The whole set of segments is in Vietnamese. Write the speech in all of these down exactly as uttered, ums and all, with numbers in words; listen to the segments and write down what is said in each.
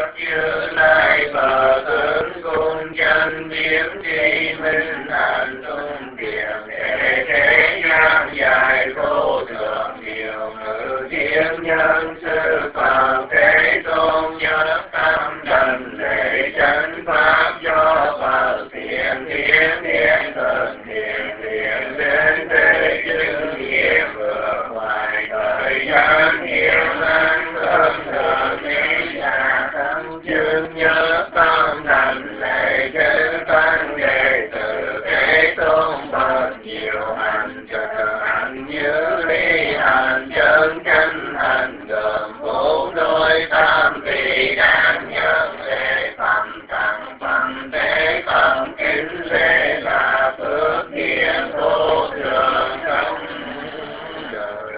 Phật Như Lai Phật tướng cung chân biến tri minh hạnh tung tiền để thế gian dài vô thượng điều ngự thiên nhân sư Phật Thế Tôn nhất tâm đảnh lễ chân pháp do Phật thiện thiên thiên thần thiện thiện đến thế chứng nghiệp vừa ngoài thời gian nhiều năm tâm thường ý là tâm chứng nhất tâm đảnh lễ chư tăng đệ tử Thế Tôn Phật nhiều hành trợ hành như ly hành chân chánh hành gồm bốn đôi tam tỷ đáng nhân lễ phẩm tặng phẩm tế phẩm kính lễ là phước điển vô thường trong đời.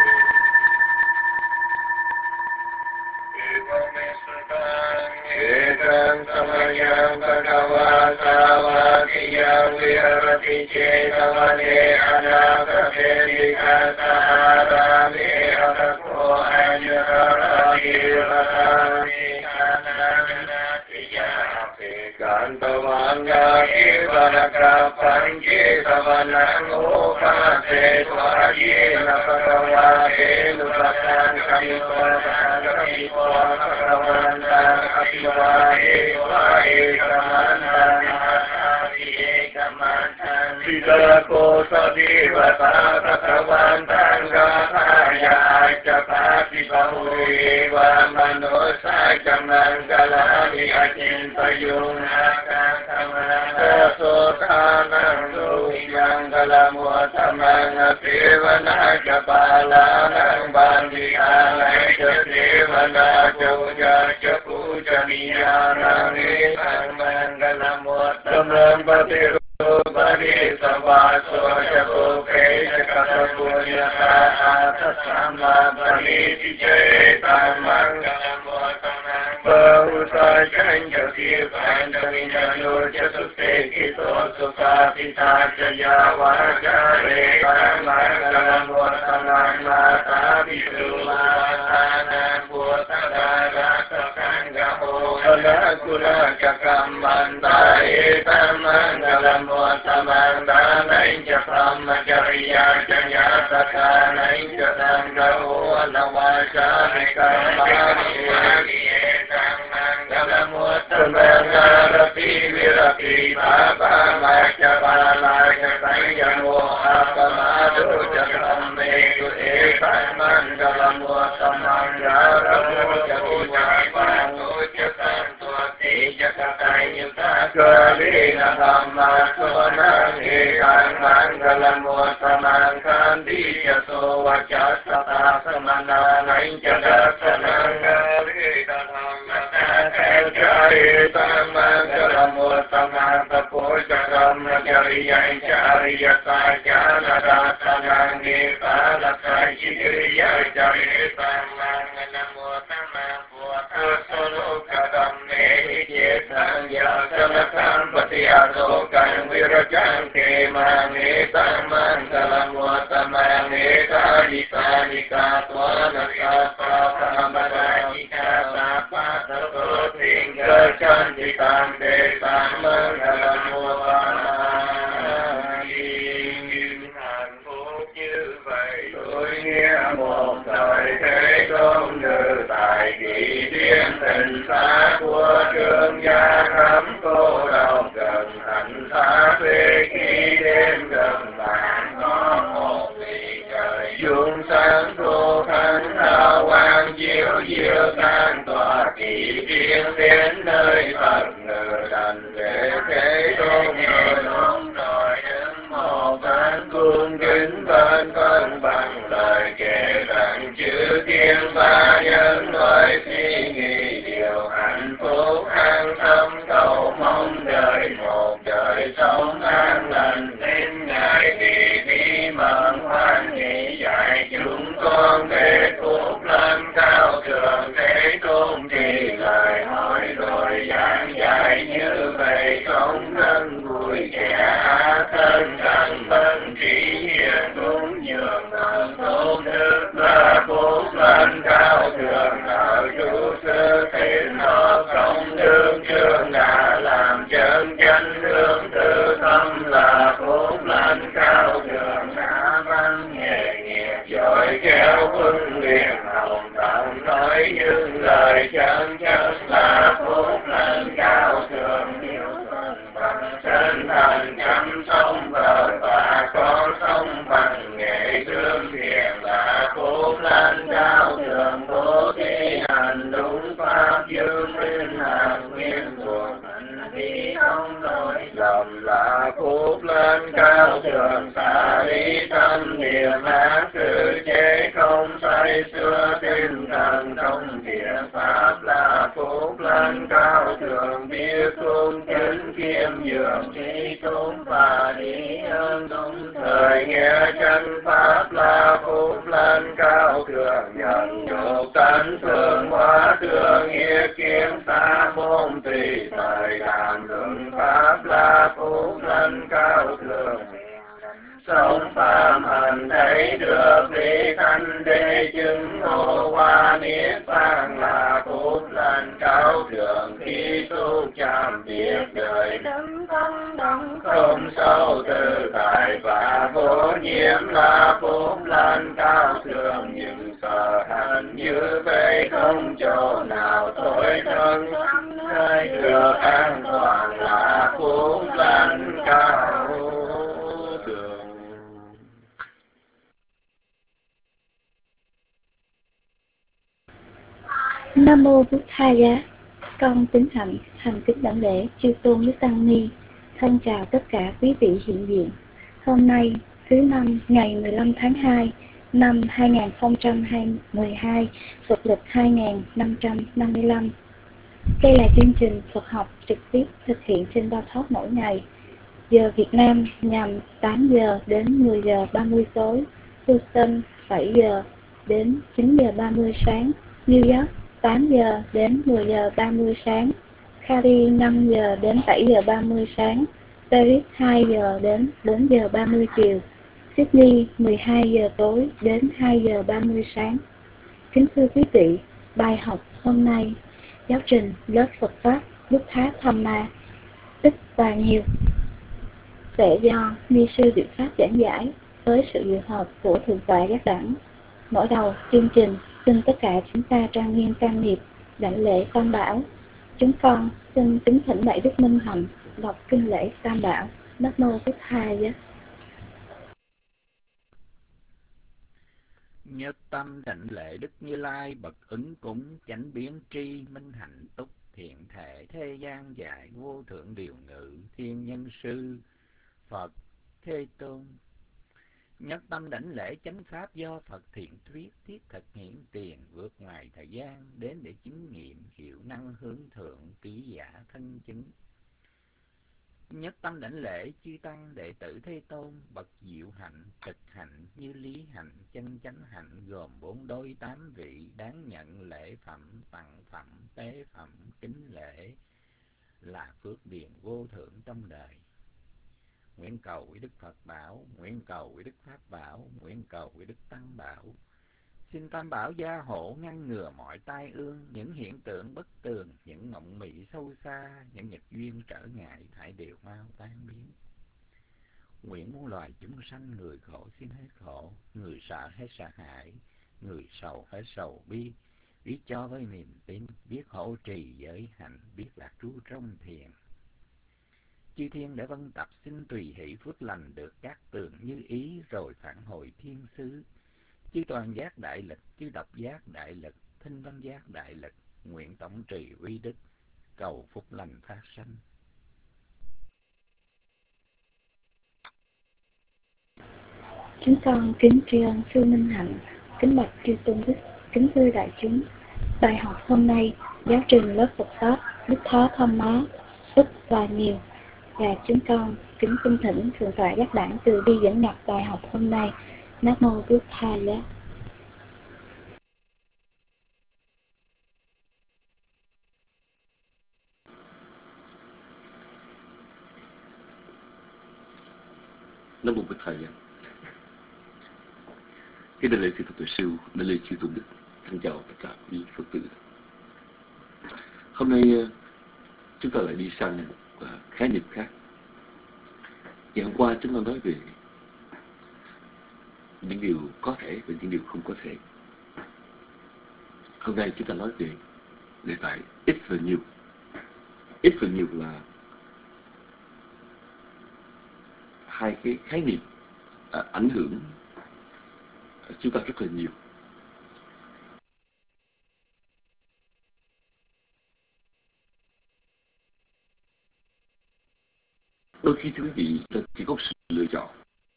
Ekam samayam bhagava savakiyam viharati cetavane anakate vikasarame atakho anyakarati vatami kananatiyate kantavanga kivanaka panche savanang upate swayena bhagavate nupatan kamipatan kamipatan Apivahe vahe kamantan Asavihe kamantan Vidako sadivata tatavantan Gathaya acapati bahueva manusaja mangalani acintayung akakamana Sotanang suhyang galamuatamang Devana japalanang bandihanay Devana jauja puja niyana nitang mangalamuattamang patiru Bari savaso japuke jakatapunyata atasama bari sijayetang mangalamuattamang Bahusa janja kirpan jaminano jasute kito sukapita jaya wajare Kang mangalamuattamang mata bidumatana puatadara Kula jakamanta etam galam watamang danay jakam jariya jaya sakanay jatang gao alawasa rikamani etam galam watamang garapi virapi baba majapala jatang jamo apamado jakam medu etam galam watamang garamu jamuja Kalina Dhamma Suvanang Ekang Mangalam Vasamang Kandija Sovajasata Samanang Jadasanang Kalina Dhamma Kaljaetam Mangalam Vasamang Tapojakam Jariyan Chariyata Janadasanang Nipalaka Jiriya Jayetam Mangalam Vasamang Puatasarokadam Nehijetang Yasanakam Patiasokan Virajang Kemang Etamang Galam Vatamang Ekadipalika Tvanasapa Pamadajika Sapa Tapoting Gacantikam Desang Galam Vatamang Hạnh phúc như vậy tôi nghe một thời thế công như tại kỳ thiên tình xa của trương gia khắp cô độc gần thành xa về khi đêm gần bạn có một vị trời dung sáng thu thánh hào quang chiếu diệu tan tỏa kỳ thiên đến nơi Phật ngự đành để thế tôn người đúng rồi đứng một thân cung kính bên phân bằng lời kể rằng chữ thiên ba nhân nói suy nghĩ điều hạnh phúc an tâm cầu mong đời một đời sống an lành nên ngài thì đi mừng hoan hỷ dạy chúng con để phúc lên cao thượng thế tôn thì lời hỏi rồi giảng dạy như vậy thời chân chân là phúc lành cao thượng hiếu thuận bằng chân thành chăm sống vợ và con sống bằng nghệ thương thiện là phúc lành cao thượng bố thí hành đúng pháp dương minh hạnh nguyên thuộc hành vi không lỗi lầm là phúc lành cao thượng xả lý tâm niệm ác sự chế không say xưa tinh thần thông thiện pháp là phúc lành cao thượng biết cung kính kiêm nhường trí tốn và trí ơn đúng thời nghe chân pháp là phúc lành cao thượng nhận dục tánh phương hóa thương nghĩa kiếm xa môn tùy thời đàn luận pháp là phúc lành cao thượng sống phàm hành thấy được lý thanh đế chứng ngộ hoa niết bàn là phúc lành cao thượng khi tu chạm việc đời đấng tâm đấng không sâu tự tại và vô nhiễm là phúc lành cao thượng những sở hành như vậy không chỗ nào tối thân nơi được an toàn là phúc lành cao thượng. Nam mô Bụt Thaya. Con tín hạnh thành kính đảnh lễ chư tôn đức tăng ni. Thân chào tất cả quý vị hiện diện. Hôm nay thứ năm ngày mười lăm tháng hai năm hai nghìn không trăm mười hai, Phật lịch hai nghìn năm trăm năm mươi lăm. Đây là chương trình Phật học trực tiếp thực hiện trên Ba Thoát mỗi ngày. Giờ Việt Nam nhằm tám giờ đến mười giờ ba mươi tối, Houston bảy giờ đến chín giờ ba mươi sáng, New York tám giờ đến mười giờ ba mươi sáng, Cali năm giờ đến bảy giờ ba mươi sáng, Paris hai giờ đến bốn giờ ba mươi chiều, Sydney mười hai giờ tối đến hai giờ ba mươi sáng. Kính thưa quý vị, bài học hôm nay giáo trình lớp Phật Pháp Buddha Dhamma ít và nhiều sẽ do ni sư Diệu Pháp giảng giải với sự dự hợp của Thượng tọa Giác Đẳng. Mở đầu chương trình, xin tất cả chúng ta trang nghiêm can nghiệp đảnh lễ Tam Bảo. Chúng con xin kính thỉnh Đại Đức Minh Hạnh đọc kinh lễ Tam Bảo. Nam mô Bụt Thaya. Nhất tâm đảnh lễ Đức Như Lai bậc ứng cúng chánh biến tri minh hạnh túc thiện thể thế gian dạy vô thượng điều ngự thiên nhân sư Phật Thế Tôn. Nhất tâm đảnh lễ chánh pháp do Phật thiện thuyết thiết thực hiển tiền vượt ngoài thời gian đến để chứng nghiệm hiệu năng hướng thượng ký giả thân chứng. Nhất tâm đảnh lễ chư tăng đệ tử Thế Tôn bậc diệu hạnh thực hạnh như lý hạnh chân chánh hạnh gồm bốn đôi tám vị đáng nhận lễ phẩm tặng phẩm tế phẩm kính lễ là phước điền vô thượng trong đời. Nguyện cầu với Đức Phật Bảo, nguyện cầu với Đức Pháp Bảo, nguyện cầu với Đức Tăng Bảo. Xin Tam Bảo gia hộ ngăn ngừa mọi tai ương, những hiện tượng bất tường, những mộng mị sâu xa, những nghịch duyên trở ngại thải đều mau tan biến. Nguyện muôn loài chúng sanh người khổ xin hết khổ, người sợ hết sợ hãi, người sầu hết sầu bi, biết cho với niềm tin, biết hộ trì giới hạnh, biết lạc trú trong thiền. Chư thiên để vân tập xin tùy hỷ phước lành được các tường như ý rồi phản hồi thiên sứ. Chư toàn giác đại lực, chư độc giác đại lực, thinh văn giác đại lực, nguyện tổng trì uy đức, cầu phúc lành phát sanh. Chúng con kính tri ân sư Minh Hạnh, kính bạch chư tôn đức, kính thưa đại chúng. Bài học hôm nay giáo trình lớp Phật Pháp Buddha Dhamma ít và nhiều, và chúng con kính xin thỉnh Thượng tọa Giác Đẳng từ bi dẫn nhập bài học hôm nay. Nam mô Bụt Thaya. Nam mô Bụt Thaya. Kính đại lễ sư Thượng tọa sư, đại lễ chư tôn đức, thân chào tất cả quý Phật tử. Hôm nay chúng ta lại đi sang một khái niệm khác. Ngày hôm qua chúng ta nói về những điều có thể và những điều không có thể. Hôm nay chúng ta nói về đề tài ít và nhiều. Ít và nhiều là hai cái khái niệm à, ảnh hưởng chúng ta rất là nhiều. Đôi khi thưa quý vị, ta chỉ có sự lựa chọn.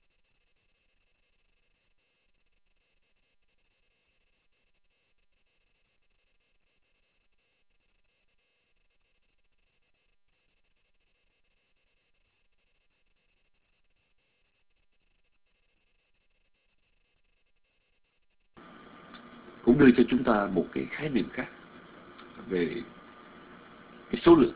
Cũng đưa cho chúng ta một cái khái niệm khác về cái số lượng.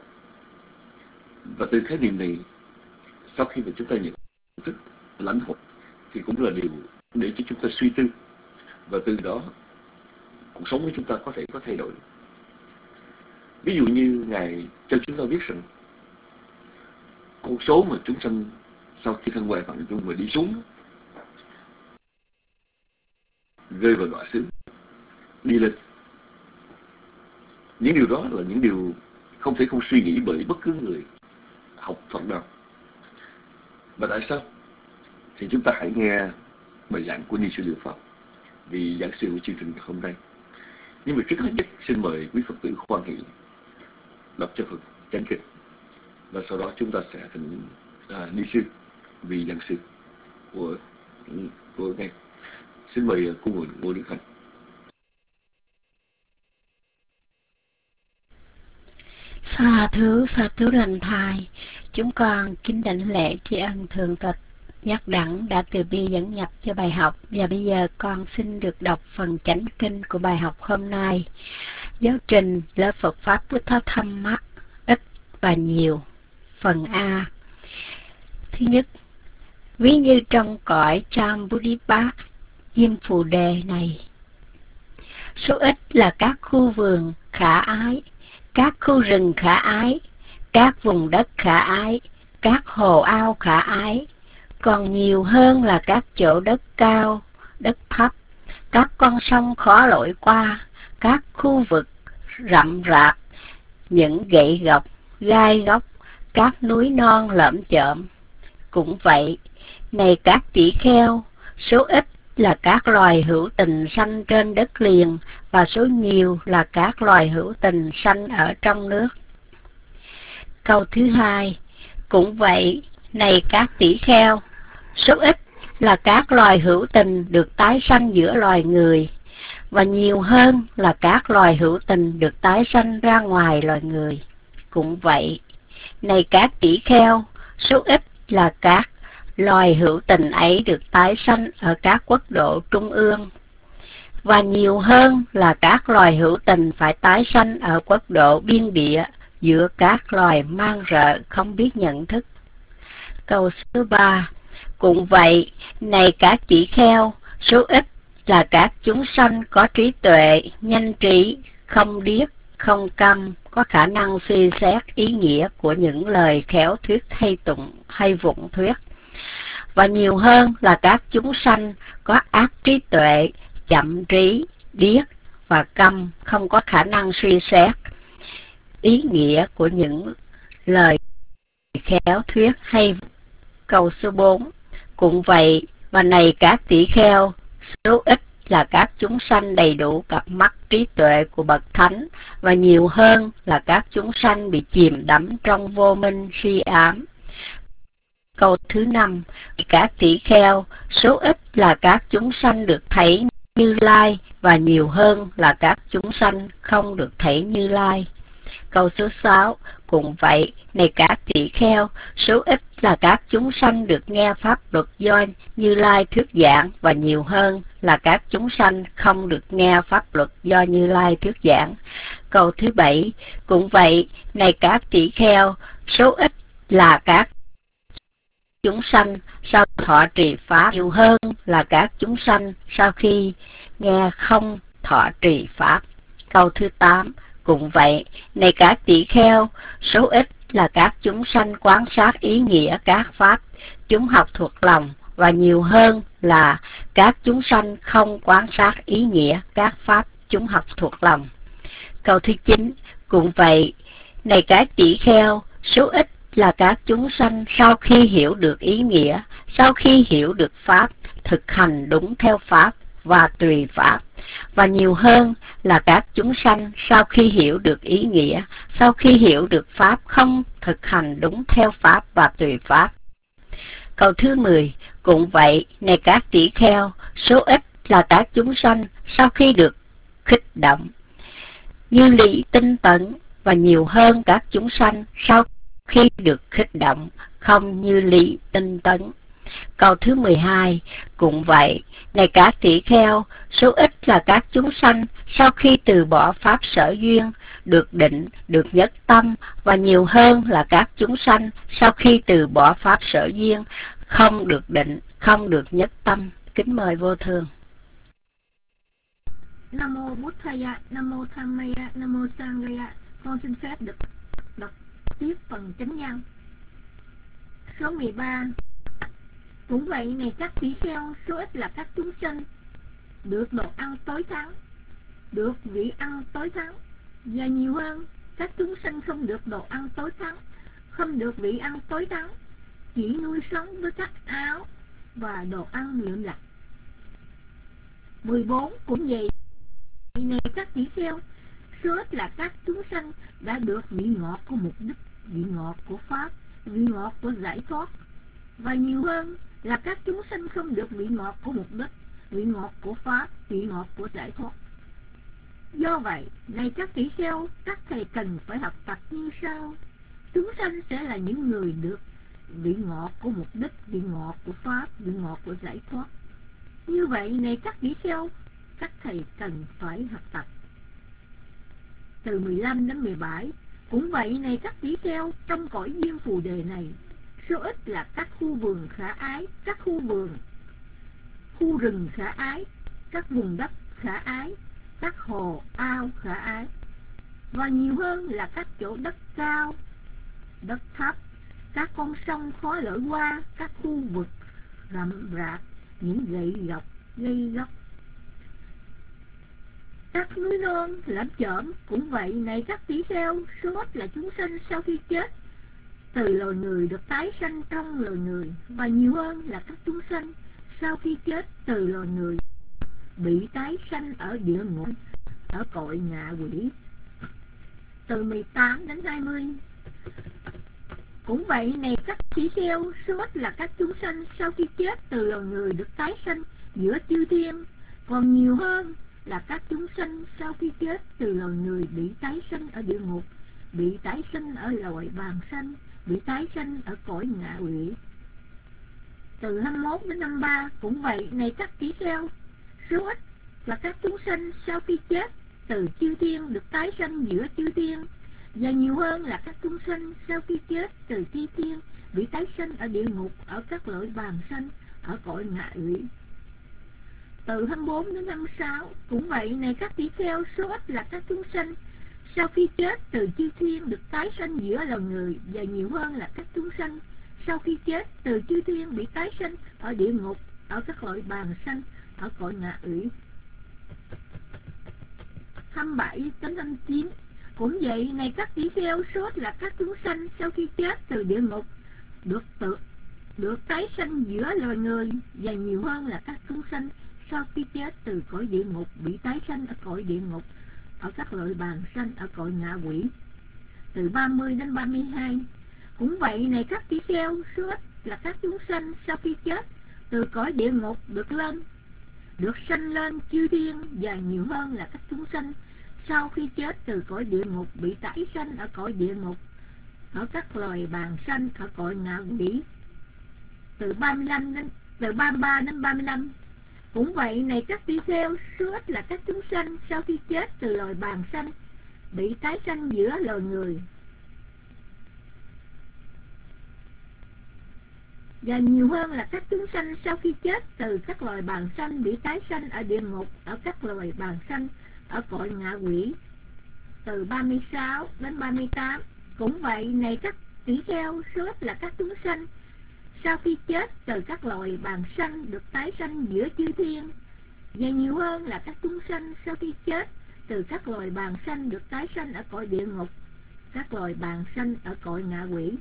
Và từ khái niệm này, sau khi mà chúng ta nhận thức, lãnh hội, thì cũng là điều để cho chúng ta suy tư. Và từ đó, cuộc sống của chúng ta có thể có thay đổi. Ví dụ như Ngài cho chúng ta biết rằng con số mà chúng sanh sau khi thân hoại phận chung mà đi xuống, rơi vào đọa xứ, đi lên. Những điều đó là những điều không thể không suy nghĩ bởi bất cứ người học Phật nào. Và tại sao? Thì chúng ta hãy nghe bài giảng của Ni Sư Liệu Pháp, vì giảng sư của chương trình hôm nay. Nhưng mà trước hết nhất xin mời quý Phật tử khoan hỷ đọc cho Phật chánh kinh, và sau đó chúng ta sẽ thỉnh à, Ni Sư vì giảng sư của của ngày. Xin mời cô Ngô, Ngô Đức Khánh. Sa thứ sa thứ lành thai, chúng con kính đảnh lễ tri ân thượng tọa Nhất Đẳng đã từ bi dẫn nhập cho bài học, và bây giờ con xin được đọc phần chánh kinh của bài học hôm nay. Giáo trình lớp Phật pháp Buddha Dhamma ít và nhiều. Phần A. Thứ nhất, ví như trong cõi Chambuddhipa Diêm Phù Đề này, số ít là các khu vườn khả ái, các khu rừng khả ái, các vùng đất khả ái, các hồ ao khả ái, còn nhiều hơn là các chỗ đất cao, đất thấp, các con sông khó lội qua, các khu vực rậm rạp, những gậy gộc, gai góc, các núi non lởm chởm. Cũng vậy, này các tỷ kheo, số ít là các loài hữu tình sanh trên đất liền, và số nhiều là các loài hữu tình sanh ở trong nước. Câu thứ hai, cũng vậy, này các tỷ kheo, số ít là các loài hữu tình được tái sanh giữa loài người, và nhiều hơn là các loài hữu tình được tái sanh ra ngoài loài người. Cũng vậy, này các tỷ kheo, số ít là các loài hữu tình ấy được tái sanh ở các quốc độ trung ương, và nhiều hơn là các loài hữu tình phải tái sanh ở quốc độ biên địa giữa các loài mang rợ không biết nhận thức. Câu số ba, cũng vậy, này các tỷ kheo, số ít là các chúng sanh có trí tuệ, nhanh trí, không điếc, không câm, có khả năng suy xét ý nghĩa của những lời khéo thuyết hay tụng hay vụng thuyết. Và nhiều hơn là các chúng sanh có ác trí tuệ, chậm trí, điếc và câm, không có khả năng suy xét ý nghĩa của những lời khéo thuyết hay. Câu số bốn, cũng vậy, và này các tỷ kheo, số ít là các chúng sanh đầy đủ cặp mắt trí tuệ của bậc thánh, và nhiều hơn là các chúng sanh bị chìm đắm trong vô minh si ám. Câu thứ năm, các tỷ kheo, số ít là các chúng sanh được thấy Như Lai, và nhiều hơn là các chúng sanh không được thấy Như Lai. Câu số sáu, cũng vậy, này các tỷ kheo, số ít là các chúng sanh được nghe pháp luật do Như Lai thuyết giảng, và nhiều hơn là các chúng sanh không được nghe pháp luật do Như Lai thuyết giảng. Câu thứ bảy, cũng vậy, này các tỷ kheo, số ít là các chúng sanh sau thọ trì pháp, nhiều hơn là các chúng sanh sau khi nghe không thọ trì pháp. Câu thứ tám, cũng vậy, này các tỷ kheo, số ít là các chúng sanh quán sát ý nghĩa các pháp, chúng học thuộc lòng, và nhiều hơn là các chúng sanh không quán sát ý nghĩa các pháp, chúng học thuộc lòng. Câu thứ chín, cũng vậy, này các tỷ kheo, số ít là các chúng sanh sau khi hiểu được ý nghĩa, sau khi hiểu được Pháp, thực hành đúng theo Pháp và tùy Pháp, và nhiều hơn là các chúng sanh sau khi hiểu được ý nghĩa, sau khi hiểu được Pháp không thực hành đúng theo Pháp và tùy Pháp. Câu thứ mười, cũng vậy, này các tỷ kheo, số ít là các chúng sanh sau khi được khích động, như lý tinh tấn, và nhiều hơn các chúng sanh sau khi được khích động, không như lý tinh tấn. Câu thứ mười hai, cũng vậy, này các tỷ kheo, số ít là các chúng sanh sau khi từ bỏ Pháp sở duyên, được định, được nhất tâm, và nhiều hơn là các chúng sanh sau khi từ bỏ Pháp sở duyên, không được định, không được nhất tâm. Kính mời Vô Thường. Nam mô Buddhaya, Nam mô Dhammaya, Nam mô Sanghaya. Con xin phép được đọc tiếp phần chánh nhân. Số mười ba. Cũng vậy, này các tỷ kheo, số ít là các chúng sanh được đồ ăn tối thắng, được vị ăn tối thắng, và nhiều hơn các chúng sanh không được đồ ăn tối thắng, không được vị ăn tối thắng, chỉ nuôi sống với các áo và đồ ăn lượm lặt. mười bốn. Cũng vậy, này các tỷ kheo, số ít là các chúng sanh đã được vị ngọt của mục đích, vị ngọt của Pháp, vị ngọt của giải thoát, và nhiều hơn là các chúng sanh không được vị ngọt của mục đích, vị ngọt của Pháp, vị ngọt của giải thoát. Do vậy, này các tỷ kheo, các thầy cần phải học tập như sau. Chúng sanh sẽ là những người được vị ngọt của mục đích, vị ngọt của Pháp, vị ngọt của giải thoát. Như vậy, này các tỷ kheo, các thầy cần phải học tập. Từ mười lăm đến mười bảy. Cũng vậy, này các tỷ kheo, trong cõi duyên phù đề này, số ít là các khu vườn khả ái, các khu vườn, khu rừng khả ái, các vùng đất khả ái, các hồ ao khả ái, và nhiều hơn là các chỗ đất cao, đất thấp, các con sông khó lội qua, các khu vực rậm rạp, những gậy gộc, gây gốc, các núi non lởm chởm. Cũng vậy, này các tỷ kheo, số ít là chúng sanh sau khi chết từ loài người được tái sanh trong loài người, và nhiều hơn là các chúng sanh sau khi chết từ loài người bị tái sanh ở địa ngục, ở cõi ngạ quỷ. Từ mười tám đến hai mươi. Cũng vậy, này các tỷ kheo, số ít là các chúng sanh sau khi chết từ loài người được tái sanh giữa chư thiên, còn nhiều hơn là các chúng sanh sau khi chết từ loài người bị tái sanh ở địa ngục, bị tái sanh ở loài bàng sanh, bị tái sanh ở cõi ngạ quỷ. Từ hai mươi mốt đến năm mươi ba. Cũng vậy, này các tỷ kheo, số ít là các chúng sanh sau khi chết từ chư thiên được tái sanh giữa chư thiên, và nhiều hơn là các chúng sanh sau khi chết từ chư thiên bị tái sanh ở địa ngục, ở các loại bàng sanh, ở cõi ngạ quỷ. Từ hai mươi bốn đến hai mươi sáu. Cũng vậy, này các tỷ kheo, số ít là các chúng sanh sau khi chết từ chư thiên được tái sanh giữa loài người, và nhiều hơn là các chúng sanh sau khi chết từ chư thiên bị tái sanh ở địa ngục, ở các loại bàng sanh, ở cõi ngạ quỷ. hai mươi bảy đến hai mươi chín. Cũng vậy, này các tỷ kheo, số ít là các chúng sanh sau khi chết từ địa ngục được tự được tái sanh giữa loài người, và nhiều hơn là các chúng sanh sau khi chết từ cõi địa ngục bị tái sanh ở cõi địa ngục, ở các loại bàng sanh, ở cõi ngạ quỷ. Từ ba mươi đến ba mươi hai. Cũng vậy, này các tỷ kheo, số ít là các chúng sanh sau khi chết từ cõi địa ngục được lên, được sanh lên chư thiên, và nhiều hơn là các chúng sanh sau khi chết từ cõi địa ngục bị tái sanh ở cõi địa ngục, ở các loài bàng sanh, ở cõi ngạ quỷ. Từ ba mươi lăm đến từ ba mươi ba đến ba mươi lăm. Cũng vậy, này các tỷ kheo, số ít là các chúng sanh sau khi chết từ loài bàng sanh bị tái sanh giữa loài người, và nhiều hơn là các chúng sanh sau khi chết từ các loài bàng sanh bị tái sanh ở địa ngục, ở các loài bàng sanh, ở cõi ngạ quỷ. Từ ba mươi sáu đến ba mươi tám. Cũng vậy, này các tỷ kheo, số ít là các chúng sanh sau khi chết từ các loài bàng sanh được tái sanh giữa chư thiên, và nhiều hơn là các chúng sanh sau khi chết từ các loài bàng sanh được tái sanh ở cõi địa ngục, các loài bàng sanh ở cõi ngạ quỷ.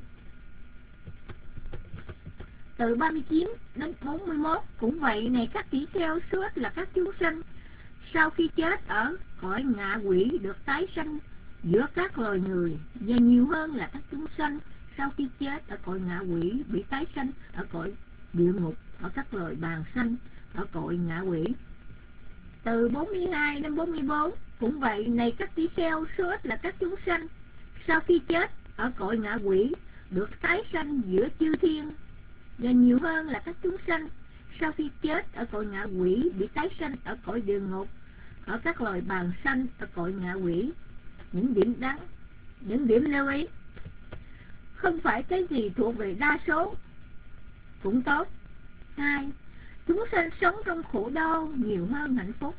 Từ ba mươi chín đến bốn mươi mốt cũng vậy, này các tỷ kheo, số ít là các chúng sanh sau khi chết ở cõi ngạ quỷ được tái sanh giữa các loài người, và nhiều hơn là các chúng sanh sau khi chết ở cõi ngạ quỷ bị tái sanh ở cõi địa ngục, ở các loài bàng sanh ở cõi ngạ quỷ. Từ bốn mươi hai đến bốn mươi bốn cũng vậy, này các tỷ kheo, số ít là các chúng sanh sau khi chết ở cõi ngạ quỷ được tái sanh giữa chư thiên, và nhiều hơn là các chúng sanh sau khi chết ở cõi ngạ quỷ bị tái sanh ở cõi địa ngục, ở các loài bàng sanh ở cõi ngạ quỷ. Những điểm đáng, những điểm lưu ý: không phải cái gì thuộc về đa số cũng tốt. Hai, chúng sanh sống trong khổ đau nhiều hơn hạnh phúc.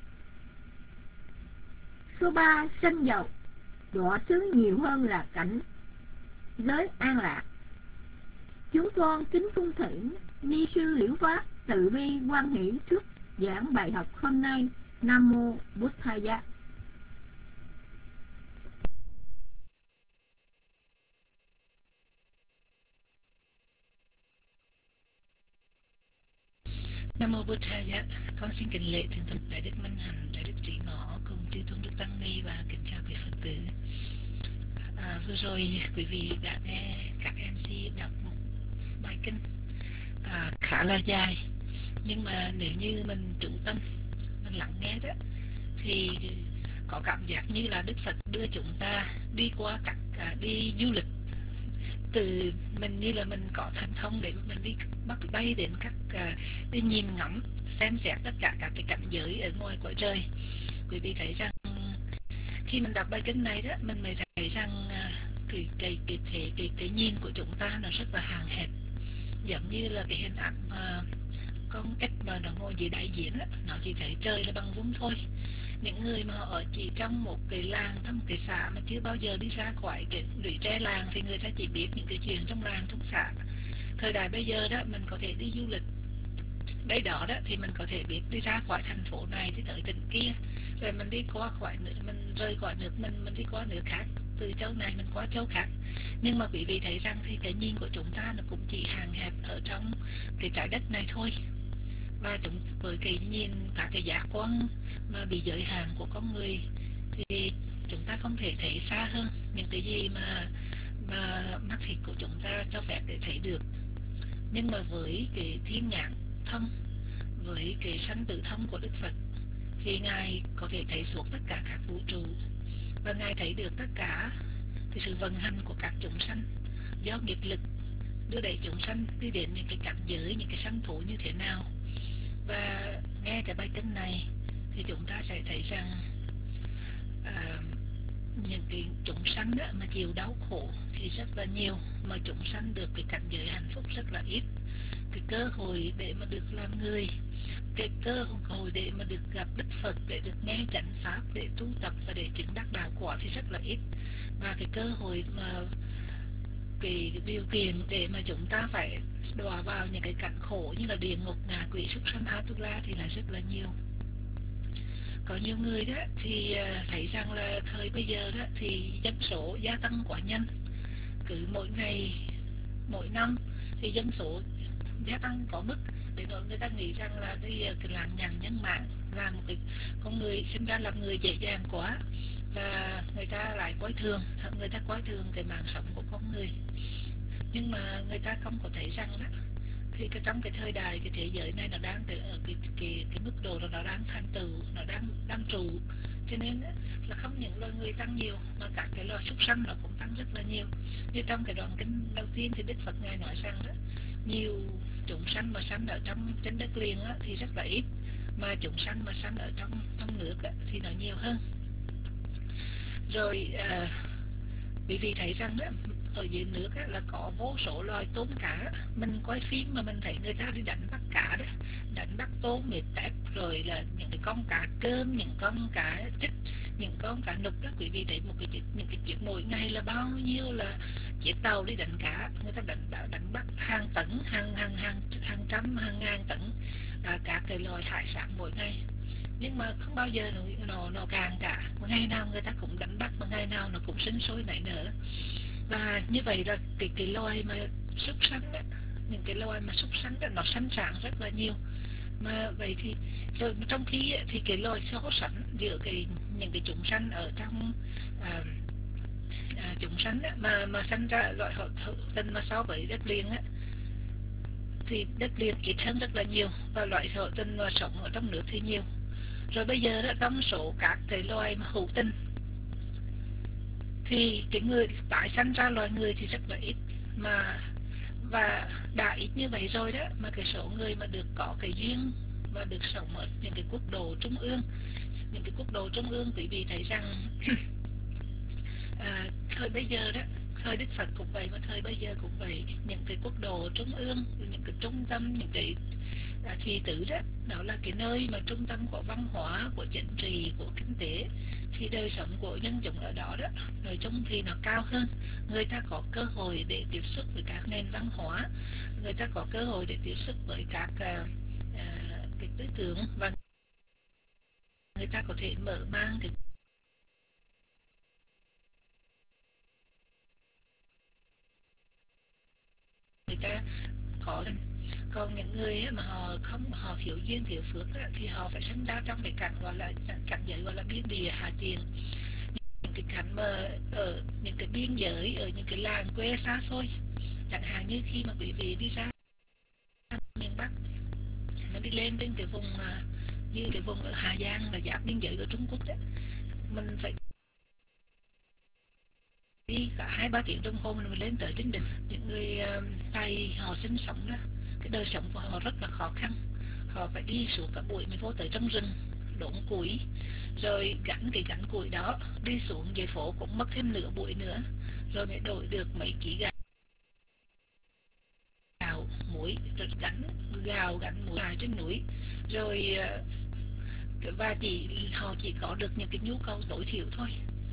Số ba, sanh giàu đọa xứ nhiều hơn là cảnh giới an lạc. Chúng con kính cung thỉnh ni sư Liễu Pháp từ bi hoan hỷ thuyết giảng bài học hôm nay. Nam mô Bụt Thaya. Nam mô Bụt Thaya. Con xin kính lễ thượng tọa Đại Đức Minh Hạnh, Đại Đức Trí Ngọ cùng chư tôn đức tăng ni và kính chào quý Phật tử. À, vừa rồi quý vị đã nghe các em xê đọc một bài kinh à, khá là dài, nhưng mà nếu như mình chú tâm mình lắng nghe đó thì có cảm giác như là Đức Phật đưa chúng ta đi qua các à, đi du lịch, từ mình như là mình có thần thông để mình đi bắt bay đến các à, đi nhìn ngắm xem xét tất cả các cái cảnh giới ở ngoài cõi trời. Quý vị thấy rằng khi mình đọc bài kinh này đó, mình mới thấy rằng à, cái cái cái cái cái cái nhìn của chúng ta nó rất là hạn hẹp, giống như là cái hình ảnh mà con ếch mà nó ngồi dưới đại diễn đó, nó chỉ thấy trời là bằng vuông thôi. Những người mà họ ở chỉ trong một cái làng, trong cái xã mà chưa bao giờ đi ra khỏi cái lũy tre làng thì người ta chỉ biết những cái chuyện trong làng, trong xã. Thời đại bây giờ đó mình có thể đi du lịch đây đó đó thì mình có thể biết đi ra khỏi thành phố này thì tới tỉnh kia, rồi mình đi qua khỏi nước, mình rời khỏi nước mình mình đi qua nước khác, từ châu này mình qua châu khác. Nhưng mà quý vị thấy rằng thì cái nhìn của chúng ta nó cũng chỉ hạn hẹp ở trong cái trái đất này thôi, và chúng với cái nhìn cả cái giác quan mà bị giới hạn của con người thì chúng ta không thể thấy xa hơn những cái gì mà mà mắt thịt của chúng ta cho phép để thấy được. Nhưng mà với cái thiên nhãn thông, với cái sanh tử thông của Đức Phật thì Ngài có thể thấy suốt tất cả các vũ trụ, và Ngài thấy được tất cả cái sự vận hành của các chúng sanh, do nghiệp lực đưa đẩy chúng sanh đi đến những cái cảnh giới, những cái sanh thú như thế nào. Và nghe cái bài kinh này thì chúng ta sẽ thấy rằng à, những cái chúng sanh đó mà chịu đau khổ thì rất là nhiều, mà chúng sanh được cái cảnh giới hạnh phúc rất là ít. Cái cơ hội để mà được làm người, cái cơ hội để mà được gặp Đức Phật, để được nghe chánh pháp, để tu tập và để chứng đắc đạo quả thì rất là ít. Và cái cơ hội mà cái điều kiện để mà chúng ta phải đọa vào những cái cảnh khổ như là địa ngục, ngạ quỷ, súc sanh, Atula thì là rất là nhiều. Có nhiều người đó thì thấy rằng là thời bây giờ đó thì dân số gia tăng quá nhanh, cứ mỗi ngày mỗi năm thì dân số gia tăng có mức để người ta nghĩ rằng là cái, cái làm nhằng nhân mạng, làm một cái con người sinh ra làm người dễ dàng quá, và người ta lại coi thường, người ta coi thường cái mạng sống của con người. Nhưng mà người ta không có thấy rằng đó thì cái trong cái thời đại, cái thế giới này nó đang ở cái cái cái mức độ là nó đang thành tựu, nó đang đang trụ, cho nên là không những loài người tăng nhiều mà cả cái loài súc sanh nó cũng tăng rất là nhiều. Như trong cái đoạn kinh đầu tiên thì Đức Phật ngài nói rằng đó, nhiều chúng sanh mà sanh ở trong trên đất liền á, thì rất là ít, mà chúng sanh mà sanh ở trong trong nước á, thì nó nhiều hơn. Rồi à, quý vị thấy rằng đó, ở dưới nước á, là có vô số loài tôm cá. Mình coi phim mà mình thấy người ta đi đánh bắt cá đó, đánh bắt tôm, mệt tép, rồi là những cái con cá cơm, những con cá trích, những con cá nục đó. Quý vị thấy một cái những cái chuyện mỗi ngày là bao nhiêu là chiếc tàu đi đánh cá, người ta đánh đánh bắt hàng tấn, hàng hàng hàng hàng trăm, hàng ngàn tấn à, các cái loài hải sản mỗi ngày. nhưng mà không bao giờ nó nó, nó càng cả, mà ngày nào người ta cũng đánh bắt, mà ngày nào nó cũng sinh sôi nảy nở. Và như vậy là cái cái loài mà súc sanh đó, những cái loài mà súc sanh đó, nó sanh sản rất là nhiều. Mà vậy thì rồi trong khi thì cái loài so sánh giữa cái những cái chúng sanh ở trong à, à, chúng sanh á, mà mà sanh ra loại họ tinh mà so với đất liền á, thì đất liền ít hơn rất là nhiều, và loại thổ tinh mà sống ở trong nước thì nhiều. Rồi bây giờ đó, trong số các cái loài mà hữu tinh thì cái người tái sanh ra loài người thì rất là ít, mà và đã ít như vậy rồi đó, mà cái số người mà được có cái duyên và được sống ở những cái quốc độ trung ương, những cái quốc độ trung ương, quý vị thấy rằng à, thời bây giờ đó, thời Đức Phật cũng vậy, mà thời bây giờ cũng vậy, những cái quốc độ trung ương, những cái trung tâm, những cái à, thị tử đó, đó là cái nơi mà trung tâm của văn hóa, của chính trị, của kinh tế, thì đời sống của nhân chúng ở đó đó, nói chung thì nó cao hơn. Người ta có cơ hội để tiếp xúc với các nền văn hóa, người ta có cơ hội để tiếp xúc với các à, à, cái tư tưởng, và người ta có thể mở mang cái người ta có. Còn những người mà họ không, họ thiếu duyên thiếu phước á, thì họ phải sinh ra trong cái cảnh gọi là cảnh giới gọi là biên địa hạ tiền, những cái cảnh mà ở những cái biên giới, ở những cái làng quê xa xôi. Chẳng hạn như khi mà quý vị đi ra miền Bắc, nó đi lên trên cái vùng như cái vùng ở Hà Giang là giáp biên giới ở Trung Quốc đó, mình phải đi cả hai ba tiếng đồng hồ mình lên tới trên đỉnh. Những người uh, Tây họ sinh sống đó, cái đời sống của họ rất là khó khăn, họ phải đi xuống cả buổi mới vô tới trong rừng đốn củi, rồi gánh cái gánh củi đó đi xuống dưới phố cũng mất thêm nửa buổi nữa, rồi mới đổi được mấy ký gạo muối, rồi gánh gạo gánh muối trên núi, rồi uh, và chỉ họ chỉ có được những cái nhu cầu tối thiểu thôi.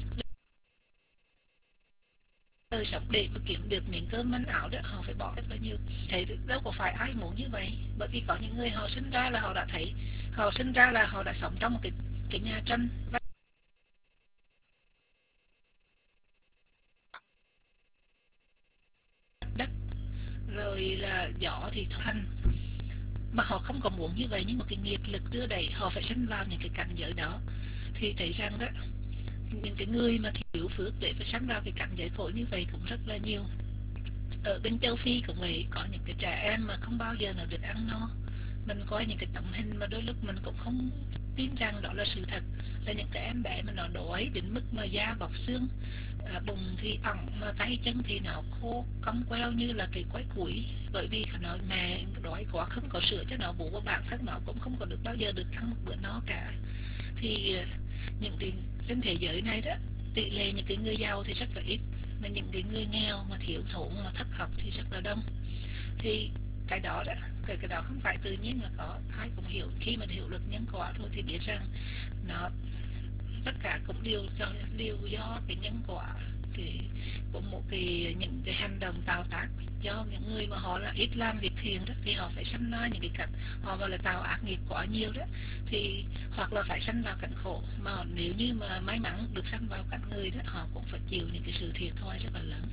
Đời sống để mà kiếm được miếng cơm manh áo đó, họ phải bỏ rất là nhiều. Thế đâu có phải ai muốn như vậy, bởi vì có những người họ sinh ra là họ đã thấy, họ sinh ra là họ đã sống trong một cái cái nhà tranh đất, rồi là gió thì thanh, mà họ không có muốn như vậy, nhưng mà cái nghiệp lực đưa đẩy họ phải sinh vào những cái cảnh giới đó. Thì thấy rằng đó, những cái người mà thiếu phước để phải sanh vào cái cảnh giới khổ như vậy cũng rất là nhiều. Ở bên châu Phi cũng vậy, có những cái trẻ em mà không bao giờ nào được ăn no. Mình coi những cái tấm hình mà đôi lúc mình cũng không tin rằng đó là sự thật, là những cái em bé mà nó đói đến mức mà da bọc xương, à, bụng thì ỏng, mà tay chân thì nó khô cong queo như là cái quái củi, bởi vì nó mẹ đói quá không có sữa cho nó bú, và bản thân nó cũng không có được bao giờ được ăn một bữa no cả. Thì những cái trên thế giới này đó, tỷ lệ những cái người giàu thì rất là ít, mà những cái người nghèo mà thiếu thốn mà thất học thì rất là đông. Thì cái đó đó, cái, cái đó không phải tự nhiên là có, ai cũng hiểu. Khi mà hiểu được nhân quả thôi thì biết rằng nó tất cả cũng đều do, đều do cái nhân quả cái, của một cái những cái hành động tạo tác do những người mà họ là ít làm việc thiện đó, thì họ phải sanh ra những cái cảnh họ gọi là tạo ác nghiệp quá nhiều đó, thì hoặc là phải sanh vào cảnh khổ. Mà nếu như mà may mắn được sanh vào cảnh người đó, họ cũng phải chịu những cái sự thiệt thòi rất là lớn.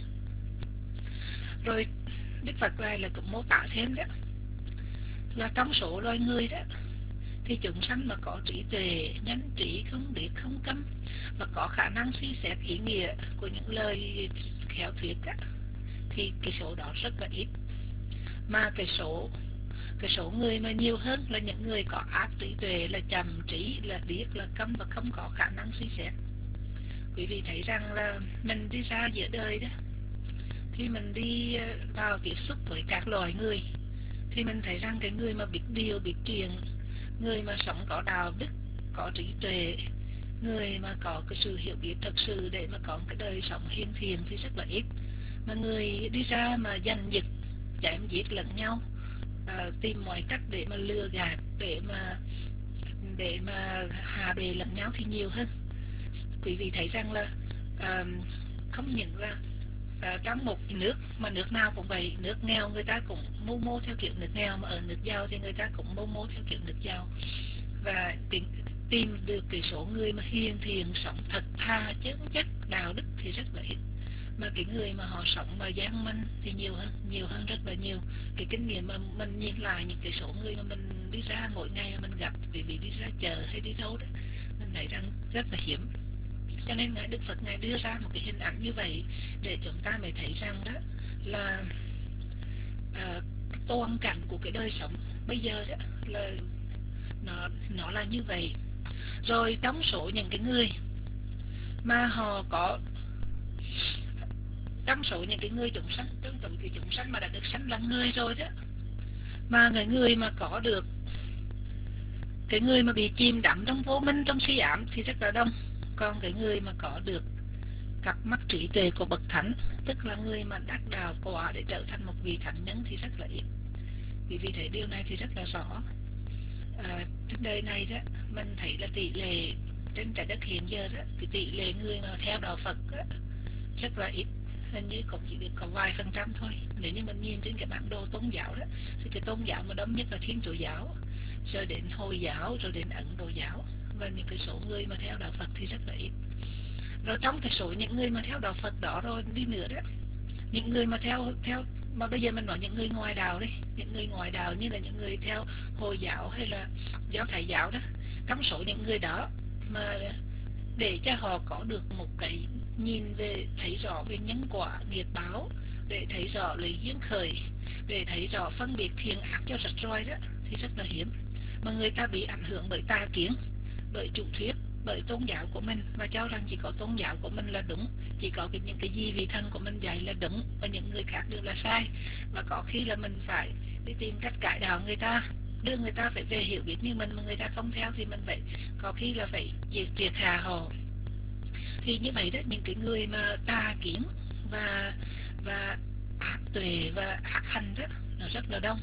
Rồi Đức Phật này là cũng mô tả thêm đó, là trong số loài người đó thì chúng sanh mà có trí tuệ, nhanh trí, không điếc, không câm, và có khả năng suy xét ý nghĩa của những lời khéo thuyết đó, thì cái số đó rất là ít. Mà cái số cái số người mà nhiều hơn là những người có ác trí tuệ, là chậm trí, là điếc, là câm và không có khả năng suy xét. Quý vị thấy rằng là mình đi ra giữa đời đó, khi mình đi vào tiếp xúc với các loài người, thì mình thấy rằng cái người mà biết điều, biết chuyện, người mà sống có đạo đức, có trí tuệ, người mà có cái sự hiểu biết thật sự để mà có cái đời sống hiền thiện thì rất là ít. Mà người đi ra mà giành giật, chém giết lẫn nhau, à, tìm mọi cách để mà lừa gạt, để mà để mà hạ bệ lẫn nhau thì nhiều hơn. Quý vị thấy rằng là à, không những là à, trong một nước mà nước nào cũng vậy, nước nghèo người ta cũng mưu mô theo kiểu nước nghèo, mà ở nước giàu thì người ta cũng mưu mô theo kiểu nước giàu. Và cái, tìm được cái số người mà hiền thiện, sống thật tha, chân chất, đạo đức thì rất là ít. Mà cái người mà họ sống mà gian manh thì nhiều hơn, nhiều hơn rất là nhiều. Cái kinh nghiệm mà mình nhìn lại những cái số người mà mình đi ra mỗi ngày mà mình gặp, vì vì đi ra chợ hay đi đâu đó, mình thấy rằng rất là hiếm. Cho nên Ngài Đức Phật Ngài đưa ra một cái hình ảnh như vậy để chúng ta mới thấy rằng đó là à, toàn cảnh của cái đời sống bây giờ đó là nó nó là như vậy. Rồi trong số những cái người mà họ có trong số những cái người chúng sanh, trong số cái chúng sanh mà đã được sanh làm người rồi đó, mà người người mà có được cái người mà bị chìm đắm trong vô minh, trong si ám thì rất là đông. Còn cái người mà có được cặp mắt trí tuệ của bậc thánh, tức là người mà đắc đạo quả để trở thành một vị thánh nhân thì rất là ít. Vì vì thế điều này thì rất là rõ. À, trên đời này đó mình thấy là tỷ lệ trên trái đất hiện giờ đó, cái tỷ lệ người mà theo đạo Phật đó, rất là ít, hình như cũng chỉ được có vài phần trăm thôi. Nếu như mình nhìn trên cái bản đồ tôn giáo đó, thì cái tôn giáo mà đông nhất là Thiên Chúa giáo, rồi đến Hồi giáo, rồi đến Ấn Độ giáo, và những cái số người mà theo đạo Phật thì rất là ít. Rồi trong cái số những người mà theo đạo Phật đó rồi đi nữa đó, những người mà theo theo mà bây giờ mình nói những người ngoài đạo đi, những người ngoài đạo như là những người theo Hồi giáo hay là giáo Thái giáo đó, trong số những người đó mà để cho họ có được một cái nhìn về, thấy rõ về nhân quả nghiệp báo, để thấy rõ lý duyên khởi, để thấy rõ phân biệt thiện ác cho rạch roi đó thì rất là hiếm. Mà người ta bị ảnh hưởng bởi tà kiến, bởi chủ thuyết, bởi tôn giáo của mình, và cho rằng chỉ có tôn giáo của mình là đúng, chỉ có cái, những cái gì vị thần của mình dạy là đúng và những người khác đều là sai. Và có khi là mình phải đi tìm cách cải đạo người ta, đưa người ta phải về hiểu biết như mình, mà người ta không theo thì mình phải có khi là phải diệt triệt hạ họ. Thì như vậy đó, những cái người mà tà kiến và và ác tuệ và ác hành đó nó rất là đông.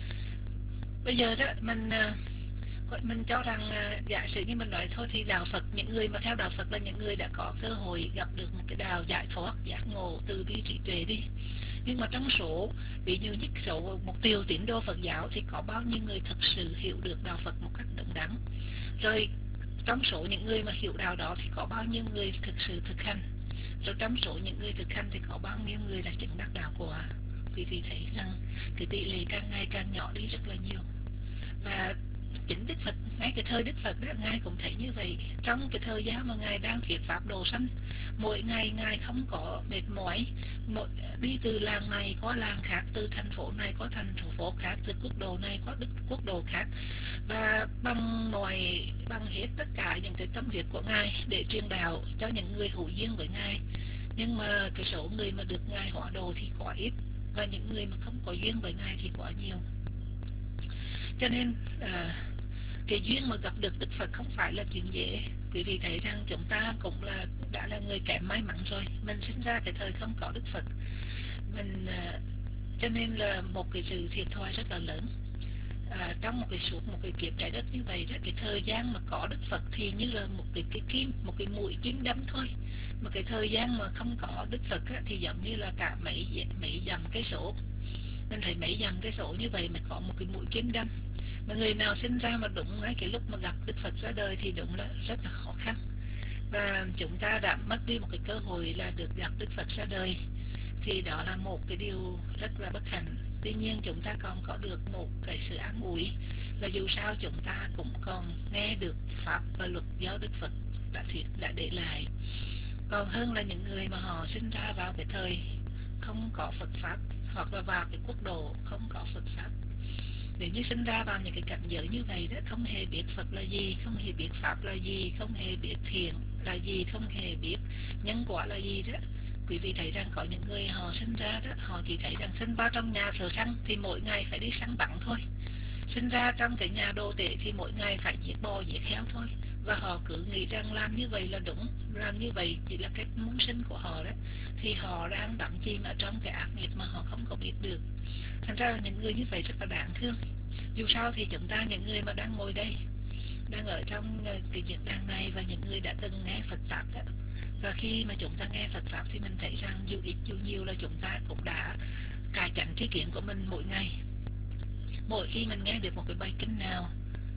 Bây giờ đó mình mình cho rằng giả sử như mình nói thôi thì đạo Phật, những người mà theo đạo Phật là những người đã có cơ hội gặp được một cái đạo giải thoát, giác ngộ, từ bi trí tuệ đi. Nhưng mà trong số, ví dụ như số một triệu tín đồ Phật giáo thì có bao nhiêu người thực sự hiểu được đạo Phật một cách đúng đắn? Rồi trong số những người mà hiểu đạo đó thì có bao nhiêu người thực sự thực hành? Rồi trong số những người thực hành thì có bao nhiêu người là chứng đắc đạo quả? Quý vị thấy rằng cái tỷ lệ càng ngày càng nhỏ đi rất là nhiều. Và chính Đức Phật, ngay cái thời Đức Phật đó, Ngài cũng thấy như vậy. Trong cái thời gian mà Ngài đang thuyết pháp độ sanh, mỗi ngày Ngài không có mệt mỏi, mỗi, đi từ làng này qua làng khác, từ thành phố này qua thành phố khác, từ quốc độ này qua đức quốc độ khác, và bằng mọi bằng hết tất cả những cái tâm huyết của Ngài để truyền đạo cho những người hữu duyên với Ngài. Nhưng mà cái số người mà được Ngài hóa độ thì quá ít, và những người mà không có duyên với Ngài thì quá nhiều. Cho nên à, cái duyên mà gặp được Đức Phật không phải là chuyện dễ. Quý vị thấy rằng chúng ta cũng là đã là người kém may mắn rồi. Mình sinh ra cái thời không có Đức Phật, mình à, cho nên là một cái sự thiệt thòi rất là lớn. À, trong một cái suốt một cái kiếp trái đất như vậy đó, cái thời gian mà có Đức Phật thì như là một cái cái kim, một cái mũi kim đâm thôi. Mà cái thời gian mà không có Đức Phật á, thì giống như là cả mấy mấy dặm cái số. Mình thấy mấy dặm cái số như vậy mà có một cái mũi kim đâm. Mà người nào sinh ra mà đúng ngay cái lúc mà gặp Đức Phật ra đời thì đúng là rất là khó khăn. Và chúng ta đã mất đi một cái cơ hội là được gặp Đức Phật ra đời, thì đó là một cái điều rất là bất hạnh. Tuy nhiên chúng ta còn có được một cái sự an ủi là dù sao chúng ta cũng còn nghe được pháp và luật do Đức Phật đã thuyết đã để lại, còn hơn là những người mà họ sinh ra vào cái thời không có Phật pháp, hoặc là vào cái quốc độ không có Phật pháp. Nếu như sinh ra vào những cái cảnh giới như vậy đó, không hề biết Phật là gì, không hề biết pháp là gì, không hề biết thiện là gì, không hề biết nhân quả là gì đó. Quý vị thấy rằng có những người họ sinh ra đó, họ chỉ thấy rằng sinh vào trong nhà thợ săn thì mỗi ngày phải đi săn bắn thôi, sinh ra trong cái nhà đô tể thì mỗi ngày phải giết bò giết heo thôi, và họ cứ nghĩ rằng làm như vậy là đúng, làm như vậy chỉ là cách muốn sinh của họ đó, thì họ đang đắm chìm ở trong cái ác nghiệp mà họ không có biết được. Thành ra là những người như vậy rất là đáng thương. Dù sao thì chúng ta, những người mà đang ngồi đây, đang ở trong cái diễn đàn này, và những người đã từng nghe Phật pháp đó, và khi mà chúng ta nghe Phật pháp thì mình thấy rằng dù ít dù nhiều là chúng ta cũng đã cải chánh tri kiến của mình mỗi ngày. Mỗi khi mình nghe được một cái bài kinh nào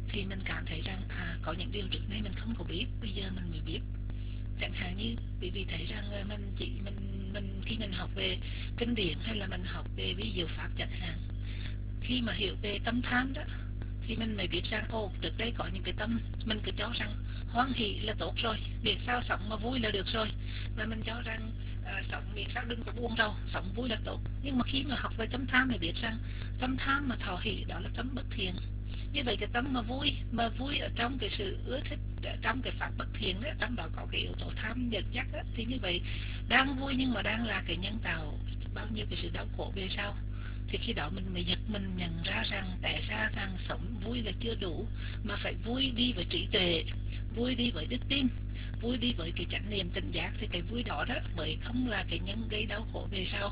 thì mình cảm thấy rằng à, có những điều trước đây mình không có biết, bây giờ mình mới biết. Chẳng hạn như quý vị thấy rằng mình chỉ mình mình khi mình học về kinh điển hay là mình học về ví dụ pháp chẳng hạn, khi mà hiểu về tâm tham đó thì mình mới biết rằng ồ, trước đây có những cái tâm mình cứ cho rằng hoan hỷ là tốt rồi, miễn sao sống mà vui là được rồi, và mình cho rằng à, sống miễn sao đừng có buồn đâu, sống vui là tốt. Nhưng mà khi mà học về tâm tham mới biết rằng tâm tham mà thọ hỷ đó là tâm bất thiện. Như vậy cái tâm mà vui, mà vui ở trong cái sự ưa thích, trong cái pháp bất thiện đó, trong đó có cái yếu tố tham dẫn dắt đó, thì như vậy đang vui nhưng mà đang là cái nhân tạo bao nhiêu cái sự đau khổ về sau. Thì khi đó mình mới giật mình nhận ra rằng tại ra rằng sống vui là chưa đủ, mà phải vui đi với trí tuệ, vui đi với đức tin, vui đi với cái chánh niệm tỉnh giác, thì cái vui đó đó mới không là cái nhân gây đau khổ về sau.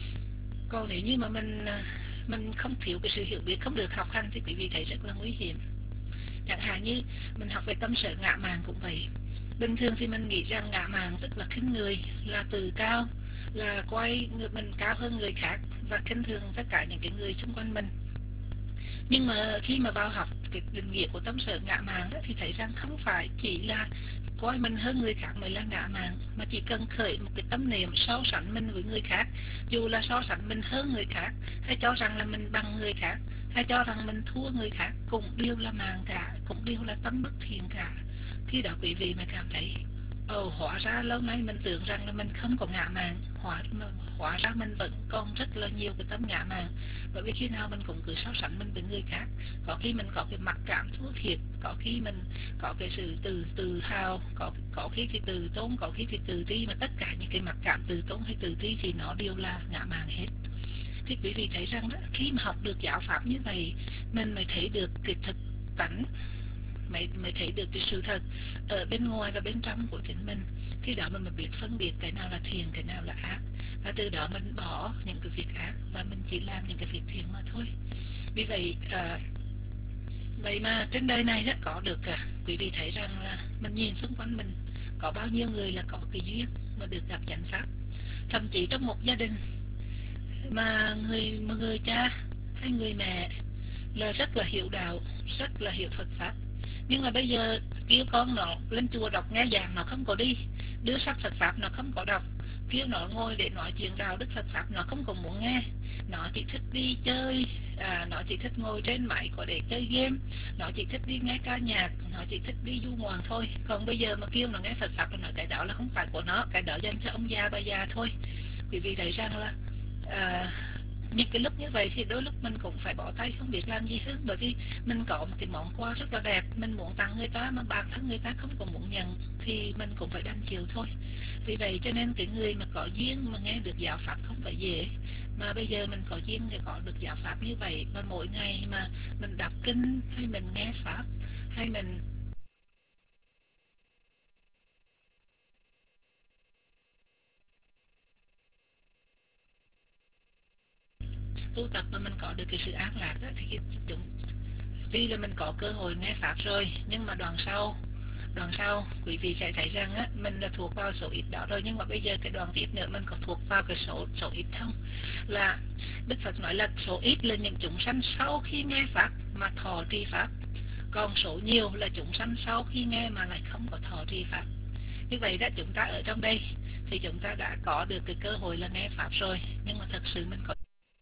Còn nếu như mà mình mình không thiếu cái sự hiểu biết, không được học hành thì quý vị thấy rất là nguy hiểm. Chẳng hạn như mình học về tâm sở ngã mạn cũng vậy. Bình thường thì mình nghĩ rằng ngã mạn tức là khinh người, là tự cao, là coi người mình cao hơn người khác và khinh thường tất cả những cái người xung quanh mình. Nhưng mà khi mà vào học cái định nghĩa của tâm sở ngã mạn đó, thì thấy rằng không phải chỉ là coi mình hơn người khác mới là ngã mạn, mà chỉ cần khởi một cái tâm niệm so sánh mình với người khác, dù là so sánh mình hơn người khác, hay cho rằng là mình bằng người khác, hay cho rằng mình thua người khác, cũng đều là mạn cả, cũng đều là tâm bất thiện cả. Khi đó quý vị mới cảm thấy ồ, hóa ra lâu nay mình tưởng rằng là mình không có ngã mạn, hóa, hóa ra mình vẫn còn rất là nhiều cái tâm ngã mạn. Bởi vì khi nào mình cũng cứ so sánh mình với người khác, có khi mình có cái mặc cảm thua thiệt, có khi mình có cái sự tự tự hào, có có khi thì tự tôn, có khi thì tự ti, mà tất cả những cái mặc cảm tự tôn hay tự ti thì nó đều là ngã mạn hết. Thì quý vị thấy rằng đó, khi mà học được giáo pháp như vậy, mình mới thấy được cái thực tánh, mới, mới thấy được cái sự thật ở bên ngoài và bên trong của chính mình. Khi đó mình mới biết phân biệt cái nào là thiện, cái nào là ác, và từ đó mình bỏ những cái việc ác và mình chỉ làm những cái việc thiện mà thôi. Vì vậy à, vậy mà trên đời này rất có được cả. Quý vị thấy rằng là mình nhìn xung quanh mình có bao nhiêu người là có cái duyên mà được gặp chánh pháp. Thậm chí trong một gia đình mà người mà người cha hay người mẹ là rất là hiểu đạo, rất là hiểu Phật pháp, nhưng mà bây giờ kêu con nó lên chùa đọc nghe giảng nó không có đi, đưa sách Phật pháp nó không có đọc, kêu nó ngồi để nói chuyện đạo đức Phật pháp nó không có muốn nghe, nó chỉ thích đi chơi, à, nó chỉ thích ngồi trên máy có để chơi game, nó chỉ thích đi nghe ca nhạc, nó chỉ thích đi du ngoạn thôi. Còn bây giờ mà kêu nó nghe Phật pháp là nói cái đó là không phải của nó, cái đó dành cho ông già bà già thôi. Quý vị thấy rằng là à, những cái lúc như vậy thì đôi lúc mình cũng phải bỏ tay không biết làm gì hết, bởi vì mình có một cái món quà rất là đẹp, mình muốn tặng người ta mà bản thân người ta không có muốn nhận thì mình cũng phải đành chịu thôi. Vì vậy cho nên cái người mà có duyên mà nghe được giáo pháp không phải dễ, mà bây giờ mình có duyên để có được giáo pháp như vậy, và mỗi ngày mà mình đọc kinh hay mình nghe pháp hay mình tu tập mà mình có được cái sự an lạc đó, thì chúng tuy là mình có cơ hội nghe pháp rồi, nhưng mà đoạn sau đoạn sau quý vị sẽ thấy rằng á, mình là thuộc vào số ít đó rồi. Nhưng mà bây giờ cái đoạn tiếp nữa mình có thuộc vào cái số số ít không? Là Đức Phật nói là số ít là những chúng sanh sau khi nghe pháp mà thọ trì pháp, còn số nhiều là chúng sanh sau khi nghe mà lại không có thọ trì pháp. Như vậy đó, chúng ta ở trong đây thì chúng ta đã có được cái cơ hội là nghe pháp rồi, nhưng mà thật sự mình có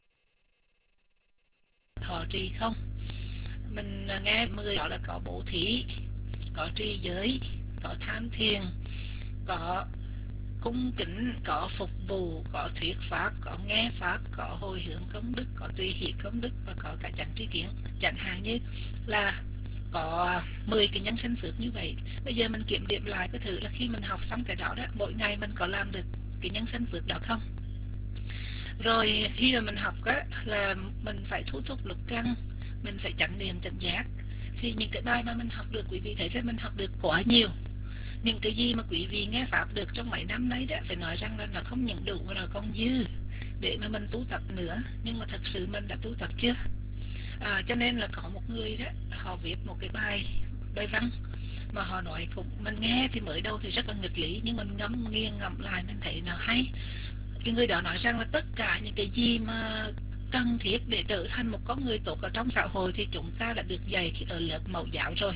thọ trì không? Mình nghe người đó là có bố thí, có trì giới, có tham thiền, có cung kính, có phục vụ, có thuyết pháp, có nghe pháp, có hồi hướng công đức, có tùy hỷ công đức, và có cả chánh tri kiến. Chẳng hạn như là có mười cái nhân sinh phước như vậy. Bây giờ mình kiểm điểm lại cái thử là khi mình học xong cái đó đó, mỗi ngày mình có làm được cái nhân sinh phước đó không? Rồi khi mà mình học á, là mình phải thu thúc lục căn, mình phải chánh niệm tỉnh giác. Thì những cái bài mà mình học được, quý vị thấy rằng mình học được quá nhiều. Những cái gì mà quý vị nghe pháp được trong mấy năm đấy đó, phải nói rằng là nó không những đủ mà nó còn dư để mà mình tu tập nữa. Nhưng mà thật sự mình đã tu tập chưa? À, cho nên là có một người đó, họ viết một cái bài bài văn mà họ nói cũng mình nghe thì mới đầu thì rất là nghịch lý, nhưng mình ngẫm nghiêng ngẫm lại mình thấy nó hay. Cái người đó nói rằng là tất cả những cái gì mà cần thiết để trở thành một con người tốt ở trong xã hội thì chúng ta đã được dạy ở lớp mẫu giáo rồi.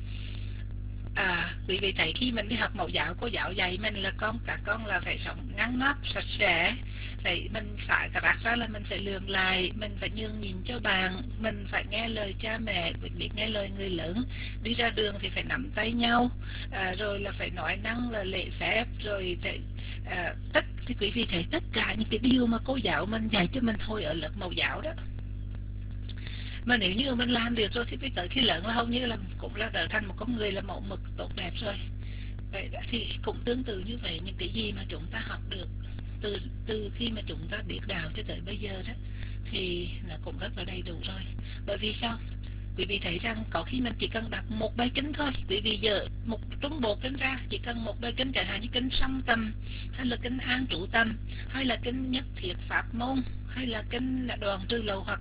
À, quý vị thấy khi mình đi học mẫu giáo, cô giáo dạy mình là con các con là phải sống ngăn nắp, sạch sẽ, phải mình phải cả rác ra là mình phải lường lại, mình phải nhường nhìn cho bạn, mình phải nghe lời cha mẹ, biết nghe lời người lớn, đi ra đường thì phải nắm tay nhau, à, rồi là phải nói năng là lễ phép, rồi phải à, tất thì quý vị thấy tất cả những cái điều mà cô giáo mình dạy cho mình thôi ở lớp mẫu giáo đó. Mà nếu như mình làm được rồi thì bây giờ khi lớn là hầu như là cũng là trở thành một con người là mẫu mực tốt đẹp rồi. Vậy đó, thì cũng tương tự như vậy, những cái gì mà chúng ta học được từ từ khi mà chúng ta biết đạo cho tới bây giờ đó thì nó cũng rất là đầy đủ rồi. Bởi vì sao? Quý vị thấy rằng có khi mình chỉ cần đọc một bài kinh thôi, quý vị giờ một trung bộ kinh ra chỉ cần một bài kinh, chẳng hạn như kinh Song Tâm, hay là kinh An Trụ Tâm, hay là kinh Nhất Thiết Pháp Môn, hay là kinh Đoạn Trừ Lậu Hoặc,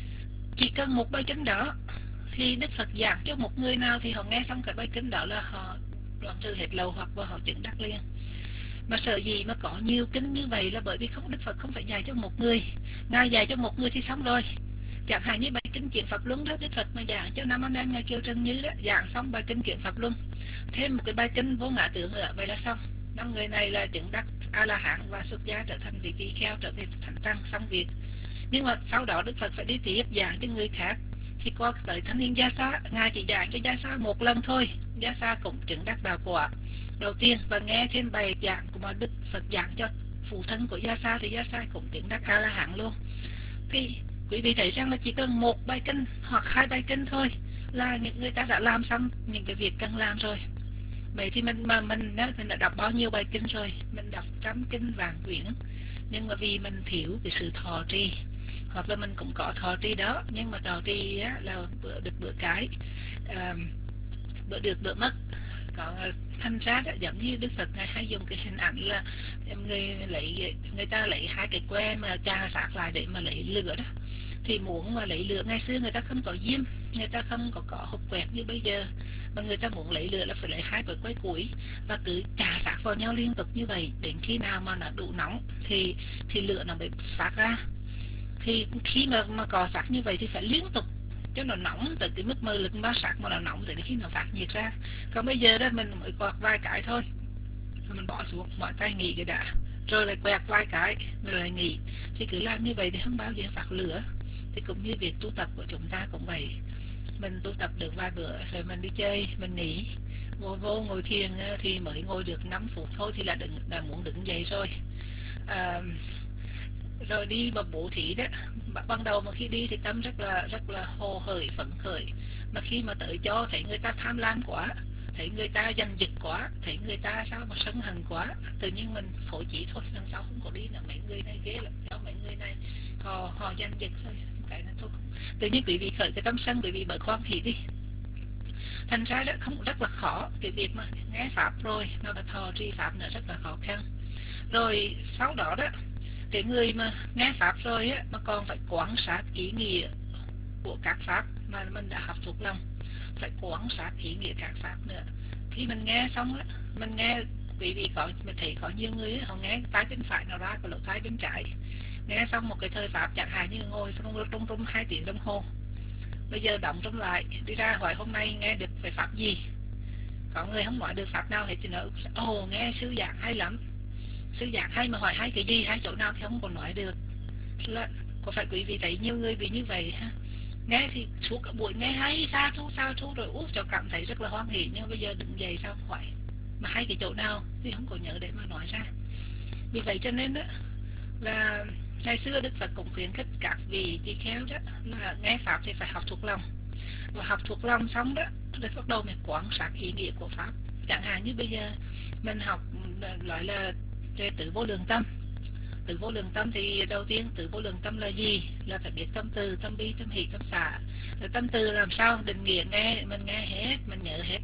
chỉ cần một bài kinh đó thì Đức Phật giảng cho một người nào thì họ nghe xong cái bài kinh đó là họ đoạn trừ hết lậu hoặc và họ chứng đắc liền. Mà sợ gì mà có nhiều kinh như vậy là bởi vì không Đức Phật không phải dạy cho một người, Ngài dạy cho một người thì xong rồi. Chẳng hạn như bài kinh Chuyển Pháp Luân đó, Đức Phật mà giảng cho năm anh em Ngài Kiều Trần Như đó, giảng xong bài kinh Chuyển Pháp Luân, thêm một cái bài kinh Vô Ngã Tưởng nữa, vậy là xong. Năm người này là chứng đắc A La Hán và xuất gia trở thành vị tỳ kheo, trở thành thánh tăng, xong việc. Nhưng mà sau đó Đức Phật phải đi tiếp giảng cho người khác. Thì qua tới Thanh Niên Gia Sa, Ngài chỉ giảng cho Gia Sa một lần thôi, Gia Sa cũng chứng đắc đạo quả đầu tiên, và nghe thêm bài giảng của mà Đức Phật giảng cho phụ thân của Gia Sa thì Gia Sa cũng chứng đắc A La Hán luôn. Thì quý vị thấy rằng là chỉ cần một bài kinh hoặc hai bài kinh thôi là những người ta đã làm xong những cái việc cần làm rồi. Vậy thì mình mà mình, mình đã đọc bao nhiêu bài kinh rồi, mình đọc trăm kinh vạn quyển, nhưng mà vì mình thiếu cái sự thọ trì, hoặc là mình cũng có thọ trì đó nhưng mà thọ trì á, là bữa được bữa cái, à, bữa được bữa mất. Còn thanh ra đó, giống như Đức Phật Ngài hay dùng cái hình ảnh là người lấy người ta lấy hai cái que mà chà sạc lại để mà lấy lửa đó. Thì muốn mà lấy lửa, ngày xưa người ta không có diêm, người ta không có có hộp quẹt như bây giờ, mà người ta muốn lấy lửa là phải lấy hai cái que củi và cứ chà sạc vào nhau liên tục như vậy, đến khi nào mà nó đủ nóng thì thì lửa nó mới phát ra. Thì khi mà mà cò sạc như vậy thì phải liên tục cho nó nóng tới cái mức mà lực ma sạc mà nó nóng tới khi nó phát nhiệt ra. Còn bây giờ đó mình mới quạt vài cái thôi, rồi mình bỏ xuống, mọi tay nghỉ cái đã, rồi lại quẹt vài cái rồi lại nghỉ. Thì cứ làm như vậy thì không bao giờ phát lửa. Thì cũng như việc tu tập của chúng ta cũng vậy, mình tu tập được vài bữa rồi mình đi chơi, mình nghỉ, ngồi vô ngồi thiền thì mới ngồi được năm phút thôi thì là đừng là muốn đứng dậy rồi. À, rồi đi mà bố thí đó, ban đầu mà khi đi thì tâm rất là rất là hồ hởi phấn khởi, mà khi mà tới cho thấy người ta tham lam quá, thấy người ta giành giật quá, thấy người ta sao mà sân hận quá, tự nhiên mình phổ chỉ thôi, lần sau không có đi nữa, mấy người này ghê lắm, cho mấy người này họ họ giành giật thôi, cái này thôi. Tự nhiên quý vị khởi cái tâm sân, quý vị bởi khoan hỷ đi. Thành ra đó không rất là khó, cái việc mà nghe pháp rồi nó là thọ trì pháp nữa rất là khó khăn. Rồi sau đó đó, cái người mà nghe pháp rồi á, mà còn phải quan sát ý nghĩa của các pháp mà mình đã học thuộc lòng, phải quan sát ý nghĩa các pháp nữa. Khi mình nghe xong á, mình nghe, quý vị có mình thấy có nhiều người á, họ nghe tai bên phải nó ra cái lỗ tai bên trái, nghe xong một cái thời pháp chẳng hạn như ngồi trong trong trong hai tiếng đồng hồ, bây giờ đóng trong lại đi ra hỏi hôm nay nghe được về pháp gì. Có người không nói được pháp nào hết thì nói ồ nghe sư giảng hay lắm, sư giảng hay mà hỏi hay cái gì, hay chỗ nào thì không còn nói được. Là, có phải quý vị thấy nhiều người bị như vậy ha? Nghe thì suốt cả buổi nghe hay sao thu sao thu rồi út cho cảm thấy rất là hoan hỉ, nhưng bây giờ đứng dậy sao hỏi mà hay cái chỗ nào thì không có nhớ để mà nói ra. Vì vậy cho nên đó là ngày xưa Đức Phật cũng khuyến khích các vị tỳ kheo đó là nghe pháp thì phải học thuộc lòng, và học thuộc lòng xong đó rồi bắt đầu mình quan sát ý nghĩa của pháp. Chẳng hạn như bây giờ mình học gọi là về tứ vô lượng tâm. Tứ vô lượng tâm thì đầu tiên tứ vô lượng tâm là gì? Là phải biết tâm từ, tâm bi, tâm hỷ, tâm xả. Rồi tâm từ làm sao? Định nghĩa nghe, mình nghe hết, mình nhớ hết.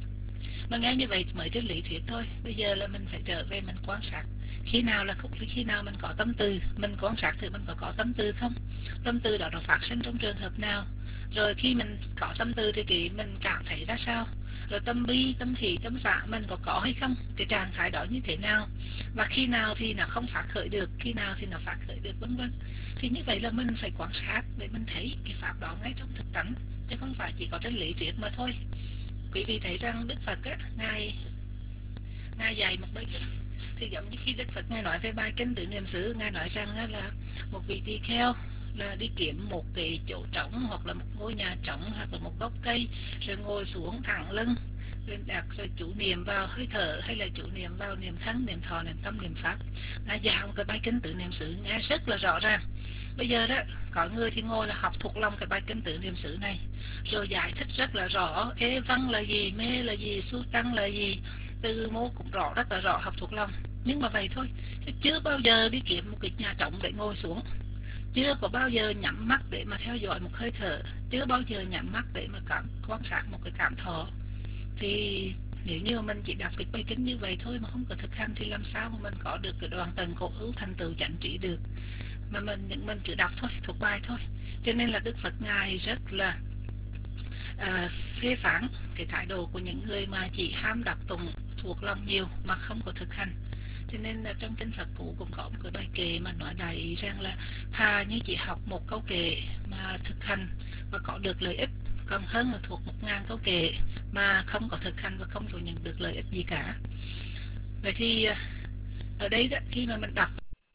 Mà nghe như vậy mới trên lý thuyết thôi. Bây giờ là mình phải trở về mình quan sát. Khi nào là khi nào mình có tâm từ, mình quan sát thử mình có có tâm từ không? Tâm từ đó nó phát sinh trong trường hợp nào? Rồi khi mình có tâm từ thì cái mình cảm thấy ra sao? rồi tâm bi, tâm hỷ, tâm xả mình có có hay không, cái trạng thái đó như thế nào, và khi nào thì nó không phát khởi được, khi nào thì nó phát khởi được, vân vân. Thì như vậy là mình phải quan sát để mình thấy cái pháp đó ngay trong thực tánh, chứ không phải chỉ có trên lý thuyết mà thôi. Quý vị thấy rằng Đức Phật á, ngài ngài dạy một bài kinh, thì giống như khi Đức Phật ngài nói về bài kinh Tứ Niệm xứ, ngài nói rằng á, là một vị tỳ kheo là đi kiếm một cái chỗ trống hoặc là một ngôi nhà trống hoặc là một gốc cây, rồi ngồi xuống thẳng lưng, rồi đặt rồi chủ niệm vào hơi thở, hay là chủ niệm vào niệm thân, niệm thọ, niệm tâm, niệm pháp. Ngài giảng một cái bài kinh Tứ Niệm xứ nghe rất là rõ ràng. Bây giờ đó có người thì ngồi là học thuộc lòng cái bài kinh Tứ Niệm xứ này, rồi giải thích rất là rõ, ê văn là gì, mê là gì, su tăng là gì, từ mô cũng rõ, rất là rõ, học thuộc lòng. Nhưng mà vậy thôi, chứ chưa bao giờ đi kiếm một cái nhà trống để ngồi xuống, chưa có bao giờ nhắm mắt để mà theo dõi một hơi thở, chưa bao giờ nhắm mắt để mà cảm, quan sát một cái cảm thọ. Thì nếu như mình chỉ đọc cái bài kinh như vậy thôi mà không có thực hành thì làm sao mà mình có được cái đoàn tầng cổ hữu thành tựu chánh trí được, mà mình những mình chỉ đọc thôi, thuộc bài thôi. Cho nên là Đức Phật ngài rất là à, phê phán cái thái độ của những người mà chỉ ham đọc tụng thuộc lòng nhiều mà không có thực hành. Cho nên là trong kinh Phật cũ cũng có một cái bài kệ mà nói đại ý rằng là thà như chỉ học một câu kệ mà thực hành và có được lợi ích, còn hơn là thuộc một ngàn câu kệ mà không có thực hành và không có nhận được lợi ích gì cả. Vậy thì ở đây đó, khi mà mình đọc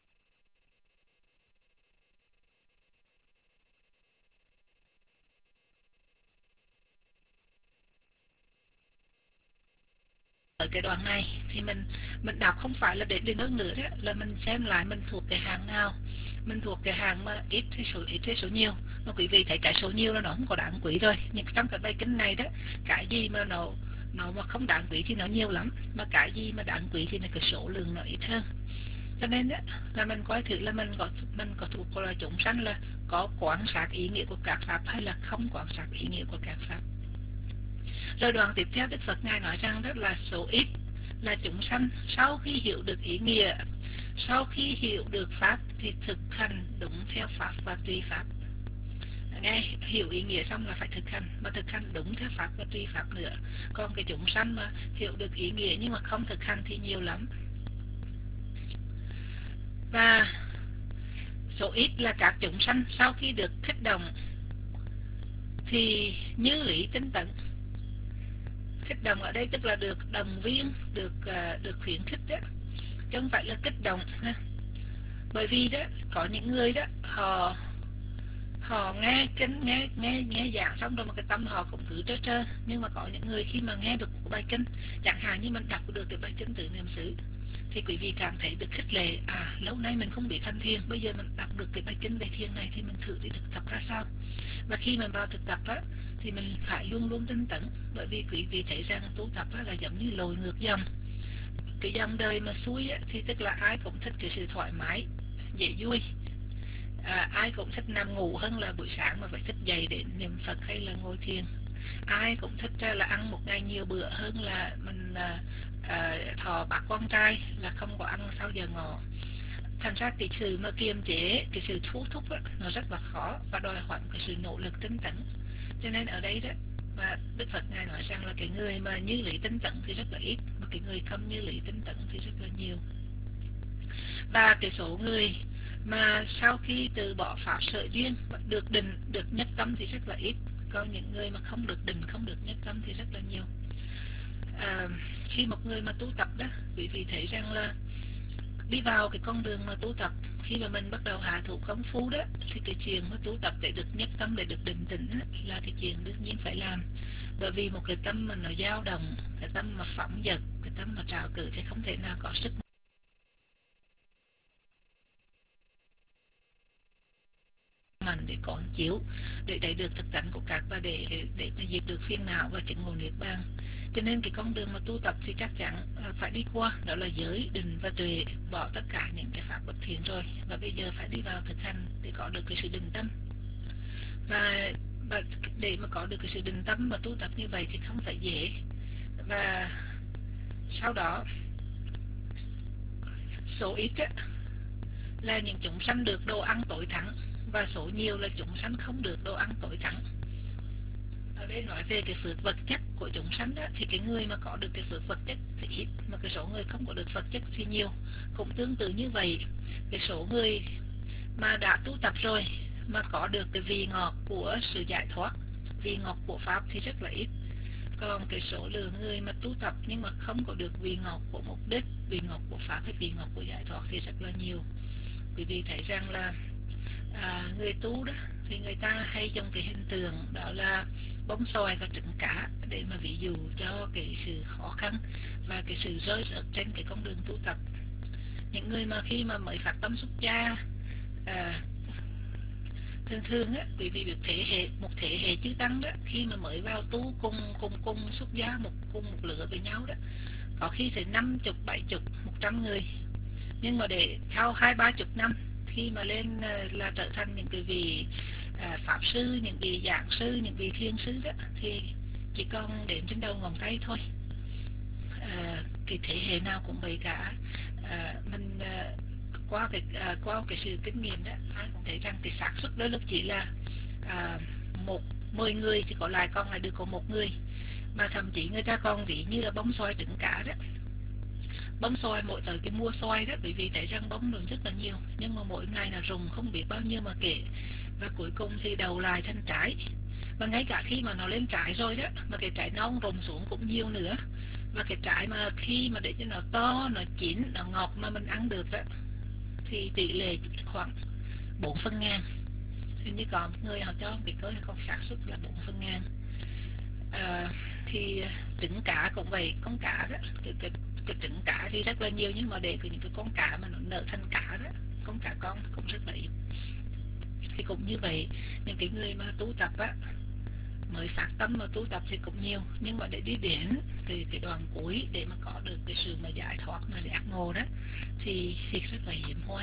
ở cái đoạn này thì mình mình đọc không phải là để đi nước nữa đó, là mình xem lại mình thuộc cái hàng nào, mình thuộc cái hàng mà ít hay số ít hay số nhiều. Mà quý vị thấy cái số nhiều là nó không có đáng quý rồi, nhưng trong cái bài kinh này đó, cái gì mà nó nó mà không đáng quý thì nó nhiều lắm, mà cái gì mà đáng quý thì là cái số lượng nó ít hơn. Cho nên đó, là mình coi thử là mình có mình có thuộc là chúng sanh là có quan sát ý nghĩa của các pháp hay là không quan sát ý nghĩa của các pháp. Rồi đoạn tiếp theo Đức Phật ngài nói rằng đó là số ít là chúng sanh sau khi hiểu được ý nghĩa, sau khi hiểu được pháp thì thực hành đúng theo pháp và tùy pháp. Nghe hiểu ý nghĩa xong là phải thực hành, mà thực hành đúng theo pháp và tùy pháp nữa. Còn cái chúng sanh mà hiểu được ý nghĩa nhưng mà không thực hành thì nhiều lắm. Và số ít là các chúng sanh sau khi được kích động thì như lý tinh tấn. Kích động ở đây tức là được động viên, được uh, được khuyến khích đó, chứ không phải là kích động ha. Bởi vì đó có những người đó họ họ nghe kinh nghe nghe nghe giảng xong rồi mà cái tâm họ cũng cứ trơ trơ, nhưng mà có những người khi mà nghe được một bài kinh, chẳng hạn như mình đọc được cái bài kinh Tứ Niệm xứ, thì quý vị cảm thấy được khích lệ, à lâu nay mình không biết hành thiền, bây giờ mình đọc được cái bài kinh về thiền này thì mình thử đi thực tập ra sao. Và khi mình vào thực tập đó thì mình phải luôn luôn tinh tấn, bởi vì quý vị thấy rằng tu tập là giống như lội ngược dòng. Cái dòng đời mà xuôi á, thì tức là ai cũng thích cái sự thoải mái, dễ vui. À, ai cũng thích nằm ngủ hơn là buổi sáng mà phải thức dậy để niệm Phật hay là ngồi thiền. Ai cũng thích là ăn một ngày nhiều bữa hơn là mình à, à, thọ bát quan trai, là không có ăn sau giờ ngọ. Thành ra cái sự mà kiềm chế, cái sự thu thúc đó, nó rất là khó và đòi hỏi cái sự nỗ lực tinh tấn. Cho nên ở đây đó, và Đức Phật ngài nói rằng là cái người mà như lý tinh tấn thì rất là ít, mà cái người không như lý tinh tấn thì rất là nhiều. Và cái số người mà sau khi từ bỏ pháp sở duyên được định, được nhất tâm thì rất là ít. Còn những người mà không được định, không được nhất tâm thì rất là nhiều. À, khi một người mà tu tập đó, quý vị thấy rằng là đi vào cái con đường mà tu tập, khi mà mình bắt đầu hạ thủ công phu đó, thì cái chuyện mà tu tập để được nhất tâm, để được định tĩnh đó, là cái chuyện đương nhiên phải làm. Bởi vì một cái tâm mà nó dao động, cái tâm mà phóng dật, cái tâm mà trào cử thì không thể nào có sức mạnh để còn chiếu, để đẩy được thực tánh của các và để để, để mà diệt được phiền não và chứng ngộ niết bàn. Cho nên cái con đường mà tu tập thì chắc chắn phải đi qua, đó là giới, định và tuệ, bỏ tất cả những cái pháp bất thiện rồi, và bây giờ phải đi vào thực hành để có được cái sự định tâm. Và, và để mà có được cái sự định tâm mà tu tập như vậy thì không phải dễ. Và sau đó số ít á, là những chúng sanh được đồ ăn tối thắng, và số nhiều là chúng sanh không được đồ ăn tối thắng. đây nói về cái phước vật chất của chúng sanh đó, thì cái người mà có được cái phước vật chất thì ít, mà cái số người không có được vật chất thì nhiều. Cũng tương tự như vậy, cái số người mà đã tu tập rồi mà có được cái vị ngọt của sự giải thoát, vị ngọt của Pháp thì rất là ít. Còn cái số lượng người mà tu tập nhưng mà không có được vị ngọt của mục đích, vị ngọt của Pháp hay vị ngọt của giải thoát thì rất là nhiều. Quý vị thấy rằng là à, người tu đó thì người ta hay dùng cái hình tượng đó là bóng xoài và trứng cá để mà ví dụ cho cái sự khó khăn và cái sự rơi rớt trên cái con đường tu tập. Những người mà khi mà mới phát tâm xuất gia, à, thường thường á, quý vị biết thế hệ một thế hệ chư tăng đó, khi mà mới vào tu cùng cùng cùng xuất gia một cùng một lửa với nhau đó, có khi phải năm chục, bảy chục, một trăm người. Nhưng mà để sau hai ba chục năm, khi mà lên là trở thành những cái vị à, pháp sư, những vị giảng sư, những vị thiên sứ đó, thì chỉ còn đếm trên đầu ngón tay thôi. À, cái thế hệ nào cũng vậy cả. À, mình à, qua cái à, qua cái sự kinh nghiệm đó, ai cũng thấy rằng cái xác suất đó lúc chỉ là à, một mười người thì có lại còn lại được có một người, mà thậm chí người ta còn ví như là bóng xoài trứng cá đó. Bóng xoài mỗi tới cái mua xoài đó, bởi vì thấy rằng bóng đường rất là nhiều, nhưng mà mỗi ngày là rùng không biết bao nhiêu mà kể, và cuối cùng thì đầu lại thành trái. Và ngay cả khi mà nó lên trái rồi đó, mà cái trái non rùng xuống cũng nhiều nữa. Và cái trái mà khi mà để cho nó to, nó chín, nó ngọt mà mình ăn được đó, thì tỷ lệ khoảng bốn phân ngàn. Hình như có một người họ cho cái cớ là con xác suất là bốn phân ngàn. À, thì trứng cá cũng vậy, con cá đó, cái, cái, cái trứng cá thì rất là nhiều, nhưng mà để những cái con cá mà nó nở thành cá đó, con cá con cũng rất là ít. Thì cũng như vậy, những cái người mà tu tập á, mới phát tâm mà tu tập thì cũng nhiều, nhưng mà để đi đến cái, cái đoạn cuối để mà có được cái sự mà giải thoát mà giác ngộ đó thì, thì rất là hiếm hoi.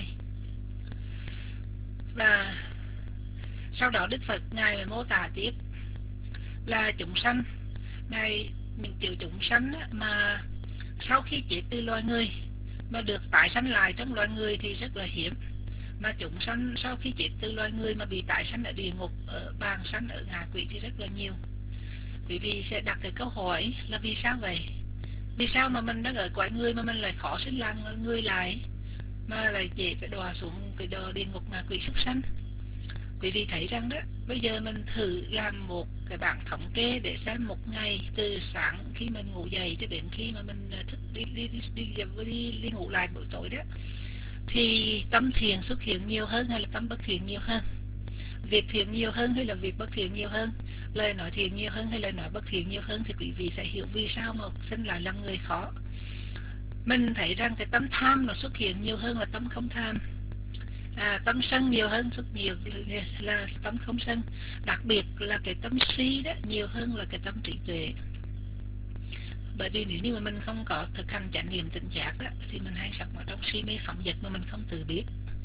Và sau đó Đức Phật Ngài mới mô tả tiếp là chúng sanh, Ngài mình chịu chúng sanh á, mà sau khi chết từ loài người mà được tái sanh lại trong loài người thì rất là hiếm. Mà chúng sanh sau khi chết từ loài người mà bị tái sanh ở địa ngục, ở bàn sanh, ở ngạ quỷ thì rất là nhiều. Quý vị sẽ đặt cái câu hỏi là vì sao vậy? Vì sao mà mình đã ở cõi người mà mình lại khó sinh làm người lại, mà lại dễ phải đọa xuống cái đọa địa ngục ngạ quỷ súc sanh? Quý vị thấy rằng đó, bây giờ mình thử làm một cái bảng thống kê để xem một ngày từ sáng khi mình ngủ dậy cho đến khi mà mình thức đi đi đi đi, đi, đi, đi ngủ lại buổi tối đó, thì tâm thiện xuất hiện nhiều hơn hay là tâm bất thiện nhiều hơn? Việc thiện nhiều hơn hay là việc bất thiện nhiều hơn? Lời nói thiện nhiều hơn hay lời nói bất thiện nhiều hơn? Thì quý vị sẽ hiểu vì sao mà sinh lại làm người khó. Mình thấy rằng cái tâm tham nó xuất hiện nhiều hơn là tâm không tham. À, tâm sân nhiều hơn rất nhiều là tâm không sân. Đặc biệt là cái tâm si đó nhiều hơn là cái tâm trí tuệ. Bởi vì nếu như mà mình không có thực hành chánh niệm tỉnh giác đó, thì mình hay sống ở trong si mê phỏng vật mà mình không tự biết.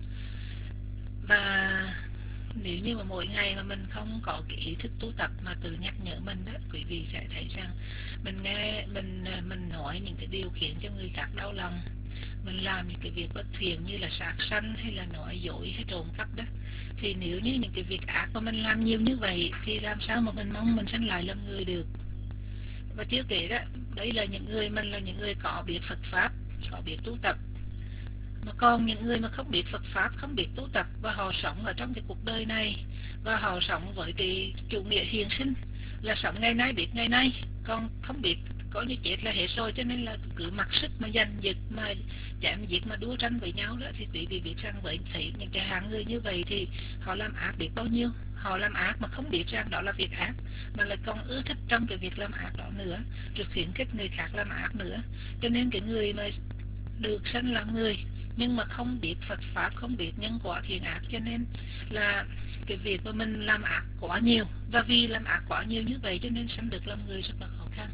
Và nếu như mà mỗi ngày mà mình không có cái ý thức tu tập mà tự nhắc nhở mình đó, quý vị sẽ thấy rằng mình nghe mình mình nói những cái điều khiến cho người khác đau lòng, mình làm những cái việc bất thiện như là sát sanh hay là nói dối hay trộm cắp đó, thì nếu như những cái việc ác mà mình làm nhiều như vậy thì làm sao mà mình mong mình sanh lại làm người được? Và chưa kể đó, đây là những người mình là những người có biết Phật Pháp, có biết tu tập. Mà còn những người mà không biết Phật Pháp, không biết tu tập, và họ sống ở trong cái cuộc đời này, và họ sống với cái chủ nghĩa hiện sinh, là sống ngày nay biết ngày nay, còn không biết có như chết là hết rồi, cho nên là cứ mặc sức mà giành giật, mà chém giết, mà đua tranh với nhau đó. Thì quý vị biết rằng với thấy những cái hạng người như vậy thì họ làm ác biết bao nhiêu. Họ làm ác mà không biết rằng đó là việc ác, mà lại còn ưa thích trong cái việc làm ác đó nữa, rồi khuyến khích người khác làm ác nữa. Cho nên cái người mà được sanh làm người nhưng mà không biết Phật Pháp, không biết nhân quả thiện ác, cho nên là cái việc mà mình làm ác quá nhiều, và vì làm ác quá nhiều như vậy cho nên sanh được làm người rất là khó khăn.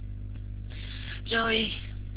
Rồi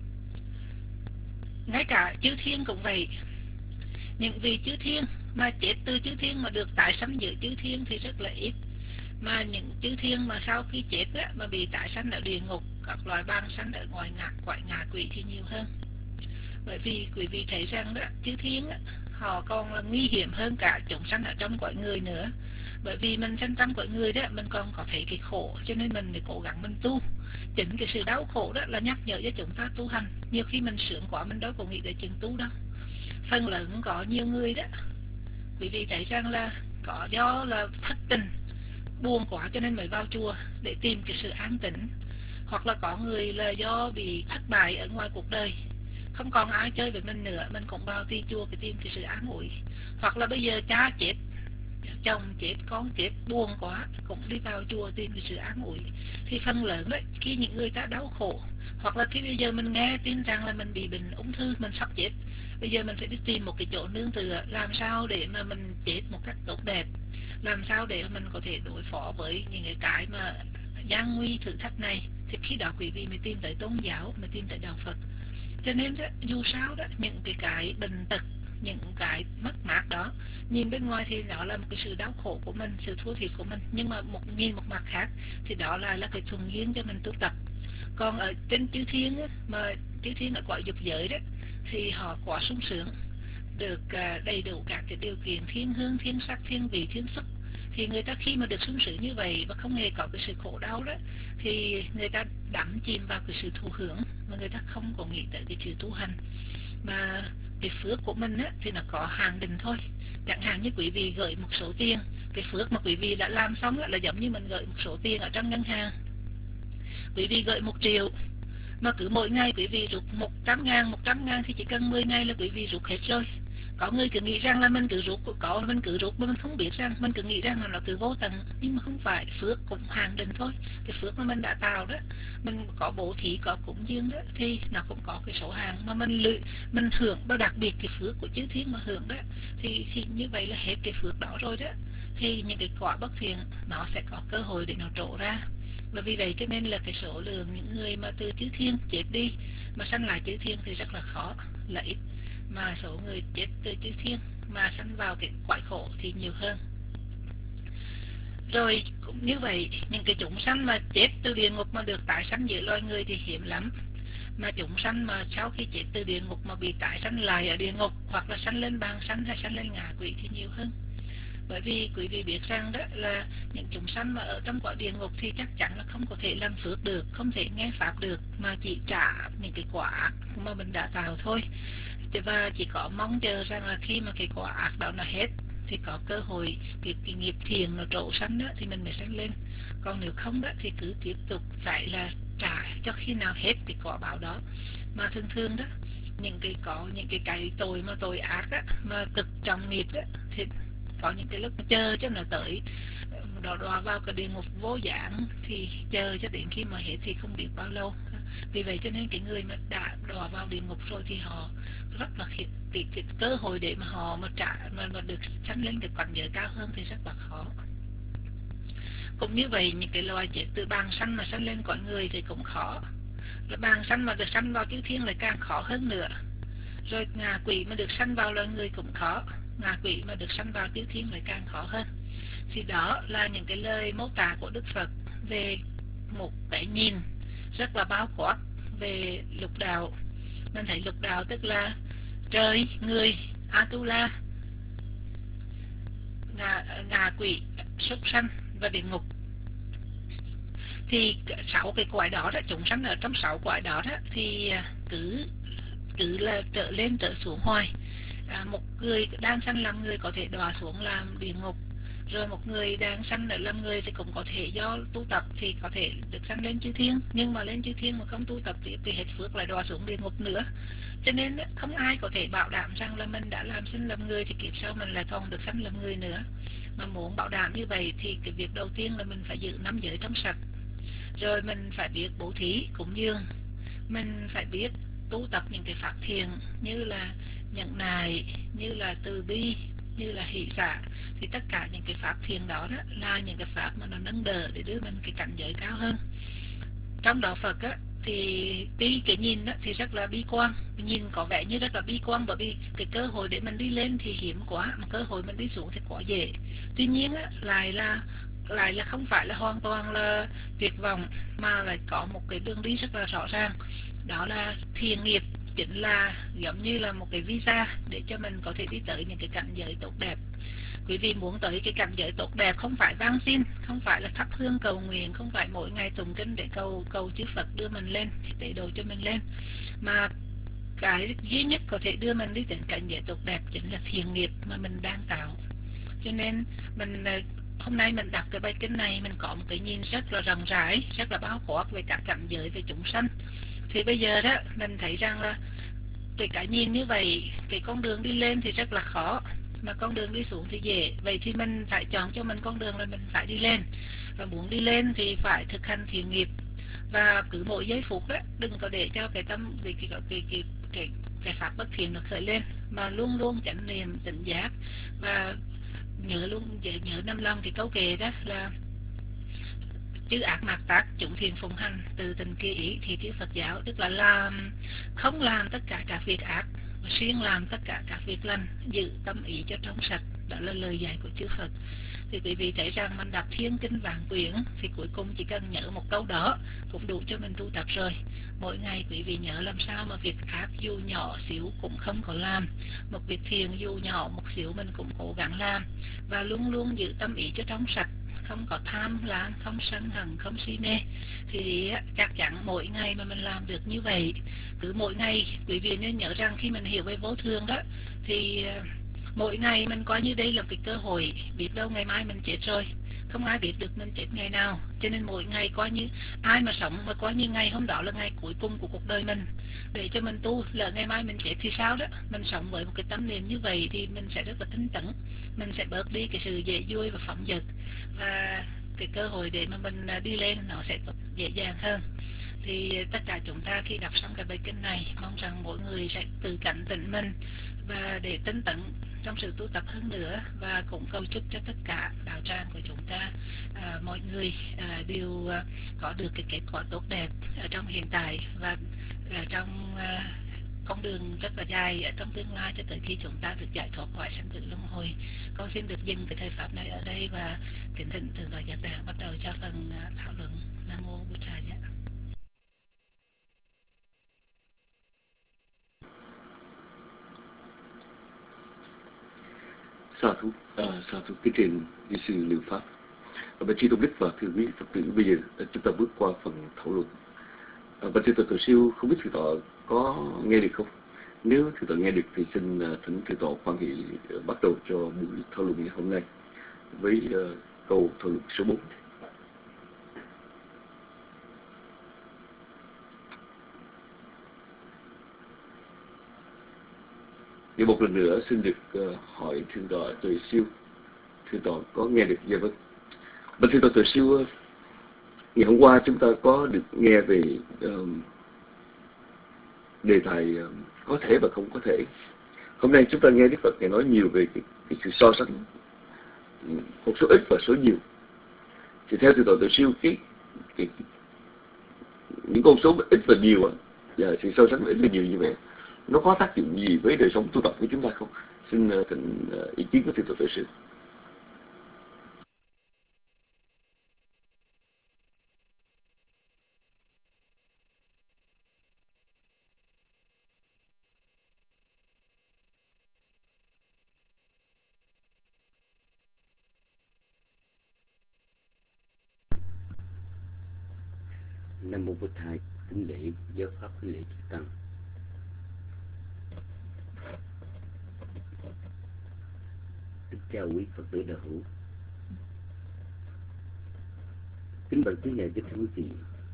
ngay cả chư thiên cũng vậy. Những vị chư thiên mà chết từ chư thiên mà được tái sanh giữa chư thiên thì rất là ít. Mà những chư thiên mà sau khi chết á, mà bị tái sanh ở địa ngục, các loài ban sanh ở ngoài ngạ quại ngạ quỷ thì nhiều hơn. Bởi vì quý vị thấy rằng đó, chư thiên á, họ còn là nguy hiểm hơn cả chúng sanh ở trong cõi người nữa. Bởi vì mình sanh tâm cõi người đó, mình còn có thấy cái khổ, cho nên mình phải cố gắng mình tu. Chính cái sự đau khổ đó là nhắc nhở cho chúng ta tu hành. Nhiều khi mình sướng quá mình đâu có nghĩ đến chuyện tu đâu. Phần lớn có nhiều người đó, bởi vì thấy rằng là có do là thất tình, buồn quá cho nên mới vào chùa để tìm cái sự an tĩnh. Hoặc là có người là do bị thất bại ở ngoài cuộc đời, không còn ai chơi với mình nữa, mình cũng vào đi chùa để tìm cái sự an ủi. Hoặc là bây giờ cha chết, chồng chết, con chết, buồn quá cũng đi vào chùa tìm cái sự an ủi. Thì phần lớn đấy, khi những người ta đau khổ, hoặc là khi bây giờ mình nghe tin rằng là mình bị bệnh ung thư, mình sắp chết, bây giờ mình phải đi tìm một cái chỗ nương tựa, làm sao để mà mình chết một cách tốt đẹp, làm sao để mình có thể đối phó với những cái cái mà gian nguy thử thách này. Thì khi đó quý vị mới tìm tới tôn giáo, mới tìm tới đạo Phật. Cho nên đó, dù sao đó, những cái cái bệnh tật, những cái mất mát đó, nhìn bên ngoài thì đó là một cái sự đau khổ của mình, sự thua thiệt của mình, nhưng mà một nhìn một mặt khác thì đó là là cái thuần duyên cho mình tu tập. Còn ở trên chư thiên á, mà chư thiên ở cõi dục giới đó thì họ quá sung sướng, được uh, đầy đủ các cái điều kiện thiên hương, thiên sắc, thiên vị, thiên xúc. Thì người ta khi mà được sung sướng như vậy và không hề có cái sự khổ đau đó, thì người ta đắm chìm vào cái sự thụ hưởng mà người ta không có nghĩ tới cái sự tu hành. Mà cái phước của mình á, thì nó có hạn định thôi. Chẳng hạn như quý vị gửi một số tiền, cái phước mà quý vị đã làm xong á, là giống như mình gửi một số tiền ở trong ngân hàng. Quý vị gửi một triệu, mà cứ mỗi ngày quý vị rút một trăm ngàn, một trăm ngàn thì chỉ cần mười ngày là quý vị rút hết rồi. Có người cứ nghĩ rằng là mình cứ rút, có mình cứ rút mà mình không biết rằng, mình cứ nghĩ rằng là nó cứ vô tận, nhưng mà không phải. Phước cũng hạn định thôi. Cái phước mà mình đã tạo đó, mình có bố thí, có cúng dường đó, thì nó cũng có cái số hạn mà mình lựa, mình hưởng. Và đặc biệt cái phước của chư thiên mà hưởng đó, thì, thì như vậy là hết cái phước đó rồi đó, thì những cái quả bất thiện nó sẽ có cơ hội để nó trổ ra. Và vì vậy cho nên là cái số lượng những người mà từ chư thiên chết đi mà sanh lại chư thiên thì rất là khó, là ít. Mà số người chết từ chư thiên mà sanh vào cái cõi khổ thì nhiều hơn. Rồi cũng như vậy, những cái chúng sanh mà chết từ địa ngục mà được tái sanh giữa loài người thì hiếm lắm. Mà chúng sanh mà sau khi chết từ địa ngục mà bị tái sanh lại ở địa ngục, hoặc là sanh lên bàn sanh hay sanh lên ngạ quỷ thì nhiều hơn. Bởi vì quý vị biết rằng đó là những chúng sanh mà ở trong cõi địa ngục thì chắc chắn là không có thể làm phước được, không thể nghe pháp được, mà chỉ trả những cái quả mà mình đã tạo thôi. Và chỉ có mong chờ rằng là khi mà cái quả ác đó nó hết thì có cơ hội cái, cái nghiệp thiền nó trổ sanh đó thì mình mới sanh lên. Còn nếu không đó thì cứ tiếp tục phải là trả cho khi nào hết cái quả báo đó. Mà thường thường đó, những cái có những cái cái tội mà tội ác á, mà cực trọng nghiệp đó, thì có những cái lúc chờ cho nó tới đọa đọa vào cái địa ngục vô giảng, thì chờ cho đến khi mà hết thì không biết bao lâu. Vì vậy cho nên cái người mà đã đọa vào địa ngục rồi thì họ rất là cái, cái, cái cơ hội để mà họ mà trả mà, mà được sanh lên cái cảnh giới cao hơn thì rất là khó. Cũng như vậy, những cái loài chết từ bàn sanh mà sanh lên cõi người thì cũng khó. Rồi bàn sanh mà được sanh vào chư thiên lại càng khó hơn nữa. Rồi ngạ quỷ mà được sanh vào loài người cũng khó, ngạ quỷ mà được sanh vào chư thiên lại càng khó hơn. Thì đó là những cái lời mô tả của Đức Phật về một cái nhìn rất là bao quát về lục đạo. Mình thấy lục đạo tức là trời, người, Atula, ngạ, ngạ quỷ, súc sanh và địa ngục. Thì sáu cái cõi đó đó, chúng sanh ở trong sáu cõi đó đó thì cứ cứ là trở lên trở xuống hoài. À, một người đang sanh làm người có thể đọa xuống làm địa ngục, rồi một người đang sanh ở làm người thì cũng có thể do tu tập thì có thể được sanh lên chư thiên, nhưng mà lên chư thiên mà không tu tập thì, thì hết phước lại đọa xuống địa ngục nữa. Cho nên không ai có thể bảo đảm rằng là mình đã làm sinh làm người thì kiếp sau mình lại còn được sanh làm người nữa. Mà muốn bảo đảm như vậy thì cái việc đầu tiên là mình phải giữ năm giới trong sạch, rồi mình phải biết bố thí cúng dường, mình phải biết tu tập những cái pháp thiền như là nhẫn nại, như là từ bi, như là hỷ xả. Thì tất cả những cái pháp thiền đó, đó là những cái pháp mà nó nâng đỡ để đưa mình cái cảnh giới cao hơn. Trong đạo Phật á, thì tuy cái nhìn đó thì rất là bi quan, nhìn có vẻ như rất là bi quan, bởi vì cái cơ hội để mình đi lên thì hiếm quá, mà cơ hội mình đi xuống thì quá dễ. Tuy nhiên á, lại là lại là không phải là hoàn toàn là tuyệt vọng, mà lại có một cái đường đi rất là rõ ràng. Đó là thiện nghiệp chính là giống như là một cái visa để cho mình có thể đi tới những cái cảnh giới tốt đẹp. Quý vị muốn tới cái cảnh giới tốt đẹp không phải van xin, không phải là thắp hương cầu nguyện, không phải mỗi ngày tụng kinh để cầu cầu chư Phật đưa mình lên, để độ cho mình lên, mà cái duy nhất có thể đưa mình đi đến cảnh giới tốt đẹp chính là thiện nghiệp mà mình đang tạo. Cho nên mình hôm nay mình đọc cái bài kinh này, mình có một cái nhìn rất là rộng rãi, rất là bao quát về các cảnh giới về chúng sanh. Thì bây giờ đó mình thấy rằng là cái cái nhìn như vậy, cái con đường đi lên thì rất là khó, mà con đường đi xuống thì dễ. Vậy thì mình phải chọn cho mình con đường là mình phải đi lên, và muốn đi lên thì phải thực hành thiện nghiệp. Và cứ mỗi giây phút đó đừng có để cho cái tâm cái cái cái cái cái, cái pháp bất thiện nó khởi lên, mà luôn luôn chánh niệm tỉnh giác, và nhớ luôn nhớ, nhớ năm lần cái câu kệ đó là chư ác mạt tác chúng thiền phụng hành từ tình kia ý thì thiếu Phật giáo, tức là làm không làm tất cả các việc ác, mà siêng làm tất cả các việc lành, giữ tâm ý cho trong sạch. Đó là lời dạy của chư Phật. Thì quý vị thấy rằng mình đọc thiên kinh vạn quyển thì cuối cùng chỉ cần nhớ một câu đó cũng đủ cho mình tu tập rồi. Mỗi ngày quý vị nhớ làm sao mà việc ác dù nhỏ xíu cũng không có làm, một việc thiện dù nhỏ một xíu mình cũng cố gắng làm, và luôn luôn giữ tâm ý cho trong sạch, không có tham lam, không sân hận, không si mê. Thì chắc chắn mỗi ngày mà mình làm được như vậy, cứ mỗi ngày quý vị nên nhớ rằng khi mình hiểu về vô thường đó thì mỗi ngày mình coi như đây là cái cơ hội, biết đâu ngày mai mình chết rồi, không ai biết được mình chết ngày nào. Cho nên mỗi ngày coi như ai mà sống mà coi như ngày hôm đó là ngày cuối cùng của cuộc đời mình, để cho mình tu. Lỡ ngày mai mình chết thì sao đó, mình sống với một cái tâm niệm như vậy thì mình sẽ rất là tinh tấn, mình sẽ bớt đi cái sự dễ vui và phóng dật, và cái cơ hội để mà mình đi lên nó sẽ dễ dàng hơn. Thì tất cả chúng ta khi đọc xong cái bài kinh này, mong rằng mỗi người sẽ tự cảnh tỉnh mình và để tinh tấn trong sự tu tập hơn nữa, và cũng cầu chúc cho tất cả đạo tràng của chúng ta, à, mọi người à, đều à, có được cái kết quả tốt đẹp ở trong hiện tại, và à, trong à, con đường rất là dài ở trong tương lai, cho tới khi chúng ta được giải thoát khỏi sanh tử luân hồi. Con xin được dừng cái thời pháp này ở đây và kính thỉnh thượng tọa Giác Đàn bắt đầu cho phần à, thảo luận. Nam mô Bụt Thầy. Sa thú, à, sa thú cái trên như sư Liệu Pháp. À, Bạch Sư Tôn Đức và thưa quý Phật tử, bây giờ chúng ta bước qua phần thảo luận. À, Bạch Sư Tôn Tổ Siêu không biết thượng tọa có nghe được không? Nếu thượng tọa nghe được thì xin uh, thỉnh thượng tọa khoan hỷ uh, bắt đầu cho buổi thảo luận ngày hôm nay với uh, câu thảo luận số bốn. Và một lần nữa xin được uh, hỏi thượng tọa Tuệ Siêu, thượng tọa có nghe được? Dạ vâng. Bạch thượng tọa Tuệ Siêu, uh, ngày hôm qua chúng ta có được nghe về uh, đề tài uh, có thể và không có thể. Hôm nay chúng ta nghe Đức Phật Ngài nói nhiều về cái, cái sự so sánh, một số ít và số nhiều. Thì theo thượng tọa Tuệ Siêu, cái, cái, những con số ít và nhiều và sự so sánh ít và nhiều như vậy, nó có tác dụng gì với đời sống tu tập của chúng ta không? Xin uh, thỉnh uh, ý kiến của thượng tọa Tuệ Siêu. Nam mô Bụt Thầy, kính lễ giáo pháp, kính lễ chư tăng. Kính chào quý Phật tử đạo hữu. Kính bạch quý ngài, kính thưa quý vị.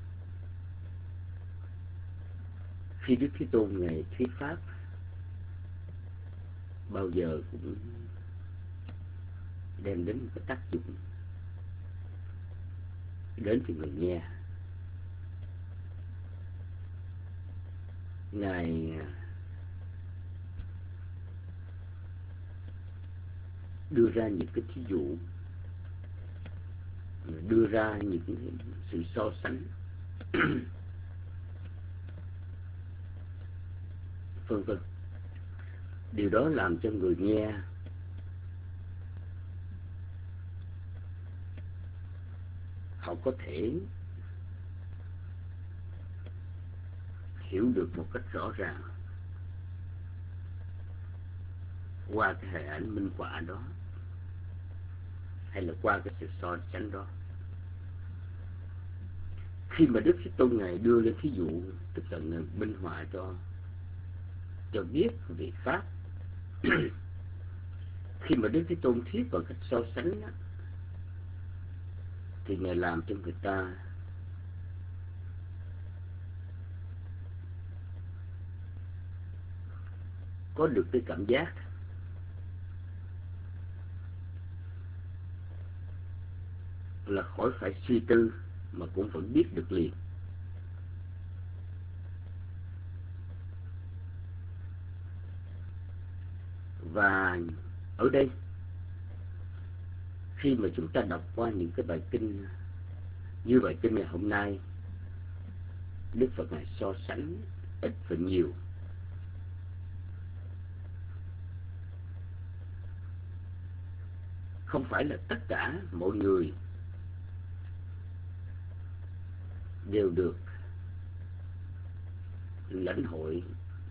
Khi Đức Thế Tôn ngài thuyết pháp, bao giờ cũng đem đến một cái tác dụng đến cho người nghe. Ngài đưa ra những cái thí dụ, đưa ra những cái sự so sánh, vân vân. Điều đó làm cho người nghe họ có thể hiểu được một cách rõ ràng qua cái hình ảnh minh họa đó, hay là qua cái sự so sánh đó. Khi mà Đức Thế Tôn Ngài đưa lên thí dụ, tức là Ngài minh họa cho cho biết về Pháp. Khi mà Đức Thế Tôn thuyết bằng cách so sánh đó, thì Ngài làm cho người ta có được cái cảm giác là khỏi phải suy tư mà cũng vẫn biết được liền. Và ở đây, khi mà chúng ta đọc qua những cái bài kinh như bài kinh ngày hôm nay, Đức Phật Ngài so sánh ít và nhiều. Không phải là tất cả mọi người đều được lãnh hội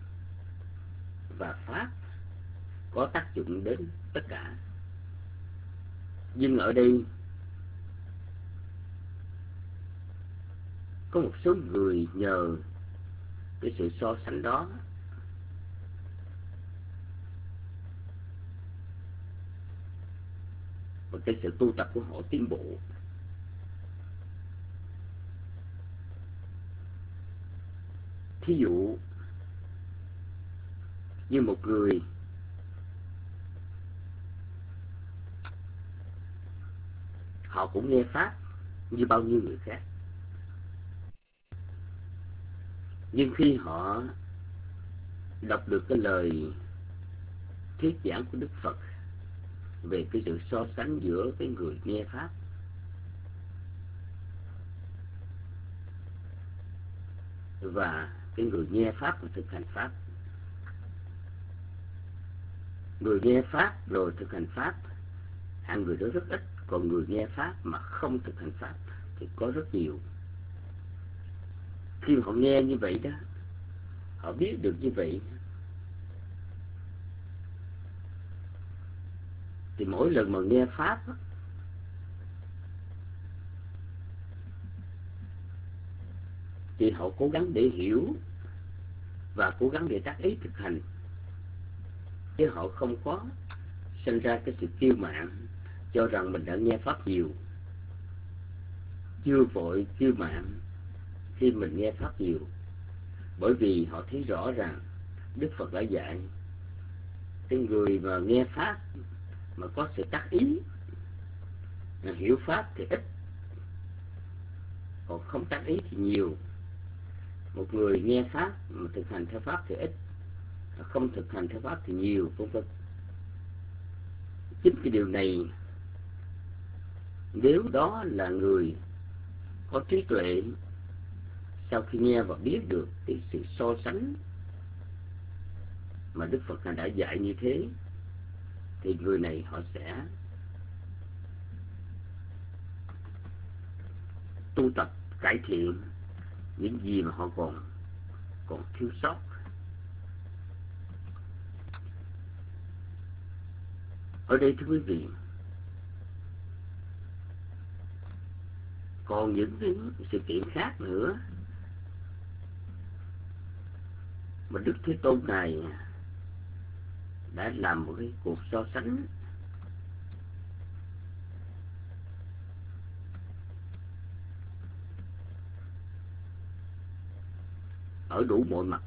và Pháp có tác dụng đến tất cả. Nhưng ở đây có một số người nhờ cái sự so sánh đó và cái sự tu tập của họ tiến bộ. Thí dụ như một người họ cũng nghe Pháp như bao nhiêu người khác, nhưng khi họ đọc được cái lời thuyết giảng của Đức Phật về cái sự so sánh giữa cái người nghe Pháp và cái người nghe Pháp và thực hành Pháp, người nghe Pháp rồi thực hành Pháp, hạng người đó rất ít. Còn người nghe Pháp mà không thực hành Pháp thì có rất nhiều. Khi họ nghe như vậy đó, họ biết được như vậy, thì mỗi lần mà nghe Pháp đó, thì họ cố gắng để hiểu và cố gắng để tác ý thực hành, chứ họ không có sinh ra cái sự kiêu mạn cho rằng mình đã nghe Pháp nhiều. Chưa vội kiêu mạn khi mình nghe Pháp nhiều, bởi vì họ thấy rõ rằng Đức Phật đã dạy cái người mà nghe Pháp mà có sự tác ý, hiểu Pháp thì ít, còn không tác ý thì nhiều. Một người nghe Pháp mà thực hành theo Pháp thì ít, không thực hành theo Pháp thì nhiều, vân vân. Chính cái điều này, nếu đó là người có trí tuệ, sau khi nghe và biết được cái sự so sánh mà Đức Phật đã dạy như thế, thì người này họ sẽ tu tập cải thiện những gì mà họ còn còn thiếu sót. Ở đây thưa quý vị, còn những cái sự kiện khác nữa mà Đức Thế Tôn Ngài đã làm một cái cuộc so sánh ở đủ mọi mặt.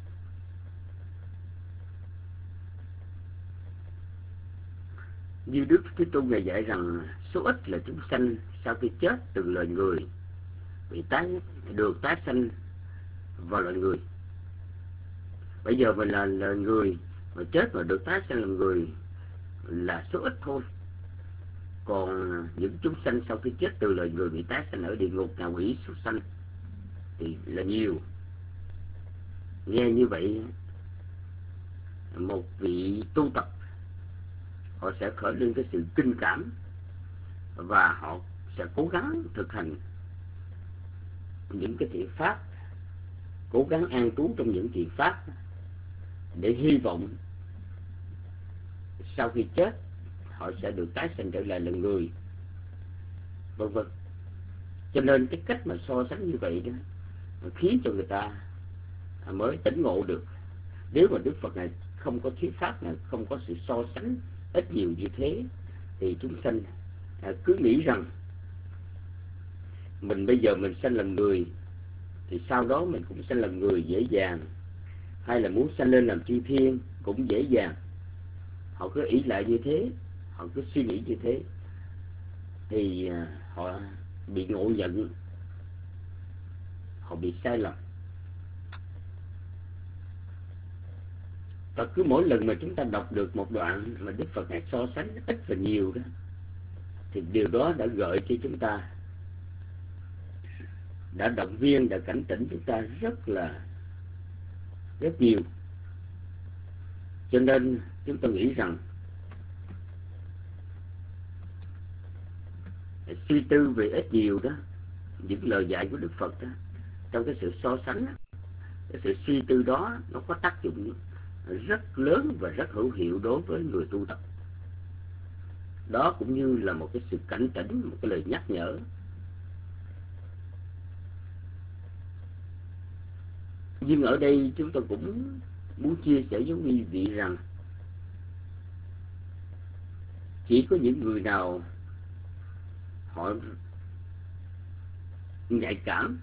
Như Đức Thế Tôn Ngài dạy rằng số ít là chúng sanh sau khi chết từ loài người bị tái được tái sanh vào loài người. Bây giờ mình là loài người mà chết mà được tái sanh làm người là số ít thôi. Còn những chúng sanh sau khi chết từ loài người bị tái sanh ở địa ngục, ngạ quỷ, súc sanh thì là nhiều. Nghe như vậy, một vị tu tập họ sẽ khởi lên cái sự kinh cảm và họ sẽ cố gắng thực hành những cái thiện pháp, cố gắng an trú trong những thiện pháp để hy vọng sau khi chết họ sẽ được tái sinh trở lại là người, vân vân. Cho nên cái cách mà so sánh như vậy đó khiến cho người ta mới tỉnh ngộ được. Nếu mà Đức Phật này không có thuyết pháp này, không có sự so sánh ít nhiều như thế, thì chúng sanh cứ nghĩ rằng mình bây giờ mình sanh làm người thì sau đó mình cũng sanh làm người dễ dàng, hay là muốn sanh lên làm chư thiên cũng dễ dàng. Họ cứ ý lại như thế, họ cứ suy nghĩ như thế, thì họ bị ngộ nhận, họ bị sai lầm. Và cứ mỗi lần mà chúng ta đọc được một đoạn mà Đức Phật này so sánh ít và nhiều đó, thì điều đó đã gợi cho chúng ta, đã động viên, đã cảnh tỉnh chúng ta rất là rất nhiều. Cho nên chúng ta nghĩ rằng suy tư về ít nhiều đó, những lời dạy của Đức Phật đó, trong cái sự so sánh đó, cái sự suy tư đó nó có tác dụng rất lớn và rất hữu hiệu đối với người tu tập. Đó cũng như là một cái sự cảnh tỉnh, một cái lời nhắc nhở. Nhưng ở đây chúng tôi cũng muốn chia sẻ với quý vị rằng chỉ có những người nào họ nhạy cảm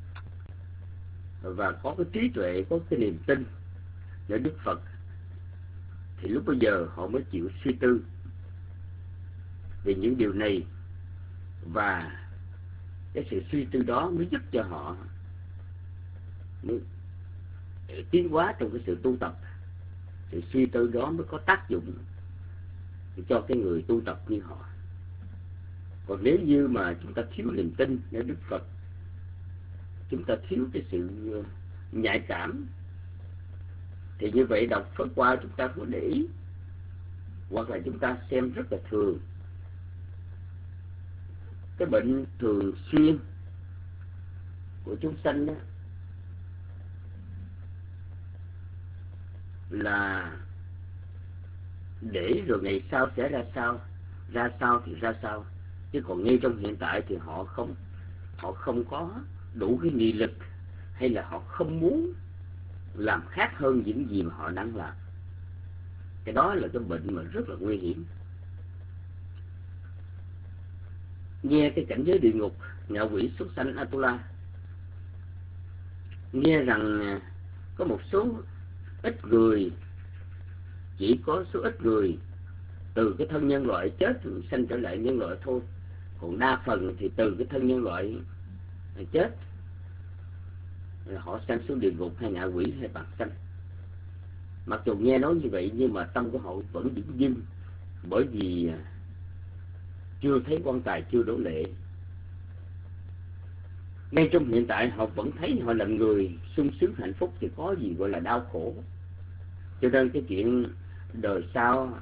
và có cái trí tuệ, có cái niềm tin để Đức Phật, thì lúc bây giờ họ mới chịu suy tư về những điều này, và cái sự suy tư đó mới giúp cho họ mới tiến hóa trong cái sự tu tập. Sự suy tư đó mới có tác dụng cho cái người tu tập như họ. Còn nếu như mà chúng ta thiếu niềm tin để Đức Phật, chúng ta thiếu cái sự nhạy cảm, thì như vậy đọc Phật qua chúng ta không để ý, hoặc là chúng ta xem rất là thường. Cái bệnh thường xuyên của chúng sanh đó là để rồi ngày sau sẽ ra sao, ra sao thì ra sao, chứ còn ngay trong hiện tại thì họ không họ không có đủ cái nghị lực, hay là họ không muốn làm khác hơn những gì mà họ đang làm. Cái đó là cái bệnh mà rất là nguy hiểm. Nghe cái cảnh giới địa ngục, ngạ quỷ, súc sanh, Atula, nghe rằng có một số ít người, chỉ có số ít người từ cái thân nhân loại chết sanh trở lại nhân loại thôi, còn đa phần thì từ cái thân nhân loại chết là họ sanh xuống địa ngục hay ngạ quỷ hay bạc sanh. Mặc dù nghe nói như vậy nhưng mà tâm của họ vẫn dửng dưng, bởi vì chưa thấy quan tài chưa đổ lệ. Ngay trong hiện tại họ vẫn thấy họ là người sung sướng hạnh phúc, thì có gì gọi là đau khổ. Cho nên cái chuyện đời sau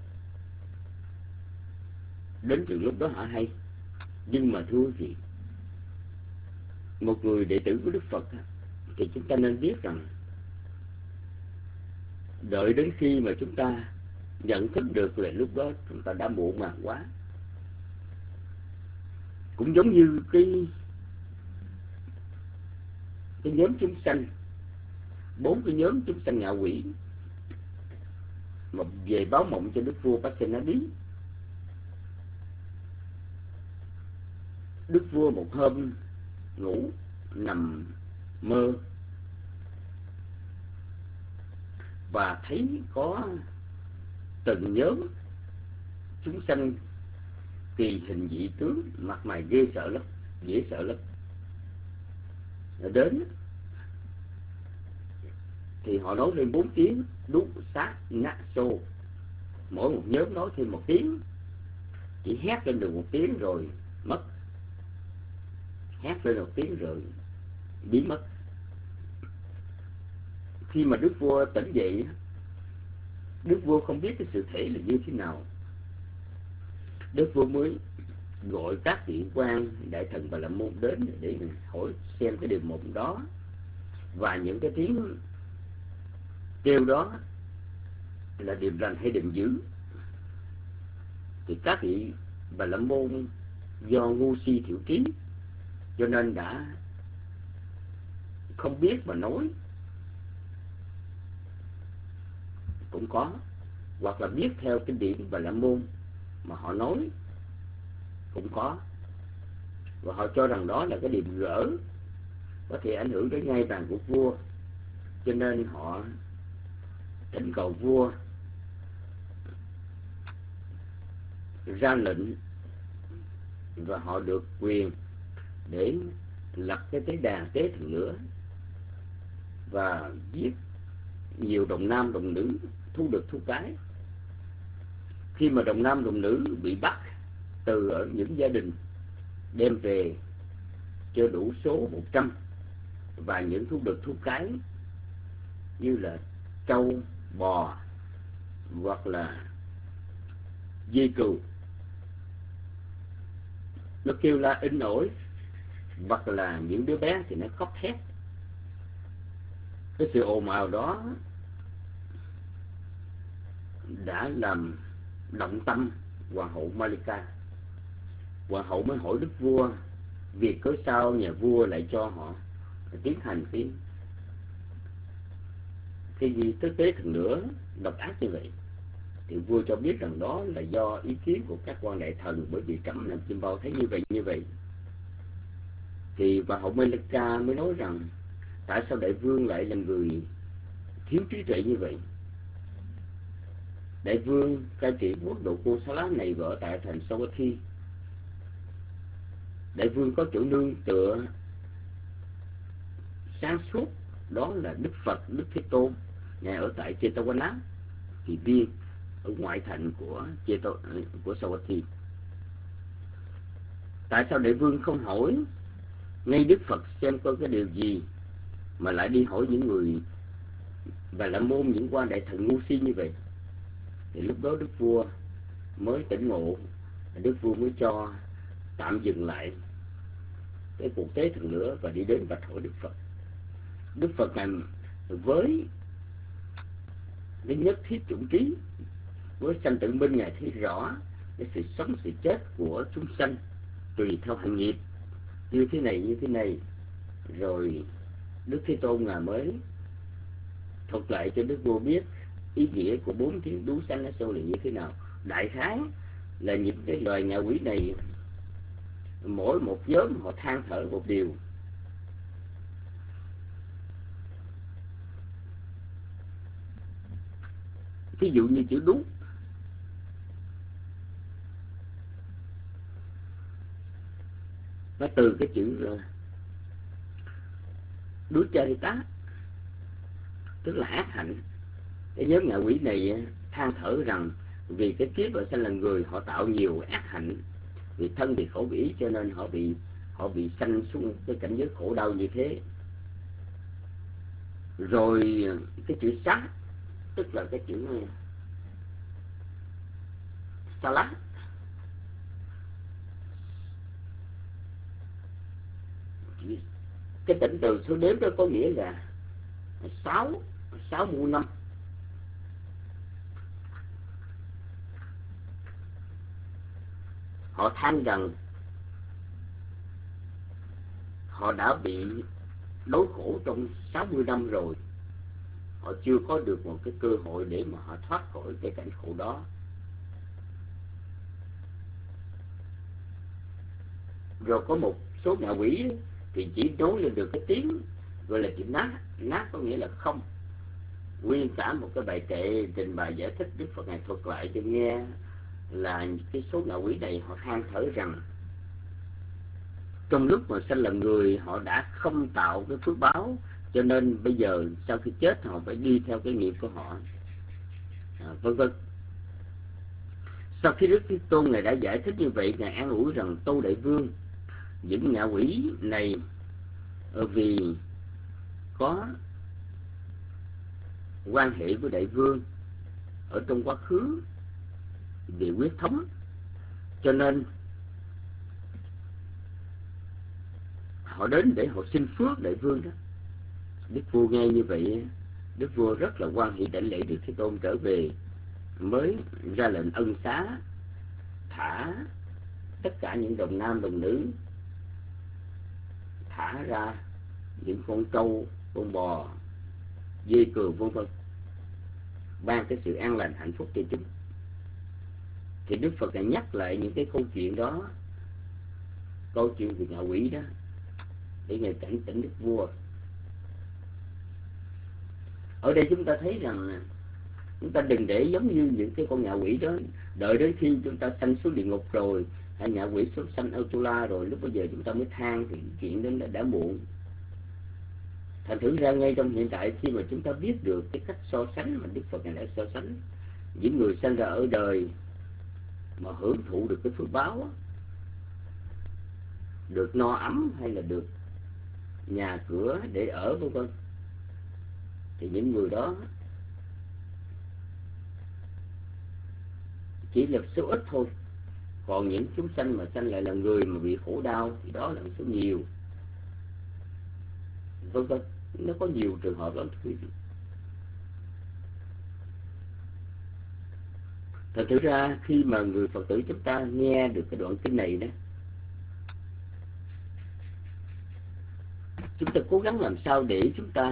đến từ lúc đó họ hay. Nhưng mà thưa quý vị, một người đệ tử của Đức Phật thì chúng ta nên biết rằng đợi đến khi mà chúng ta nhận thức được là lúc đó chúng ta đã muộn màng quá. Cũng giống như cái cái nhóm chúng sanh, bốn cái nhóm chúng sanh ngạ quỷ mà về báo mộng cho đức vua Pasenadi. Đức vua một hôm ngủ nằm mơ và thấy có từng nhóm chúng sanh kỳ hình dị tướng, mặt mày ghê sợ lắm, dễ sợ lắm. Rồi đến thì họ nói lên bốn tiếng đúc sát nát xô, mỗi một nhóm nói thêm một tiếng, chỉ hét lên được một tiếng rồi mất, hét lên một tiếng rồi biến mất. Khi mà đức vua tỉnh dậy, đức vua không biết cái sự thể là như thế nào. Đức vua mới gọi các vị quan đại thần Bà La Môn đến để hỏi xem cái điều mộng đó và những cái tiếng kêu đó là điềm lành hay điềm dữ. thì các vị Bà La Môn do ngu si thiểu trí cho nên đã không biết mà nói cũng có, hoặc là biết theo kinh điển Bà La Môn mà họ nói cũng có, và họ cho rằng đó là cái điểm gỡ có thể ảnh hưởng đến ngai vàng của vua, cho nên họ thỉnh cầu vua ra lệnh và họ được quyền để lập cái tế đàn tế thần lửa và giết nhiều đồng nam đồng nữ, thu được thu cái. Khi mà đồng nam đồng nữ bị bắt từ ở những gia đình đem về chưa đủ số một trăm, và những thu được thu cái như là trâu, bò hoặc là dê cừu, nó kêu la in ỏi, hoặc là những đứa bé thì nó khóc thét. Cái sự ồn ào đó đã làm động tâm hoàng hậu Malika. Hoàng hậu mới hỏi đức vua vì cớ sao nhà vua lại cho họ tiến hành cái cái gì tới tế thần lửa độc ác như vậy. Thì vua cho biết rằng đó là do ý kiến của các quan đại thần, bởi vì trẫm làm chim bao thấy như vậy như vậy. Thì bà hậu Malika mới nói rằng tại sao đại vương lại là người thiếu trí tuệ như vậy? Đại vương cai trị quốc độ Cô Xá Lá này ở tại thành Sawathi. Đại vương có chỗ nương tựa sáng suốt, đó là Đức Phật, Đức Thế Tôn, ngài ở tại Jetavana, thì viên ở ngoại thành của Cheta, của Sawathi. Tại sao đại vương không hỏi ngay Đức Phật xem có cái điều gì mà lại đi hỏi những người Bà La Môn, những quan đại thần ngu si như vậy? Thì lúc đó đức vua mới tỉnh ngộ, đức vua mới cho tạm dừng lại cái cuộc tế thần lửa và đi đến bạch hỏi Đức Phật. Đức Phật ngài với cái nhất thiết chủng trí, với sanh tử minh, ngài thấy rõ cái sự sống sự chết của chúng sanh tùy theo hành nghiệp như thế này như thế này. Rồi Đức Thế Tôn ngài mới thuật lại cho đức vua biết ý nghĩa của bốn tiếng đú sanh ở sâu là như thế nào. Đại khái là những cái loài ngạ quỷ này, mỗi một nhóm họ than thở một điều. Ví dụ như chữ đú, nó từ cái chữ đú charita, tức là ác hạnh. Cái nhóm ngạ quỷ này than thở rằng vì cái kiếp ở sanh là người, họ tạo nhiều ác hạnh, vì thân bị khổ bị ý, cho nên họ bị họ bị sanh xuống cái cảnh giới khổ đau như thế. Rồi cái chữ sát, tức là cái chữ sa lá, cái tỉnh từ số đếm đó có nghĩa là sáu sáu muôn năm. Họ than rằng họ đã bị đói khổ trong sáu mươi năm rồi, họ chưa có được một cái cơ hội để mà họ thoát khỏi cái cảnh khổ đó. Rồi có một số ngạ quỷ thì chỉ nói lên được cái tiếng gọi là chữ nát. Nát có nghĩa là không. Nguyên cả một cái bài kệ trình bày giải thích, Đức Phật ngài thuật lại cho nghe là cái số ngạ quỷ này họ than thở rằng trong lúc mà sanh là người, họ đã không tạo cái phước báo, cho nên bây giờ sau khi chết họ phải đi theo cái nghiệp của họ, à, vân vân. Sau khi Đức Thế Tôn ngài đã giải thích như vậy, ngài an ủi rằng tâu đại vương, những ngạ quỷ này vì có quan hệ với đại vương ở trong quá khứ vì huyết thống, cho nên họ đến để họ xin phước đại vương đó. Đức vua nghe như vậy, đức vua rất là hoan hỷ đảnh lễ Đức Thế Tôn trở về, mới ra lệnh ân xá thả tất cả những đồng nam đồng nữ, thả ra những con trâu, con bò, dê cừu vân vân, ban cái sự an lành hạnh phúc cho chúng. Thì Đức Phật đã nhắc lại những cái câu chuyện đó, câu chuyện về ngạ quỷ đó, để Ngài cảnh tỉnh Đức Vua. Ở đây chúng ta thấy rằng chúng ta đừng để giống như những cái con ngạ quỷ đó, đợi đến khi chúng ta sanh xuống địa ngục rồi, hay ngạ quỷ xuống sanh Atula rồi, lúc bây giờ chúng ta mới than, thì chuyện đó đã, đã muộn. Thành thử ra ngay trong hiện tại, khi mà chúng ta biết được cái cách so sánh mà Đức Phật này đã so sánh những người sanh ra ở đời mà hưởng thụ được cái phước báo, được no ấm hay là được nhà cửa để ở vân vân, thì những người đó chỉ là số ít thôi. Còn những chúng sanh mà sanh lại là người mà bị khổ đau thì đó là số nhiều, vân vân. Nó có nhiều trường hợp lắm quý vị. Thật thực ra khi mà người Phật tử chúng ta nghe được cái đoạn kinh này đó, chúng ta cố gắng làm sao để chúng ta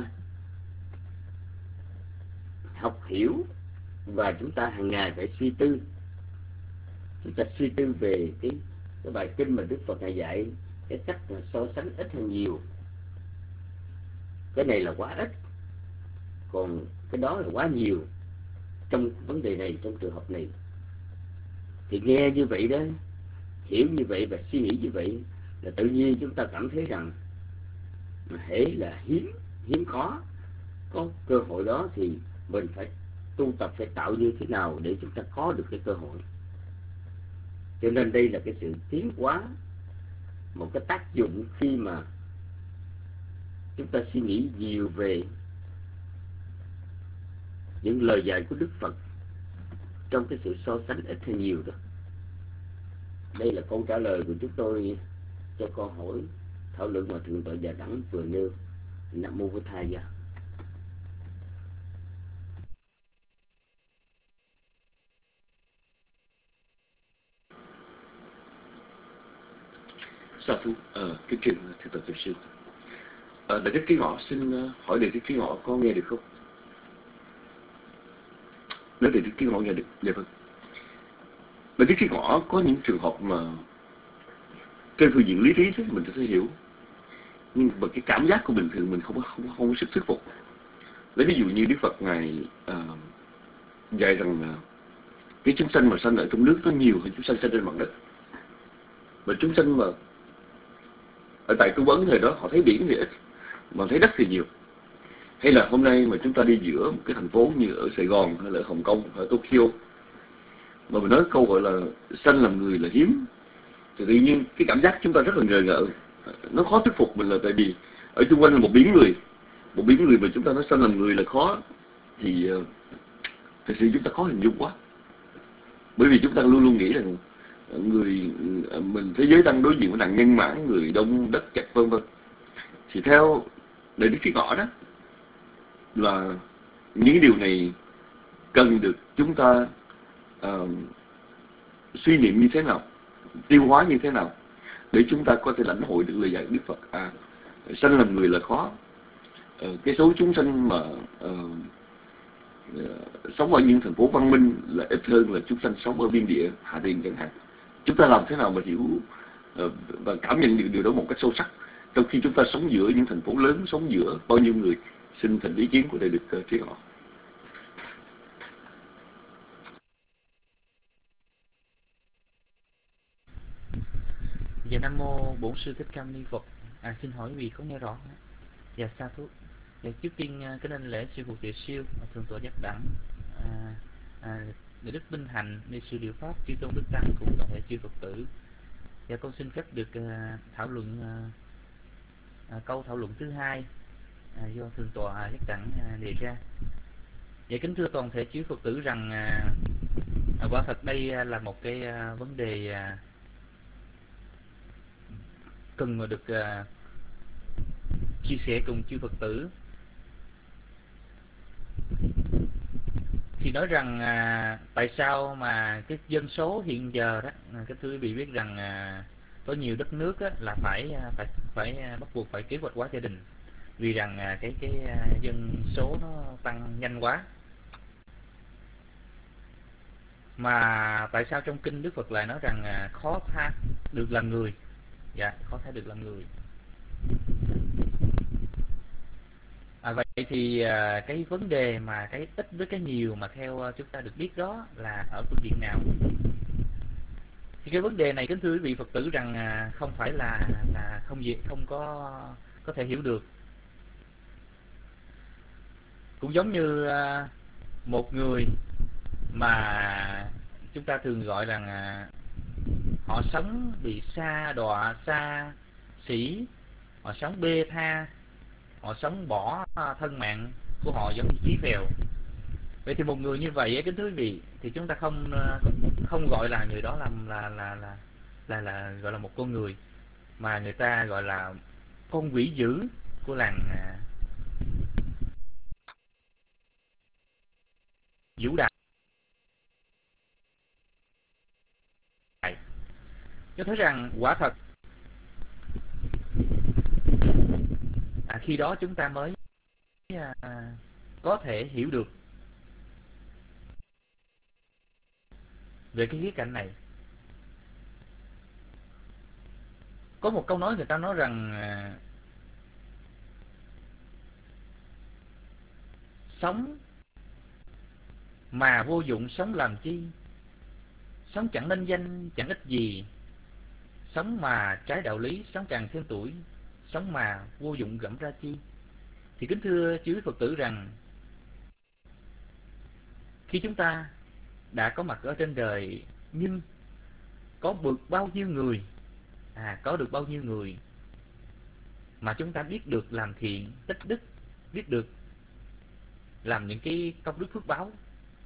học hiểu, và chúng ta hàng ngày phải suy tư. Chúng ta suy tư về cái, cái bài kinh mà Đức Phật Ngài dạy, cái cách mà so sánh ít hay nhiều. Cái này là quá ít, còn cái đó là quá nhiều trong vấn đề này, trong trường hợp này. Thì nghe như vậy đó, hiểu như vậy và suy nghĩ như vậy, là tự nhiên chúng ta cảm thấy rằng hễ là hiếm hiếm có có cơ hội đó thì mình phải tu tập, phải tạo như thế nào để chúng ta có được cái cơ hội. Cho nên đây là cái sự tiến hóa, một cái tác dụng khi mà chúng ta suy nghĩ nhiều về những lời dạy của Đức Phật trong cái sự so sánh ít hay nhiều đó. Đây là câu trả lời của chúng tôi cho câu hỏi thảo luận mà Thượng tọa Già Đẳng vừa nêu. Nam mô Bổn Thầy. Sa thú, ờ, kính trình Thượng tọa Thiền sư. Ờ, Đại Đức Trí Ngọ xin hỏi Đại Đức Trí Ngọ có nghe được không? Nếu Đại Đức Trí Ngọ nghe được, dạ vâng. Đại Đức Trí Ngọ có những trường hợp mà trên phương diện lý trí thì mình có thể hiểu, nhưng mà cái cảm giác của bình thường mình không có không, không có sức thuyết phục. Lấy ví dụ như Đức Phật Ngài uh, dạy rằng uh, cái chúng sanh mà sanh ở trong nước nó nhiều hơn chúng sanh sanh trên mặt đất. Mà chúng sanh mà ở tại Trung Ấn thời đó họ thấy biển thì ít, mà thấy đất thì nhiều. Hay là hôm nay mà chúng ta đi giữa một cái thành phố như ở Sài Gòn hay là ở Hồng Kông hay ở Tokyo, mà mình nói câu gọi là sanh làm người là hiếm, thì tự nhiên cái cảm giác chúng ta rất là ngờ ngợ, nó khó thuyết phục mình, là tại vì ở xung quanh là một biển người, một biển người mà chúng ta nói sanh làm người là khó, thì uh, thật sự chúng ta khó hình dung quá. Bởi vì chúng ta luôn luôn nghĩ rằng người mình thế giới đang đối diện với nạn nhân mãn, người đông đất chật vân vân. Thì theo Đại Đức Trí Ngọ đó, là những điều này cần được chúng ta uh, suy niệm như thế nào, tiêu hóa như thế nào để chúng ta có thể lãnh hội được lời dạy của Đức Phật. À, sanh làm người là khó, uh, cái số chúng sanh mà uh, uh, sống ở những thành phố văn minh là ít hơn là chúng sanh sống ở biên địa Hạ Điền chẳng hạn. Chúng ta làm thế nào mà hiểu uh, và cảm nhận được điều đó một cách sâu sắc, trong khi chúng ta sống giữa những thành phố lớn, sống giữa bao nhiêu người? Xin thành ý kiến của Đại Đức uh, Trí Ngọ. Dạ Nam mô Bổn Sư Thích Ca Mâu Ni Phật. À, xin hỏi vì có nghe rõ? Dạ sa thú. Dạ, trước tiên kính anh lễ sư phụ Tuyệt Siêu, Thượng tọa Giác Đẳng, à, à, Đại Đức Minh Hạnh, Ni sư Diệu Pháp, chư tôn Đức Tăng cùng toàn thể chư Phật tử. Dạ con xin phép được uh, thảo luận uh, uh, câu thảo luận thứ hai uh, do Thượng tọa Giác Đẳng uh, đề ra. Dạ kính thưa toàn thể chư Phật tử rằng uh, uh, quả thật đây uh, là một cái uh, vấn đề uh, cần mà được uh, chia sẻ cùng chư Phật tử. thì nói rằng à, tại sao mà cái dân số hiện giờ đó, cái thưa quý vị biết rằng à, có nhiều đất nước á, là phải phải phải bắt buộc phải kế hoạch hóa gia đình, vì rằng à, cái cái à, dân số nó tăng nhanh quá. Mà tại sao trong kinh Đức Phật lại nói rằng à, khó tha được làm người? Dạ, khó tha được làm người. À, vậy thì à, cái vấn đề mà cái ít với cái nhiều mà theo chúng ta được biết đó là ở phương diện nào? Thì cái vấn đề này kính thưa quý vị Phật tử rằng à, không phải là là không gì không có có thể hiểu được. Cũng giống như à, một người mà chúng ta thường gọi rằng à, họ sống bị sa đọa, xa xỉ, họ sống bê tha, họ sống bỏ thân mạng của họ giống như chí phèo. Vậy thì một người như vậy kính thưa quý vị, thì chúng ta không không gọi là người đó là là là là là, là gọi là một con người, mà người ta gọi là con quỷ dữ của làng à, Vũ Đại. Cho thấy rằng quả thật à, khi đó chúng ta mới à, có thể hiểu được về cái khía cạnh này. Có một câu nói người ta nói rằng à, sống mà vô dụng sống làm chi, sống chẳng nên danh chẳng ích gì, sống mà trái đạo lý sống càng thêm tuổi, sống mà vô dụng gẫm ra chi. Thì kính thưa chư Phật tử rằng khi chúng ta đã có mặt ở trên đời, nhưng có được bao nhiêu người à có được bao nhiêu người mà chúng ta biết được làm thiện tích đức, biết được làm những cái công đức phước báo.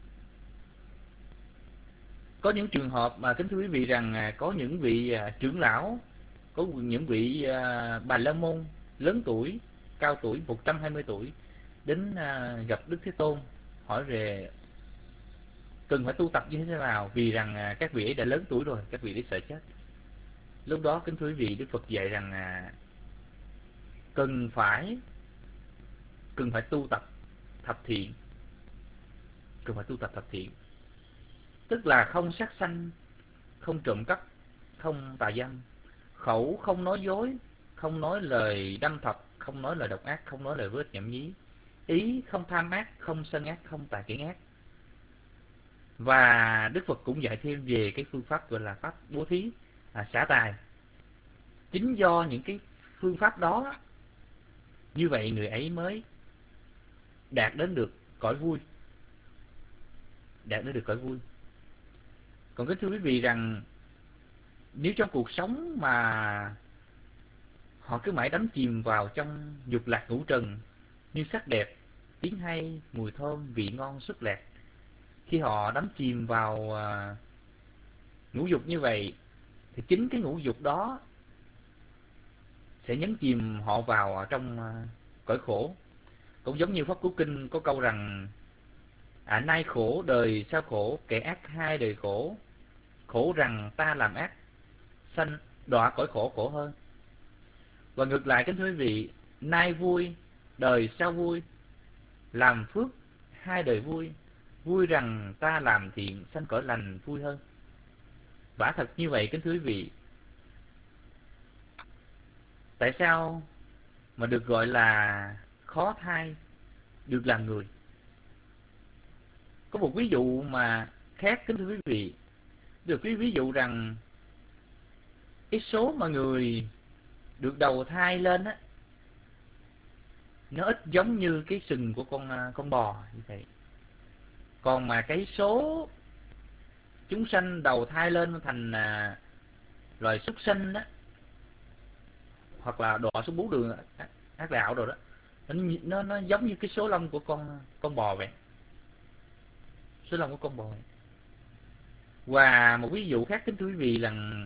Có những trường hợp mà kính thưa quý vị rằng à, có những vị à, trưởng lão, có những vị à, bà la môn lớn tuổi, cao tuổi, một trăm hai mươi tuổi, đến à, gặp Đức Thế Tôn hỏi về cần phải tu tập như thế nào, vì rằng à, các vị ấy đã lớn tuổi rồi, các vị ấy sợ chết. Lúc đó kính thưa quý vị, Đức Phật dạy rằng à, cần phải cần phải tu tập thập thiện, cần phải tu tập thập thiện, tức là không sát sanh, không trộm cắp, không tà dâm, khẩu không nói dối, không nói lời đâm thọc, không nói lời độc ác, không nói lời vết nhảm nhí, ý không tham ác, không sân ác, không tà kiến ác. Và Đức Phật cũng dạy thêm về cái phương pháp gọi là pháp bố thí, à, xả tài. Chính do những cái phương pháp đó, như vậy người ấy mới đạt đến được cõi vui, đạt đến được cõi vui. Còn kính thưa quý vị rằng nếu trong cuộc sống mà họ cứ mãi đắm chìm vào trong dục lạc ngũ trần, như sắc đẹp, tiếng hay, mùi thơm, vị ngon, xuất lạc, khi họ đắm chìm vào uh, ngũ dục như vậy, thì chính cái ngũ dục đó sẽ nhấn chìm họ vào trong uh, cõi khổ. Cũng giống như Pháp Cú Kinh có câu rằng à, nay khổ đời sao khổ, kẻ ác hai đời khổ, khổ rằng ta làm ác, sanh đọa cõi khổ khổ hơn. Và ngược lại kính thưa quý vị, nay vui đời sao vui, làm phước hai đời vui, vui rằng ta làm thiện, sanh cõi lành vui hơn. Quả thật như vậy kính thưa quý vị. Tại sao mà được gọi là khó thai được làm người? Có một ví dụ mà khác kính thưa quý vị. Được cái ví dụ rằng cái số mà người được đầu thai lên á, nó ít giống như cái sừng của con con bò như vậy. Còn mà cái số chúng sanh đầu thai lên thành à, loài súc sinh đó, hoặc là đọa xuống bốn đường ác đạo rồi đó, nó, nó nó giống như cái số lông của con con bò vậy, số lông của con bò vậy. Và một ví dụ khác kính thưa quý vị là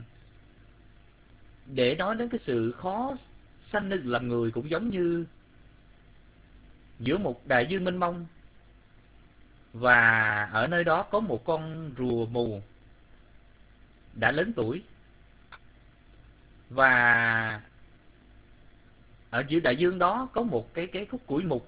để nói đến cái sự khó sanh được làm người, cũng giống như giữa một đại dương mênh mông, Và ở nơi đó có một con rùa mù đã lớn tuổi. Và ở giữa đại dương đó có một cái cái khúc củi mục,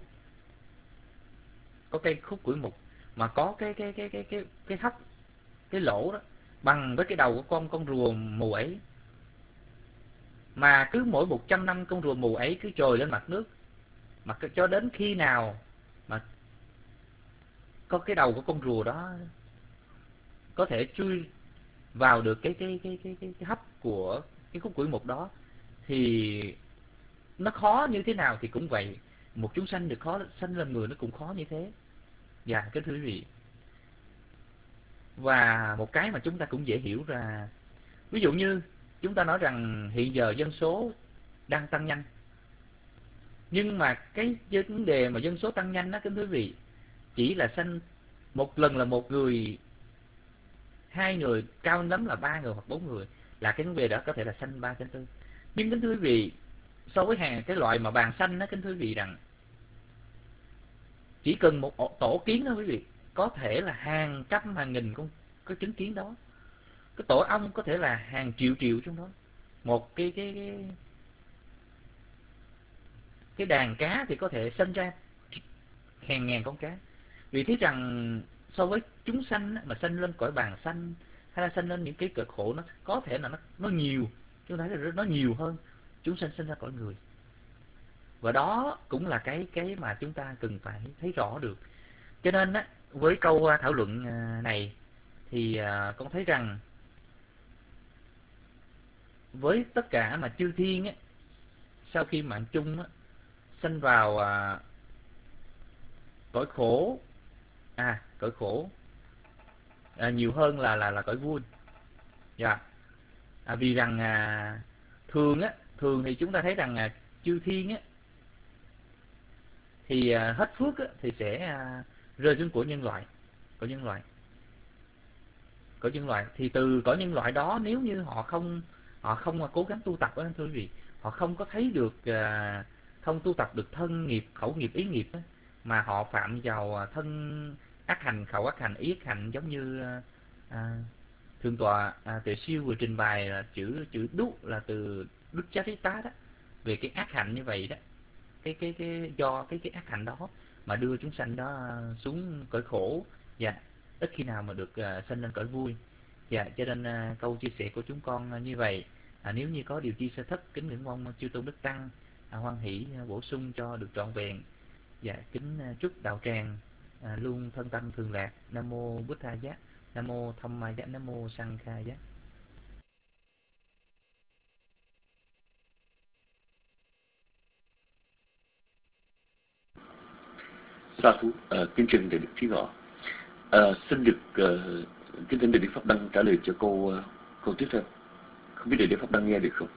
có cây khúc củi mục mà có cái cái cái cái cái cái hốc, cái lỗ đó bằng với cái đầu của con con rùa mù ấy. Mà cứ mỗi một trăm năm con rùa mù ấy cứ trồi lên mặt nước, mà cho đến khi nào mà có cái đầu của con rùa đó có thể chui vào được cái cái cái cái cái, cái hốc của cái khúc củi mục đó, thì nó khó như thế nào thì cũng vậy. Một chúng sanh được khó sanh làm người nó cũng khó như thế. Dạ, cái thưa quý vị. Và một cái mà chúng ta cũng dễ hiểu là, ví dụ như chúng ta nói rằng hiện giờ dân số đang tăng nhanh, nhưng mà cái vấn đề mà dân số tăng nhanh đó, kính thưa quý vị, chỉ là sanh một lần là một người, hai người, cao lắm là ba người hoặc bốn người, là cái vấn đề đó có thể là sanh ba sanh tư. Nhưng kính thưa quý vị, so với hàng cái loại mà bàn xanh đó, kính thưa quý vị, rằng chỉ cần một tổ kiến đó quý vị, có thể là hàng trăm hàng nghìn con có chứng kiến đó. Cái tổ ong có thể là hàng triệu triệu trong đó. Một cái cái cái, cái đàn cá thì có thể sinh ra hàng ngàn con cá. Vì thế rằng so với chúng sanh mà sanh lên cõi bàn xanh hay là sanh lên những cái cực khổ, nó có thể là nó nó nhiều, chúng ta thấy là nó nhiều hơn chúng sanh sinh ra cõi người. Và đó cũng là cái cái mà chúng ta cần phải thấy rõ được. Cho nên á, với câu thảo luận này thì con thấy rằng với tất cả mà chư thiên á, sau khi mạng chung á, sanh vào à, cõi khổ, à cõi khổ à, nhiều hơn là là là cõi vui. Dạ. À, vì rằng à, thường á, thường thì chúng ta thấy rằng à, chư thiên á thì à, hết phước á, thì sẽ à, rơi xuống của nhân loại, của nhân loại, của nhân loại. Thì từ cõi nhân loại đó, nếu như họ không họ không mà cố gắng tu tập đó, thưa quý vị, họ không có thấy được à, không tu tập được thân nghiệp, khẩu nghiệp, ý nghiệp đó, mà họ phạm vào thân ác hành, khẩu ác hành, ý ác hành, giống như à, thượng tọa à, Tuệ Siêu vừa trình bày là chữ chữ đúc là từ Đức Charita đó, về cái ác hạnh như vậy đó, cái cái cái do cái cái ác hạnh đó mà đưa chúng sanh đó xuống cõi khổ, và ít khi nào mà được uh, sanh lên cõi vui. Dạ, cho nên uh, câu chia sẻ của chúng con uh, như vậy. À, nếu như có điều chi sơ thất, kính ngưỡng mong chư tôn đức tăng à, hoan hỷ uh, bổ sung cho được trọn vẹn. Dạ, kính uh, chúc đạo tràng uh, luôn thân tâm thường lạc. Nam mô Bụt Tha Giác, Nam mô Tham Ma Giác, Nam mô Sang Kha Giác. Sa thú, à, kính trình để được trí ngọ. À, xin được uh, kính thỉnh Đại Đức Pháp Đăng trả lời cho câu uh, câu tiếp theo. Không biết Đại Đức Pháp Đăng nghe được không?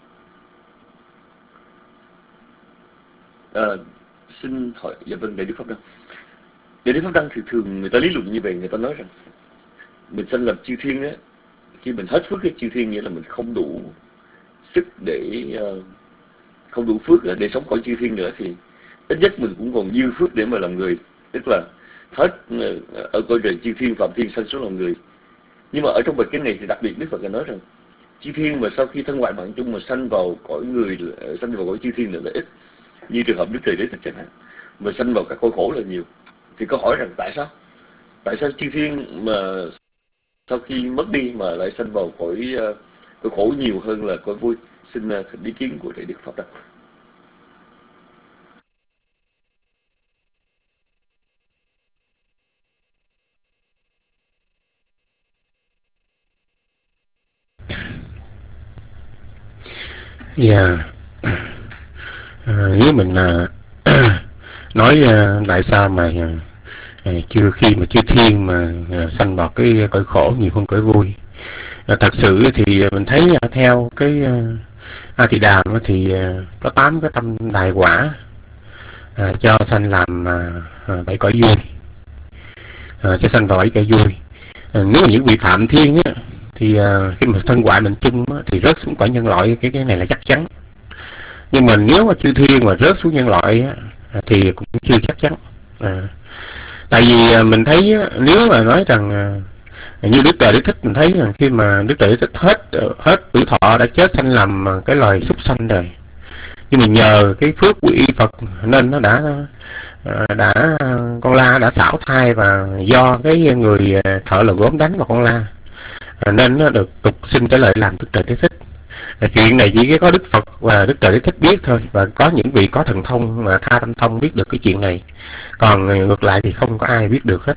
À, xin hỏi, dạ vâng, Đại Đức Pháp Đăng. Đại Đức Pháp Đăng thì thường người ta lý luận như vậy, người ta nói rằng mình sanh làm chư thiên á, khi mình hết phước cái chư thiên, nghĩa là mình không đủ sức để uh, không đủ phước để sống cõi chư thiên nữa, thì ít nhất mình cũng còn dư phước để mà làm người, tức là hết ở cõi trời chư thiên phạm thiên sanh xuống làm người. Nhưng mà ở trong bài kinh này thì đặc biệt Đức Phật nói rằng chư thiên mà sau khi thân ngoại mạng chung mà sanh vào cõi người, sanh vào cõi chư thiên nữa là ít, như trường hợp Đức Trời Đế Thích chẳng hạn, mà sanh vào các cõi khổ là nhiều. Thì có hỏi rằng tại sao tại sao chư thiên mà sau khi mất đi mà lại sanh vào cõi cõi khổ nhiều hơn là cõi vui? Xin thỉnh ý kiến của Đại Đức Pháp Đăng. Dạ, à, nếu mình à, nói à, tại sao mà à, chưa khi mà chư thiên mà à, sanh vào cái cõi khổ nhiều hơn cõi vui, à, thật sự thì mình thấy à, theo cái à, A Tỳ Đàm thì à, có tám cái tâm đại quả à, cho sanh làm à, bảy cõi vui, à, cho sanh vào bảy cõi vui. À, nếu mà những vị phạm thiên á, thì uh, khi mà thân ngoại mình chung á, thì rớt xuống cõi nhân loại, cái cái này là chắc chắn. Nhưng mà nếu mà chư thiên mà rớt xuống nhân loại á, thì cũng chưa chắc chắn. À, Tại vì mình thấy nếu mà nói rằng như Đức Trời Đế Thích, mình thấy rằng khi mà Đức Trời Đế Thích hết hết tuổi thọ đã chết sanh làm cái loài súc sanh rồi, nhưng mà nhờ cái phước quy y Phật nên nó đã đã con la đã xảo thai, và do cái người thợ lò gốm đánh vào con la nên nó được tục sinh trở lại làm Đức Trời Đế Thích. Chuyện này chỉ có Đức Phật và Đức Trời Đế Thích biết thôi, và có những vị có thần thông mà tha tâm thông biết được cái chuyện này, còn ngược lại thì không có ai biết được hết.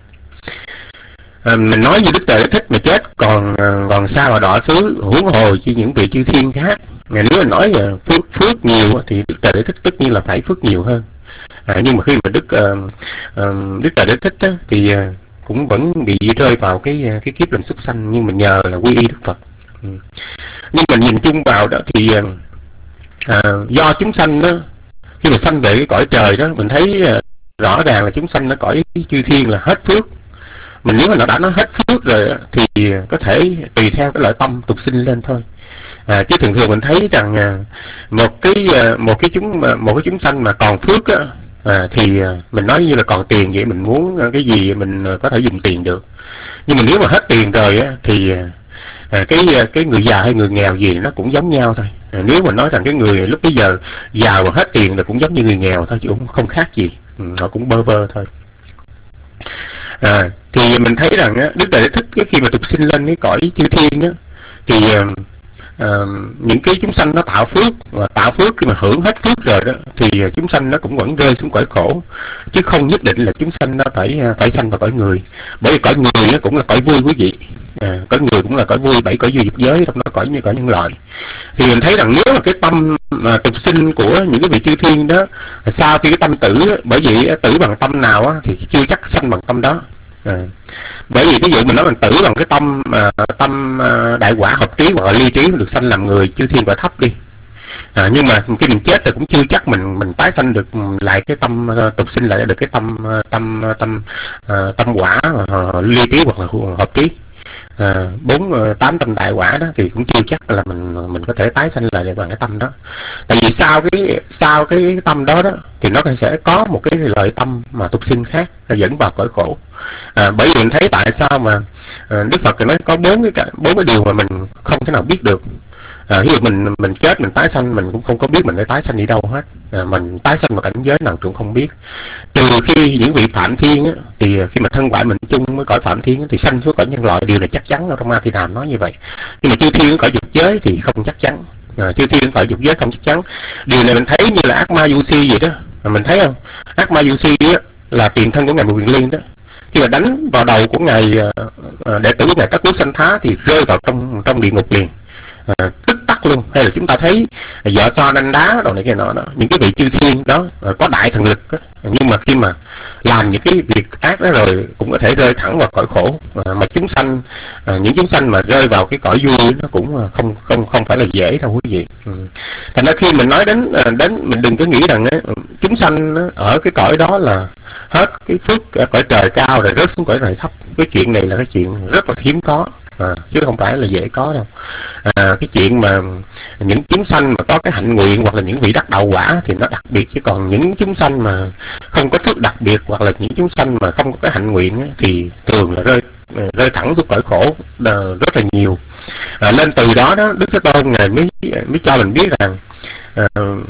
À, mình nói như Đức Trời Đế Thích mà chết còn còn sao mà đọa xứ, huống hồ chứ những vị chư thiên khác. Nếu mình nói là phước phước nhiều thì Đức Trời Đế Thích tất nhiên là phải phước nhiều hơn. À, nhưng mà khi mà Đức uh, uh, Đức Trời Đế Thích á, thì uh, cũng vẫn bị rơi vào cái cái kiếp làm súc sanh, nhưng mà nhờ là quy y Đức Phật. Ừ. Nhưng mà nhìn chung vào đó thì uh, uh, do chúng sanh đó, khi mà sanh về cái cõi trời đó, mình thấy uh, rõ ràng là chúng sanh nó cõi chư thiên là hết phước. Mình nếu mà nó đã nó hết phước rồi thì có thể tùy theo cái lợi tâm tục sinh lên thôi. À, chứ thường thường mình thấy rằng à, một cái một cái chúng một cái chúng sanh mà còn phước á, à, thì mình nói như là còn tiền vậy, mình muốn cái gì mình có thể dùng tiền được. Nhưng mà nếu mà hết tiền rồi á, thì à, cái cái người già hay người nghèo gì nó cũng giống nhau thôi. À, nếu mà nói rằng cái người lúc bây giờ giàu mà hết tiền là cũng giống như người nghèo thôi, chứ cũng không khác gì. Ừ, họ cũng bơ vơ thôi. À, thì mình thấy rằng á, Đức Trời Đế Thích cái khi mà tục sinh lên cái cõi chư thiên á, thì uh, uh, những cái chúng sanh nó tạo phước, và tạo phước khi mà hưởng hết phước rồi đó thì chúng sanh nó cũng vẫn rơi xuống cõi khổ, chứ không nhất định là chúng sanh nó phải phải sanh vào cõi người. Bởi vì cõi người nó cũng là cõi vui quý vị. À, cõi người cũng là cõi vui, bảy cõi dục giới trong đó cõi như cõi nhân loại. Thì mình thấy rằng nếu mà cái tâm mà tục sinh của những cái vị chư thiên đó sau khi cái tâm tử, bởi vì tử bằng tâm nào á, thì chưa chắc sanh bằng tâm đó. À, bởi vì ví dụ mình nói mình tử bằng cái tâm uh, tâm uh, đại quả hợp trí hoặc là ly trí được sanh làm người chư thiên quả thấp đi. À, nhưng mà khi mình chết thì cũng chưa chắc mình mình tái sanh được lại cái tâm uh, tục sinh lại được cái tâm uh, tâm uh, tâm uh, tâm quả uh, ly trí hoặc là hợp trí. À, bốn tám tâm đại quả đó thì cũng chưa chắc là mình mình có thể tái sanh lại bằng cái tâm đó. Tại vì sau cái sau cái tâm đó đó thì nó sẽ có một cái lợi tâm mà tục sinh khác dẫn vào cõi khổ. À, bởi vì mình thấy tại sao mà à, Đức Phật thì nói có bốn cái bốn cái điều mà mình không thể nào biết được. À, ví dụ mình mình chết mình tái sanh mình cũng không có biết mình sẽ tái sanh đi đâu hết. À, mình tái sanh vào cảnh giới nào cũng không biết. Trừ khi những vị phạm thiên á, thì khi mà thân ngoại mình chung với cõi phạm thiên á, thì sanh xuống cõi nhân loại, điều này chắc chắn ở trong A Thì Đàm nói như vậy. Nhưng mà chư thiên cõi dục giới thì không chắc chắn. À, chư thiên cõi dục giới không chắc chắn. Điều này mình thấy như là ác ma du si vậy đó. À, mình thấy không? Ác ma du si á, là tiền thân của ngài Mười Quyền Liên đó. Khi mà đánh vào đầu của ngài uh, đệ tử của ngài Các Quốc Sanh Thá thì rơi vào trong trong địa ngục liền. À, tức tắc luôn. Hay là chúng ta thấy vợ so nanh đá đồ này kia nọ đó, những cái vị chư thiên đó à, có đại thần lực đó, nhưng mà khi mà làm những cái việc ác đó rồi cũng có thể rơi thẳng vào cõi khổ. À, mà chúng sanh à, những chúng sanh mà rơi vào cái cõi vui nó cũng không không không phải là dễ đâu quý vị. Ừ. Thành ra khi mình nói đến đến mình đừng có nghĩ rằng ấy, chúng sanh ở cái cõi đó là hết cái phước ở cõi trời cao rồi rớt xuống cõi trời thấp. Cái chuyện này là cái chuyện rất là hiếm có. À, chứ không phải là dễ có đâu. À, cái chuyện mà những chúng sanh mà có cái hạnh nguyện hoặc là những vị đắc đạo quả thì nó đặc biệt, chứ còn những chúng sanh mà không có phước đặc biệt hoặc là những chúng sanh mà không có cái hạnh nguyện ấy, thì thường là rơi rơi thẳng xuống cõi khổ rất là nhiều. À, nên từ đó đó Đức Thế Tôn ngài mới mới cho mình biết rằng à,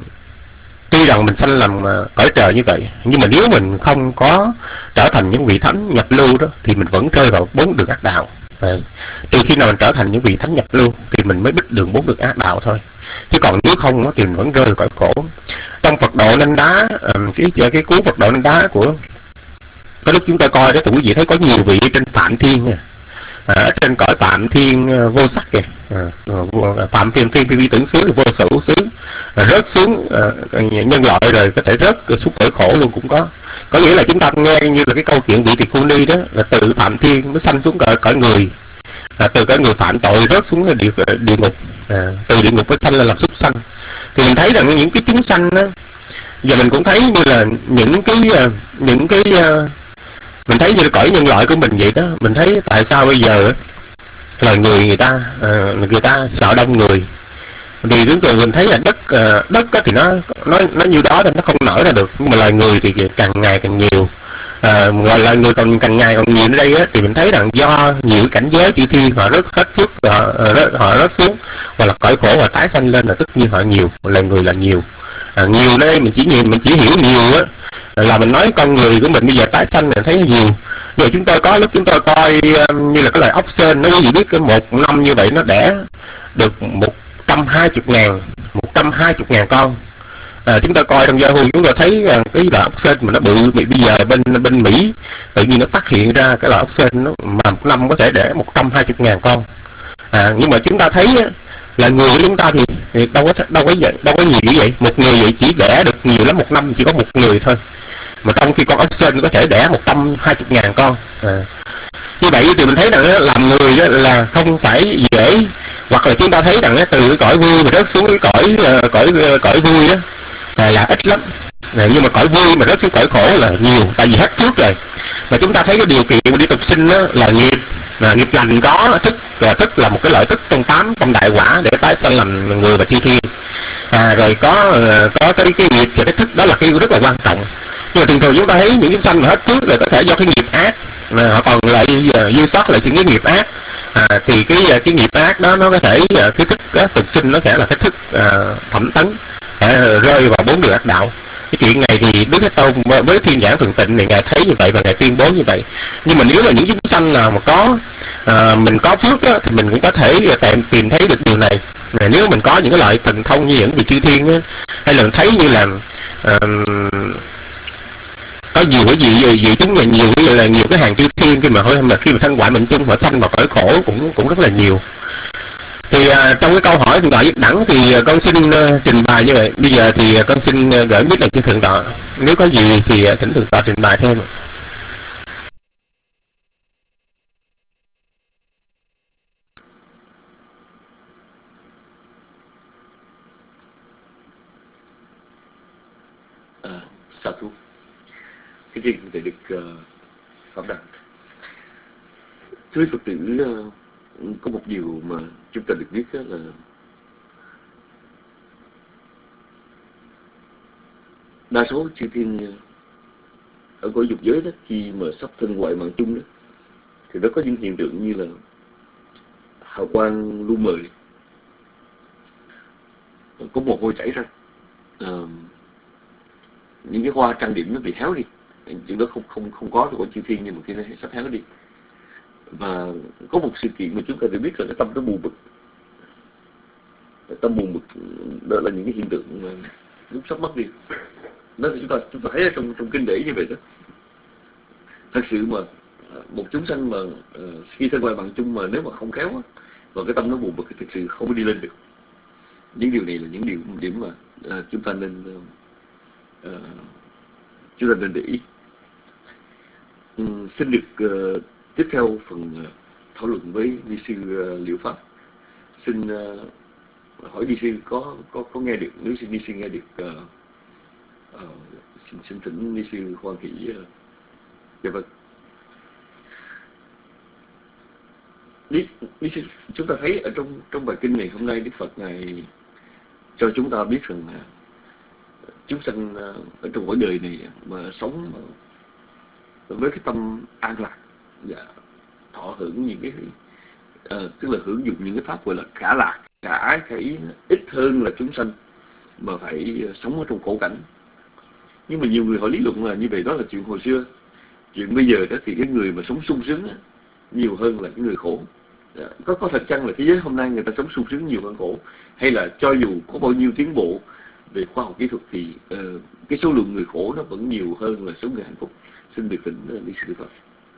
tuy rằng mình sanh làm uh, cõi trời như vậy, nhưng mà nếu mình không có trở thành những vị thánh nhập lưu đó thì mình vẫn rơi vào bốn đường ác đạo. À, từ khi nào mình trở thành những vị thánh nhập lưu thì mình mới biết đường bốn đường ác đạo thôi, chứ còn nếu không đó, thì mình vẫn rơi vào cõi khổ. Trong Phật độ Nanh Đá, um, cái cái cuốn Phật độ Nanh Đá của cái lúc chúng ta coi đó thì quý vị thấy có nhiều vị trên Phạm Thiên nha. À, ở trên cõi Phạm Thiên uh, vô sắc kìa, à, uh, Phạm Thiên Thiên Phi Tưởng Xứ, vô sở xứ, à, rớt xuống uh, nhân loại rồi có thể rớt xuống cõi khổ luôn cũng có. Có nghĩa là chúng ta nghe như là cái câu chuyện vị Tỳ Khưu Ni đó là từ Phạm Thiên mới sanh xuống cõi, cõi người, à, từ cái người phạm tội rớt xuống địa, địa ngục, à, từ địa ngục mới sanh là làm súc sanh. Thì mình thấy rằng những cái chúng sanh đó, giờ mình cũng thấy như là những cái những cái mình thấy như là cõi nhân loại của mình vậy đó. Mình thấy tại sao bây giờ là người người ta à, người ta sợ đông người, vì đúng rồi mình thấy là đất đất thì nó nó nó như đó nên nó không nở ra được, nhưng mà loài người thì càng ngày càng nhiều. à, gọi là người còn càng ngày còn nhiều ở đây á, thì mình thấy rằng do nhiều cảnh giới chư thiên họ rất hết phước, họ, họ rất xuống hoặc là cõi khổ và tái sanh lên, là tất nhiên họ nhiều, là người là nhiều. À, nhiều đây mình chỉ nhìn mình chỉ hiểu nhiều á là mình nói con người của mình bây giờ tái sanh mình thấy nhiều. Giờ chúng tôi có lúc chúng tôi coi um, như là cái loài ốc sên, nó quý vị biết cái một năm như vậy nó đẻ được một trăm hai mươi ngàn một trăm hai mươi ngàn con. À, chúng ta coi trong Yahoo chúng ta thấy rằng cái loại ốc sên mà nó bự, bây giờ bên bên Mỹ tự nhiên nó phát hiện ra cái loại ốc sên nó mà một năm có thể đẻ một trăm hai mươi ngàn con. À, nhưng mà chúng ta thấy là người của chúng ta thì, thì đâu có đâu có vậy, đâu có nhiều như vậy. Một người vậy chỉ đẻ được nhiều lắm, một năm chỉ có một người thôi, mà trong khi con ốc sên có thể đẻ một trăm hai mươi ngàn con. À, như vậy thì mình thấy rằng làm người là không phải dễ, hoặc là chúng ta thấy rằng từ cái cõi vui mà rớt xuống cái cõi cõi cõi vui đó là, là ít lắm. À, nhưng mà cõi vui mà rớt xuống cõi khổ là nhiều, tại vì hết phước rồi. Mà chúng ta thấy cái điều kiện mà đi tục sinh đó là nghiệp, là nghiệp lành có thức, và thức là một cái lợi thức trong tám trong đại quả để tái sanh làm người và chư thiên. À, rồi có có cái cái nghiệp và cái thức đó là cái rất là quan trọng. Nhưng mà thường thường chúng ta thấy những chúng sanh mà hết phước là có thể do cái nghiệp ác, mà họ còn lại dư sót lại những cái nghiệp ác. À, thì cái cái nghiệp ác đó nó có thể cái thức đó, tục sinh nó sẽ là cái thức à, thẩm tấn, sẽ rơi vào bốn đường ác đạo. Cái chuyện này thì Đức Thế Tôn với Thiên Nhãn Thường Tịnh này ngài thấy như vậy và ngài tuyên bố như vậy. Nhưng mà nếu mà những chúng sanh nào mà có à, mình có phước đó, thì mình cũng có thể tìm, tìm thấy được điều này. À, nếu mình có những cái loại thần thông như những vị chư thiên á, hay là thấy như là à, có nhiều cái gì gì chúng là nhiều cái là nhiều cái hàng chư thiên khi mà hồi mà khi mà thân ngoại mệnh chung họ sanh vào cõi khổ cũng cũng rất là nhiều. Thì à, trong cái câu hỏi thượng tọa Nhất Đẳng thì à, con xin uh, trình bày như vậy. Bây giờ thì à, con xin uh, gửi mic lại cho thượng tọa, nếu có gì thì uh, thỉnh thượng tọa trình bày thêm. À, sa thú cái riêng để được uh, pháp đàn. Thưa Phật tử, uh, có một điều mà chúng ta được biết là đa số chư thiên ở cõi dục giới đó, khi mà sắp thân ngoại mạng chung đó, thì nó có những hiện tượng như là hào quang lu mờ, có mồ hôi chảy ra, à, những cái hoa trang điểm nó bị héo đi. Chuyện đó không không không có được của chư thiên, nhưng mà khi nó sắp héo đi. Và có một sự kiện mà chúng ta được biết là cái tâm nó buồn bực. Tâm buồn bực đó là những cái hiện tượng mà lúc sắp mất đi. Đó thì chúng ta chúng ta thấy ở trong trong kinh điển như vậy đó. Thật sự mà một chúng sanh mà uh, khi thân ngoại bằng chung mà nếu mà không khéo á, và cái tâm nó buồn bực thì thực sự không có đi lên được. Những điều này là những điều điểm mà uh, chúng ta nên uh, chúng ta nên để ý. Um, xin được uh, tiếp theo phần uh, thảo luận với ni sư uh, Liệu Pháp. Xin uh, hỏi ni sư có có có nghe được, nếu xin ni sư nghe được, uh, uh, xin xin thỉnh ni sư hoan hỷ. Uh, dạ vâng. Ni, ni sư, chúng ta thấy ở trong trong bài kinh này hôm nay Đức Phật ngài cho chúng ta biết rằng uh, chúng sanh uh, ở trong cõi đời này mà sống uh, với cái tâm an lạc và thọ hưởng những cái uh, tức là hưởng dụng những cái pháp gọi là khả lạc, khả ái, khả ý, ít hơn là chúng sanh mà phải uh, sống ở trong khổ cảnh. Nhưng mà nhiều người họ lý luận là như vậy, đó là chuyện hồi xưa. Chuyện bây giờ đó thì cái người mà sống sung sướng đó, nhiều hơn là cái người khổ. uh, có có thật chăng là thế giới hôm nay người ta sống sung sướng nhiều hơn khổ, hay là cho dù có bao nhiêu tiến bộ về khoa học kỹ thuật thì uh, cái số lượng người khổ nó vẫn nhiều hơn là số người hạnh phúc? Xin được thỉnh uh, ni sư Phật.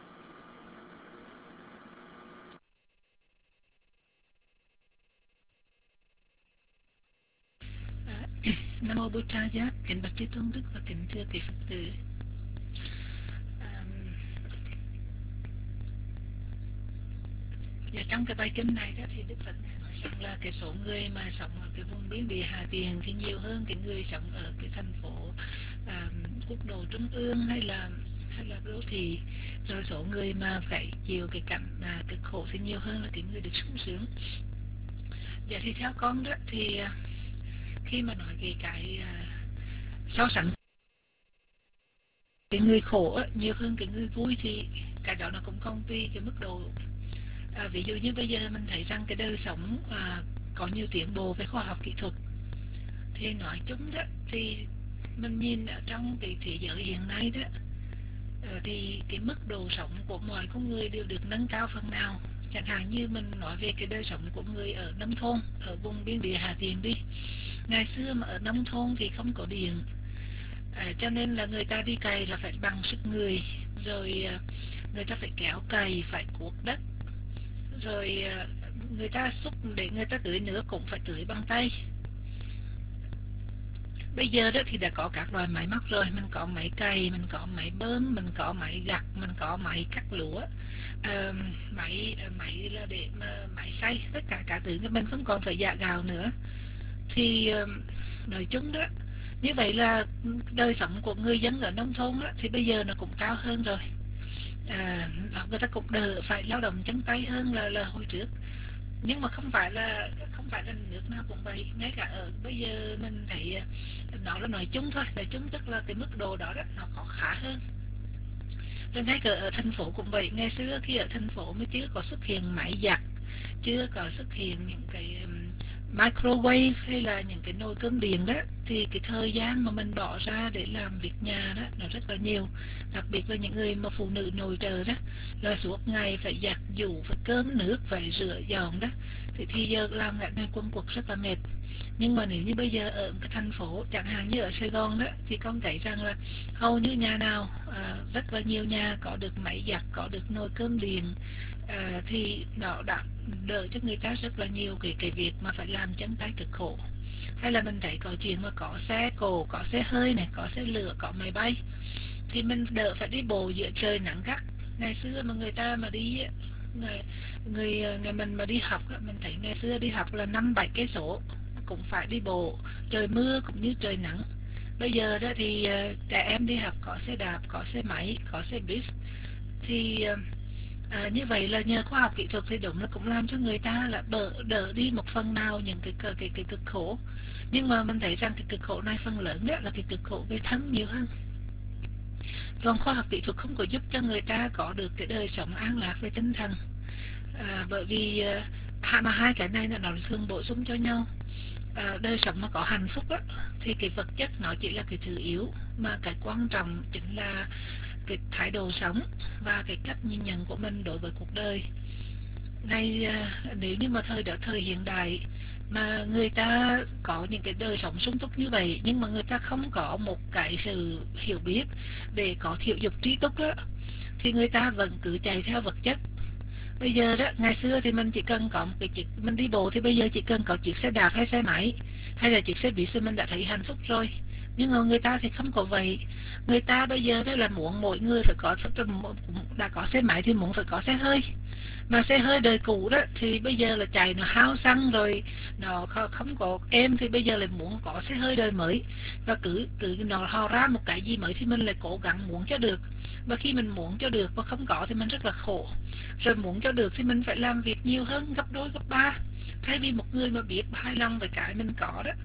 Nam mô Bụt Cha Giác, kính bạch chư tôn đức và kính thưa quý Phật tử. À, và trong cái bài kinh này đó thì Đức Phật nói rằng là cái số người mà sống ở cái vùng biên địa Hà Tiền thì nhiều hơn cái người sống ở cái thành phố à, quốc độ trung ương hay là hay là đô thị. Rồi số người mà phải chịu cái cảnh à, cái khổ thì nhiều hơn là cái người được sung sướng. Vậy thì theo con đó thì khi mà nói về cái uh, so sánh cái người khổ á, nhiều hơn cái người vui, thì cái đó nó cũng không tùy cái mức độ. À, ví dụ như bây giờ mình thấy rằng cái đời sống à, có nhiều tiến bộ về khoa học kỹ thuật, thì nói chung đó thì mình nhìn ở trong cái thế giới hiện nay đó, thì cái mức độ sống của mọi con người đều được nâng cao phần nào. Chẳng hạn như mình nói về cái đời sống của người ở nông thôn, ở vùng biên địa Hà Tiên đi. Ngày xưa mà ở nông thôn thì không có điện, à, cho nên là người ta đi cày là phải bằng sức người, rồi à, người ta phải kéo cày, phải cuốc đất, rồi à, người ta xúc để người ta tưới nước cũng phải tưới bằng tay. Bây giờ đó thì đã có các loại máy móc rồi, mình có máy cày, mình có máy bơm, mình có máy gặt, mình có máy cắt lúa, uh, máy máy là để mà máy xay, tất cả cả thứ mình không còn phải dạ gạo nữa. Thì uh, nói chung đó, như vậy là đời sống của người dân ở nông thôn đó, thì bây giờ nó cũng cao hơn rồi. À, người ta cũng đỡ phải lao động chân tay hơn là là hồi trước. Nhưng mà không phải là không phải là nước nào cũng vậy, ngay cả ở bây giờ mình thấy nó là nói chung thôi, nói chung tức là cái mức độ đó, đó nó có khá hơn. Rồi ngay cả ở thành phố cũng vậy. Ngày xưa khi ở thành phố mới chưa có xuất hiện máy giặt, chưa có xuất hiện những cái microwave hay là những cái nồi cơm điện đó, thì cái thời gian mà mình bỏ ra để làm việc nhà đó nó rất là nhiều. Đặc biệt là những người mà phụ nữ nội trợ đó, là suốt ngày phải giặt giũ, phải cơm nước, phải rửa dọn đó, thì, thì giờ làm ngày ngày quân cuộc rất là mệt. Nhưng mà nếu như bây giờ ở cái thành phố, chẳng hạn như ở Sài Gòn đó, thì con thấy rằng là hầu như nhà nào, à, rất là nhiều nhà có được máy giặt, có được nồi cơm điện, à, thì nó đã đỡ cho người ta rất là nhiều cái cái việc mà phải làm chân tay cực khổ. Hay là mình thấy có chuyện mà có xe cộ, có xe hơi này, có xe lửa, có máy bay, thì mình đỡ phải đi bộ giữa trời nắng gắt. Ngày xưa mà người ta mà đi người người, người mình mà đi học, mình thấy ngày xưa đi học là năm bảy cây số cũng phải đi bộ, trời mưa cũng như trời nắng. Bây giờ đó thì trẻ em đi học có xe đạp, có xe máy, có xe bus. Thì à, như vậy là nhờ khoa học kỹ thuật thì đúng là cũng làm cho người ta là đỡ, đỡ đi một phần nào những cái, cái, cái, cái cực khổ. Nhưng mà mình thấy rằng cái cực khổ này phần lớn đó là cái cực khổ về thân nhiều hơn. Còn khoa học kỹ thuật không có giúp cho người ta có được cái đời sống an lạc về tinh thần. À, bởi vì à, mà hai cái này là nó thường bổ sung cho nhau. À, đời sống mà có hạnh phúc á, thì cái vật chất nó chỉ là cái thứ yếu, mà cái quan trọng chính là cái thái độ sống và cái cách nhìn nhận của mình đối với cuộc đời. Nay à, nếu như mà thời đó thời hiện đại mà người ta có những cái đời sống sung túc như vậy, nhưng mà người ta không có một cái sự hiểu biết để có thiểu dục trí túc đó, thì người ta vẫn cứ chạy theo vật chất. Bây giờ đó, ngày xưa thì mình chỉ cần có một cái chiếc, mình đi bộ thì bây giờ chỉ cần có chiếc xe đạp hay xe máy hay là chiếc xe buýt thì mình đã thấy hạnh phúc rồi. Nhưng mà người ta thì không có vậy. Người ta bây giờ đó là muốn mỗi người phải có, đã có xe máy thì muốn phải có xe hơi. Mà xe hơi đời cũ đó thì bây giờ là chạy nó hao xăng rồi, nó không có êm, thì bây giờ lại muốn có xe hơi đời mới. Và cứ cứ nó hò ra một cái gì mới thì mình lại cố gắng muốn cho được. Và khi mình muốn cho được và không có thì mình rất là khổ. Rồi muốn cho được thì mình phải làm việc nhiều hơn, gấp đôi gấp ba. Thay vì một người mà biết hài lòng với cái mình có đó,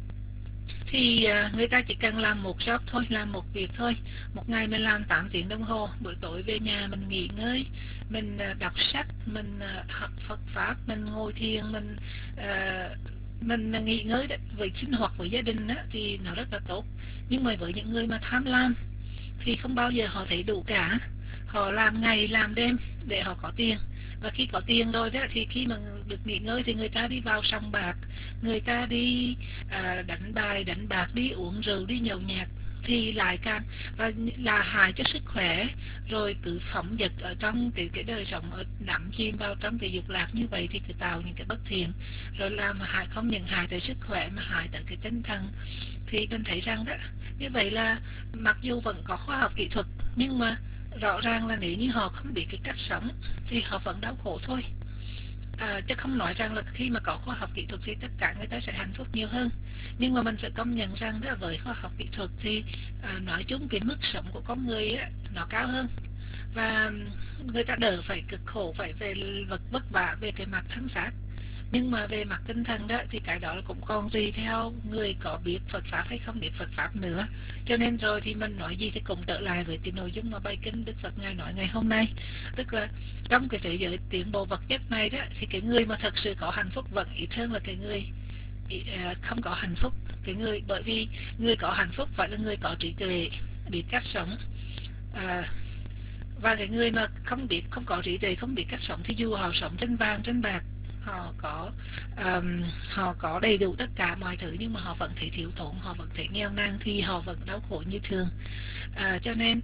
thì người ta chỉ cần làm một job thôi, làm một việc thôi. Một ngày mình làm tám tiếng đồng hồ, buổi tối về nhà mình nghỉ ngơi, mình đọc sách, mình học Phật Pháp, mình ngồi thiền, mình uh, mình nghỉ ngơi với sinh hoạt với gia đình đó, thì nó rất là tốt. Nhưng mà với những người mà tham lam thì không bao giờ họ thấy đủ cả. Họ làm ngày làm đêm để họ có tiền. Và khi có tiền rồi đó, thì khi mà được nghỉ ngơi thì người ta đi vào sòng bạc, người ta đi à, đánh bài, đánh bạc, đi uống rượu, đi nhậu nhẹt, thì lại càng và là hại cho sức khỏe. Rồi cứ phóng dật ở trong cái, cái đời sống, ở đắm chìm vào trong cái dục lạc như vậy, thì cứ tạo những cái bất thiện, rồi làm hại, không những hại tới sức khỏe mà hại tới cái tinh thần. Thì mình thấy rằng đó, như vậy là mặc dù vẫn có khoa học kỹ thuật, nhưng mà rõ ràng là nếu như họ không biết cái cách sống thì họ vẫn đau khổ thôi. À, chứ không nói rằng là khi mà có khoa học kỹ thuật thì tất cả người ta sẽ hạnh phúc nhiều hơn. Nhưng mà mình phải công nhận rằng đó, với khoa học kỹ thuật thì à, nói chung cái mức sống của con người á, nó cao hơn. Và người ta đỡ phải cực khổ, phải về vật vất vả về cái mặt thân xác. Nhưng mà về mặt tinh thần đó thì cái đó cũng còn tùy theo người có biết Phật Pháp hay không biết Phật Pháp nữa. Cho nên rồi thì mình nói gì thì cũng trở lại với cái nội dung mà bài kinh Đức Phật Ngài nói ngày hôm nay. Tức là trong cái thế giới tiến bộ vật chất này đó, thì cái người mà thật sự có hạnh phúc vẫn ít hơn là cái người không có hạnh phúc. Cái người bởi vì người có hạnh phúc phải là người có trí tuệ, biết cách sống. À, và cái người mà không biết, không có trí tuệ, không biết cách sống thì dù họ sống trên vàng trên bạc, họ có um, họ có đầy đủ tất cả mọi thứ, nhưng mà họ vẫn thấy thiếu thốn, họ vẫn thấy nghèo nàn, thì họ vẫn đau khổ như thường. À, cho nên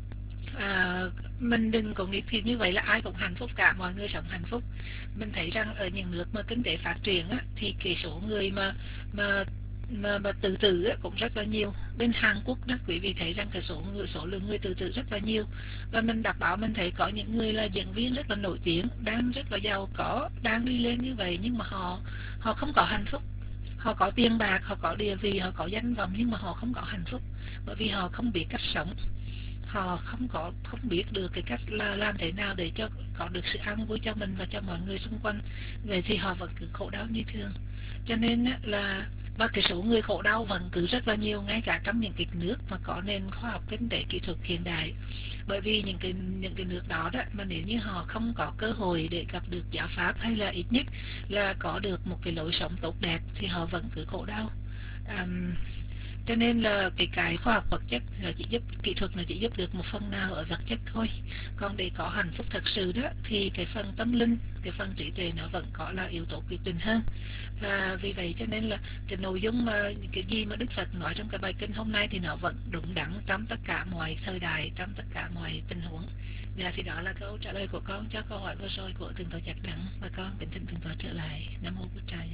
à, mình đừng có nghĩ thì như vậy là ai cũng hạnh phúc cả, mọi người sống hạnh phúc. Mình thấy rằng ở những nước mà kinh tế phát triển á, thì cái số người mà mà mà, mà tự tử á, cũng rất là nhiều. Bên Hàn Quốc đó, quý vị thấy rằng cái số người, số lượng người tự tử rất là nhiều. Và mình đọc báo mình thấy có những người là diễn viên rất là nổi tiếng, đang rất là giàu có, đang đi lên như vậy, nhưng mà họ họ không có hạnh phúc. Họ có tiền bạc, họ có địa vị, họ có danh vọng, nhưng mà họ không có hạnh phúc, bởi vì họ không biết cách sống. Họ không có không biết được cái cách là làm thế nào để cho có được sự an vui cho mình và cho mọi người xung quanh. Vậy thì họ vẫn cứ khổ đau như thường. Cho nên là và cái số người khổ đau vẫn cứ rất là nhiều, ngay cả trong những cái nước mà có nền khoa học kinh tế kỹ thuật hiện đại. Bởi vì những cái những cái nước đó đó mà nếu như họ không có cơ hội để gặp được giáo pháp, hay là ít nhất là có được một cái lối sống tốt đẹp, thì họ vẫn cứ khổ đau. Um, cho nên là cái cái khoa học vật chất là chỉ giúp, kỹ thuật là chỉ giúp được một phần nào ở vật chất thôi. Còn để có hạnh phúc thật sự đó thì cái phần tâm linh, cái phần trí tuệ nó vẫn có là yếu tố quyết định hơn. Và vì vậy cho nên là cái nội dung mà cái gì mà Đức Phật nói trong cái bài kinh hôm nay thì nó vẫn đúng đắn trong tất cả mọi thời đại, trong tất cả mọi tình huống. Và thì đó là câu trả lời của con cho câu hỏi vừa rồi của Thượng tọa Giác Đẳng, và con kính thỉnh Thượng tọa trở lại. Nam mô Bụt Trai.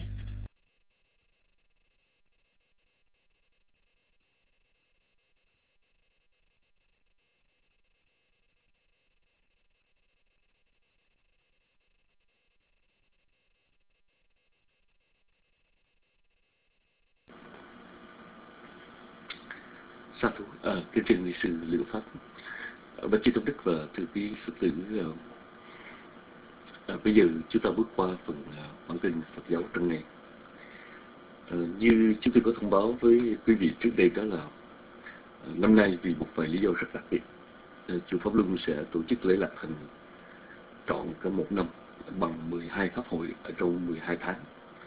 Sa thú, à, kính trình nghị sự Liệu Pháp, Bạch Chí Tôn Đức và thưa quý Phật tử. À, bây giờ chúng ta bước qua phần à, bản tin Phật giáo trong ngày. À, như chúng tôi có thông báo với quý vị trước đây, đó là à, năm nay vì một vài lý do rất đặc biệt, à, chùa Pháp Luân sẽ tổ chức lễ lạc thành trọn cả một năm bằng mười hai pháp hội ở trong mười hai tháng.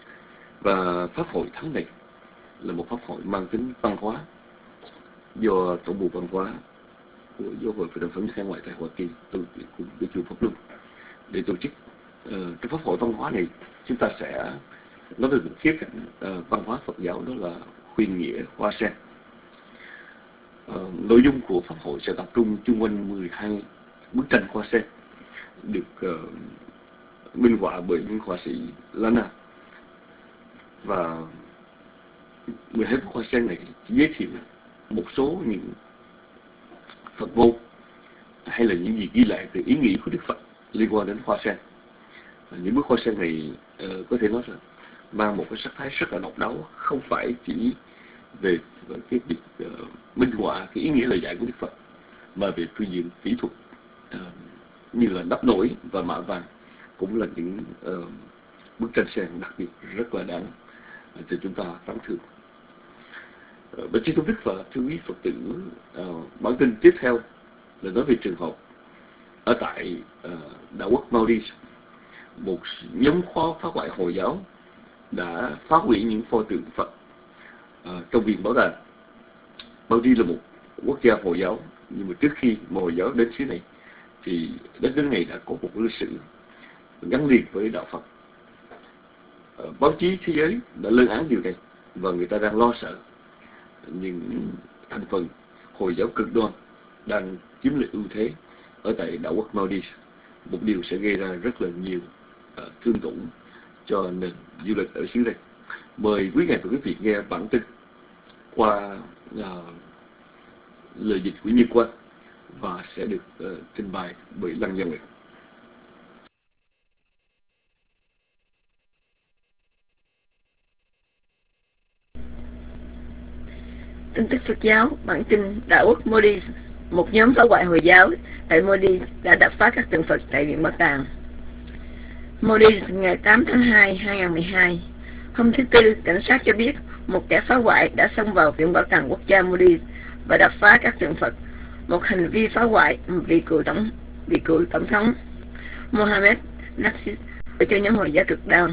Và pháp hội tháng này là một pháp hội mang tính văn hóa do Tổng bộ Văn hóa của Giáo hội Phật giáo Phật giáo ngoại tại Hoa Kỳ cùng với chùa Pháp Luân để tổ chức. Uh, trong pháp hội văn hóa này, chúng ta sẽ nói về một khía cạnh uh, văn hóa Phật giáo, đó là khuyên nghĩa hoa sen. Uh, nội dung của pháp hội sẽ tập trung chung quanh mười hai bức tranh hoa sen được uh, minh họa bởi những họa sĩ Lana. Và mười hai bức hoa sen này chỉ giới thiệu một số những Phật ngôn hay là những gì ghi lại về ý nghĩ của Đức Phật liên quan đến hoa sen. Những bức hoa sen này uh, có thể nói là mang một cái sắc thái rất là độc đáo, không phải chỉ về cái việc uh, minh họa cái ý nghĩa lời dạy của Đức Phật, mà về phương diện kỹ thuật uh, như là đắp nổi và mạ vàng cũng là những uh, bức tranh sen đặc biệt rất là đáng uh, cho chúng ta tán thưởng. Uh, Bạch Chí Tôn Đức và thưa quý Phật tử, uh, bản tin tiếp theo là nói về trường hợp ở tại uh, đảo quốc Maldives, một nhóm khóa phá hoại Hồi giáo đã phá hủy những pho tượng Phật uh, trong viện bảo tàng. Maldives là một quốc gia Hồi giáo, nhưng mà trước khi mà Hồi giáo đến xứ này thì đất nước này đã có một lịch sử gắn liền với đạo Phật. Uh, báo chí thế giới đã lên án điều này và người ta đang lo sợ những thành phần Hồi giáo cực đoan đang chiếm lĩnh ưu thế ở tại đảo quốc Maldives, một điều sẽ gây ra rất là nhiều uh, thương tổn cho nền du lịch ở xứ này. Mời quý ngài và quý vị nghe bản tin qua uh, lời dịch của Như Quang và sẽ được uh, trình bày bởi Lăng Giang Nguyệt. Tin tức Phật giáo, bản tin đảo quốc Maldives, một nhóm phá hoại Hồi giáo tại Maldives đã đập phá các tượng Phật tại viện bảo tàng. Moody's ngày tám tháng hai hai nghìn không trăm mười hai. Hôm thứ Tư, cảnh sát cho biết một kẻ phá hoại đã xông vào Viện Bảo tàng Quốc gia Moody's và đập phá các tượng Phật, một hành vi phá hoại vì cựu tổng vì cựu tổng thống Mohammed Nasheed cho nhóm Hồi giáo cực đoan.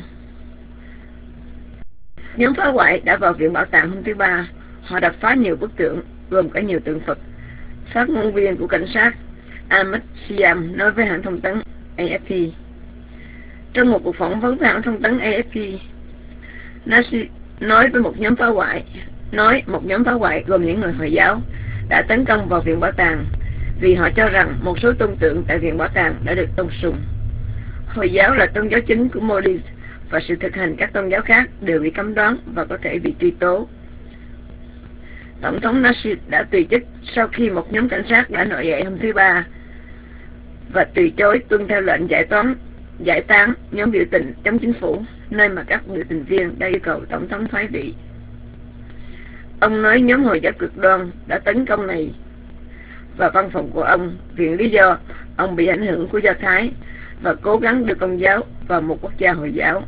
Nhóm phá hoại đã vào Viện Bảo tàng hôm thứ Ba. Họ đập phá nhiều bức tượng, gồm cả nhiều tượng Phật. Phát ngôn viên của cảnh sát Ahmed Siam nói với hãng thông tấn A F P. Trong một cuộc phỏng vấn với hãng thông tấn A F P, Nasheed nói với một nhóm phá hoại, nói một nhóm phá hoại gồm những người Hồi giáo đã tấn công vào Viện Bảo tàng vì họ cho rằng một số tôn tượng tại Viện Bảo tàng đã được tôn sùng. Hồi giáo là tôn giáo chính của Moody's và sự thực hành các tôn giáo khác đều bị cấm đoán và có thể bị truy tố. Tổng thống Nasheed đã từ chức sau khi một nhóm cảnh sát đã nổi dậy hôm thứ Ba và từ chối tuân theo lệnh giải toán giải tán nhóm biểu tình chống chính phủ, nơi mà các biểu tình viên đã yêu cầu tổng thống thoái vị. Ông nói nhóm Hồi giáo cực đoan đã tấn công này và văn phòng của ông, viện lý do ông bị ảnh hưởng của Do Thái và cố gắng đưa Công giáo vào một quốc gia Hồi giáo.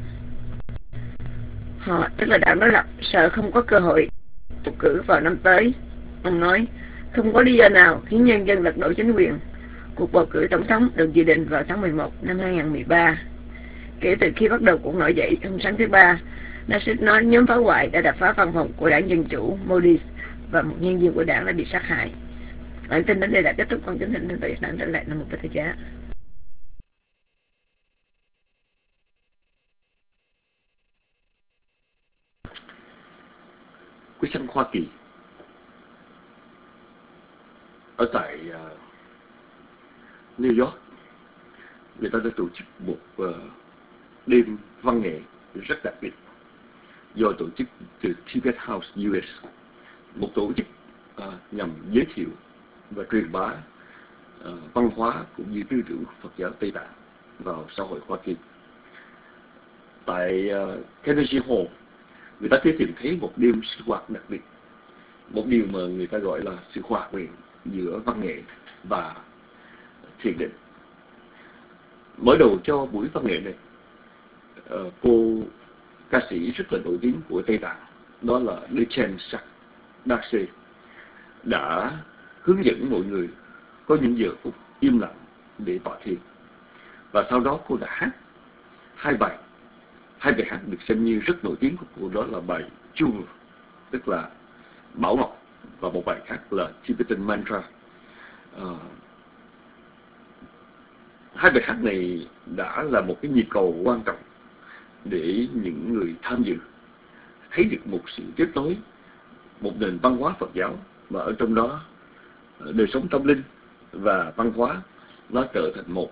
Họ, tức là đảng đối lập, sợ không có cơ hội bầu cử vào năm tới. Ông nói, không có lý do nào khiến nhân dân lật đổ chính quyền. Cuộc bầu cử tổng thống được dự định vào tháng mười một năm hai nghìn không trăm mười ba. Kể từ khi bắt đầu cuộc nổi dậy hôm sáng thứ Ba, Nasheed nói nhóm phá hoại đã đập phá văn phòng của đảng Dân Chủ Moody's và một nhân viên của đảng đã bị sát hại. Bản tin đến đây đã kết thúc. Con kính thỉnh tự đảng trở lại là một cái thời giá. Quý sanh Hoa Kỳ ở tại uh, New York, người ta đã tổ chức một uh, đêm văn nghệ rất đặc biệt do tổ chức từ Tibet House U S, một tổ chức uh, nhằm giới thiệu và truyền bá uh, văn hóa cũng như tư tưởng Phật giáo Tây Tạng vào xã hội Hoa Kỳ. Tại uh, Carnegie Hall, người ta có thể tìm thấy một đêm sinh hoạt đặc biệt, một điều mà người ta gọi là sự hòa quyện giữa văn nghệ và thiền định. Mở đầu cho buổi văn nghệ này, uh, cô ca sĩ rất là nổi tiếng của Tây Tạng, đó là Dechen Sakdase, đã hướng dẫn mọi người có những giờ phút im lặng để tọa thiền. Và sau đó cô đã hát hai bài. Hai bài hát được xem như rất nổi tiếng của cô, đó là bài Chu, tức là Bảo Ngọc, và một bài khác là Tibetan Mantra. Uh, hai bài hát này đã là một cái nhịp cầu quan trọng để những người tham dự thấy được một sự kết nối, một nền văn hóa Phật giáo mà ở trong đó đời sống tâm linh và văn hóa nó trở thành một.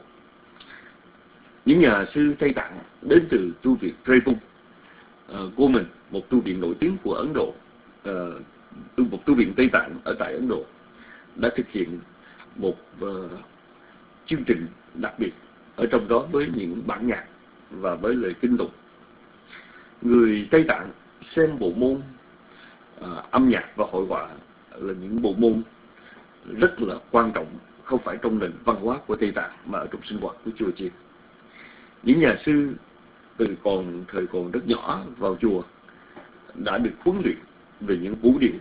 Những nhà sư Tây Tạng đến từ tu viện Trevung, uh, Goman, một tu viện nổi tiếng của Ấn Độ, uh, một tu viện Tây Tạng ở tại Ấn Độ, đã thực hiện một uh, chương trình đặc biệt ở trong đó với những bản nhạc và với lời kinh tụng. Người Tây Tạng xem bộ môn uh, âm nhạc và hội họa là những bộ môn rất là quan trọng, không phải trong nền văn hóa của Tây Tạng mà ở trong sinh hoạt của chùa chiền. Những nhà sư từ còn thời còn rất nhỏ vào chùa đã được huấn luyện về những vũ điệu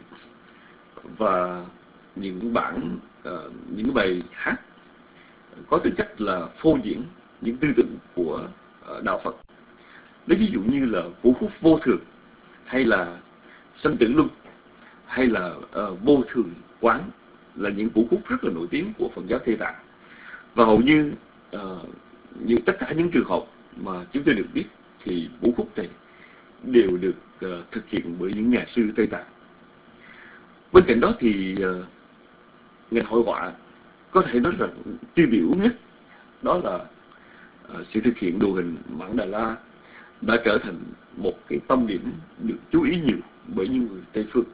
và những bản uh, những bài hát có tính chất là phô diễn những tư tưởng của uh, đạo Phật. Lấy ví dụ như là vũ khúc vô thường, hay là sanh tử luân, hay là uh, vô thường quán, là những vũ khúc rất là nổi tiếng của Phật giáo Tây Tạng. Và hầu như uh, như tất cả những trường hợp mà chúng tôi được biết thì vũ khúc này đều được uh, thực hiện bởi những nhà sư Tây Tạng. Bên cạnh đó thì uh, ngành hội họa có thể nói rằng tiêu biểu nhất đó là uh, sự thực hiện đồ hình Mãn Đà La đã trở thành một cái tâm điểm được chú ý nhiều bởi những người Tây phương.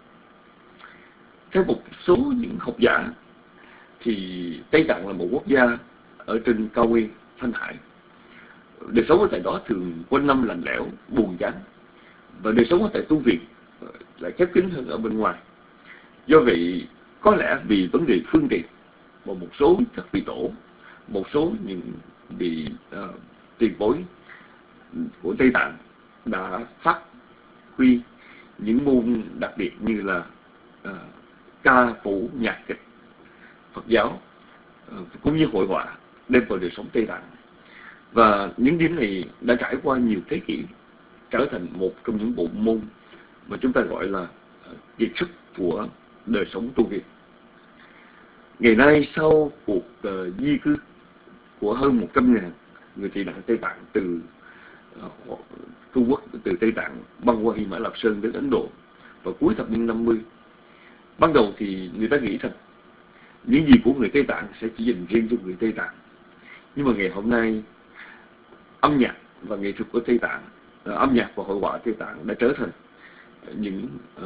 Theo một số những học giả thì Tây Tạng là một quốc gia ở trên cao nguyên Thanh Hải. Đời sống ở tại đó thường quanh năm lạnh lẽo, buồn chán, và đời sống ở tại tu viện lại khép kín hơn ở bên ngoài. Do vậy, có lẽ vì vấn đề phương tiện mà một số các vị tổ, một số những vị uh, tiền bối của Tây Tạng đã phát huy những môn đặc biệt như là uh, ca vũ, nhạc kịch, Phật giáo uh, cũng như hội họa đem vào đời sống Tây Tạng. Và những điểm này đã trải qua nhiều thế kỷ, trở thành một trong những bộ môn mà chúng ta gọi là kiệt xuất của đời sống tu viện. Ngày nay, sau cuộc uh, di cư của hơn một trăm ngàn người tị nạn Tây Tạng từ uh, Trung Quốc, từ Tây Tạng băng qua Hy Mã Lạp Sơn đến Ấn Độ vào cuối thập niên năm mươi, ban đầu thì người ta nghĩ rằng những gì của người Tây Tạng sẽ chỉ dành riêng cho người Tây Tạng. Nhưng mà ngày hôm nay, âm nhạc và nghệ thuật của Tây Tạng, uh, âm nhạc và hội họa Tây Tạng đã trở thành những uh,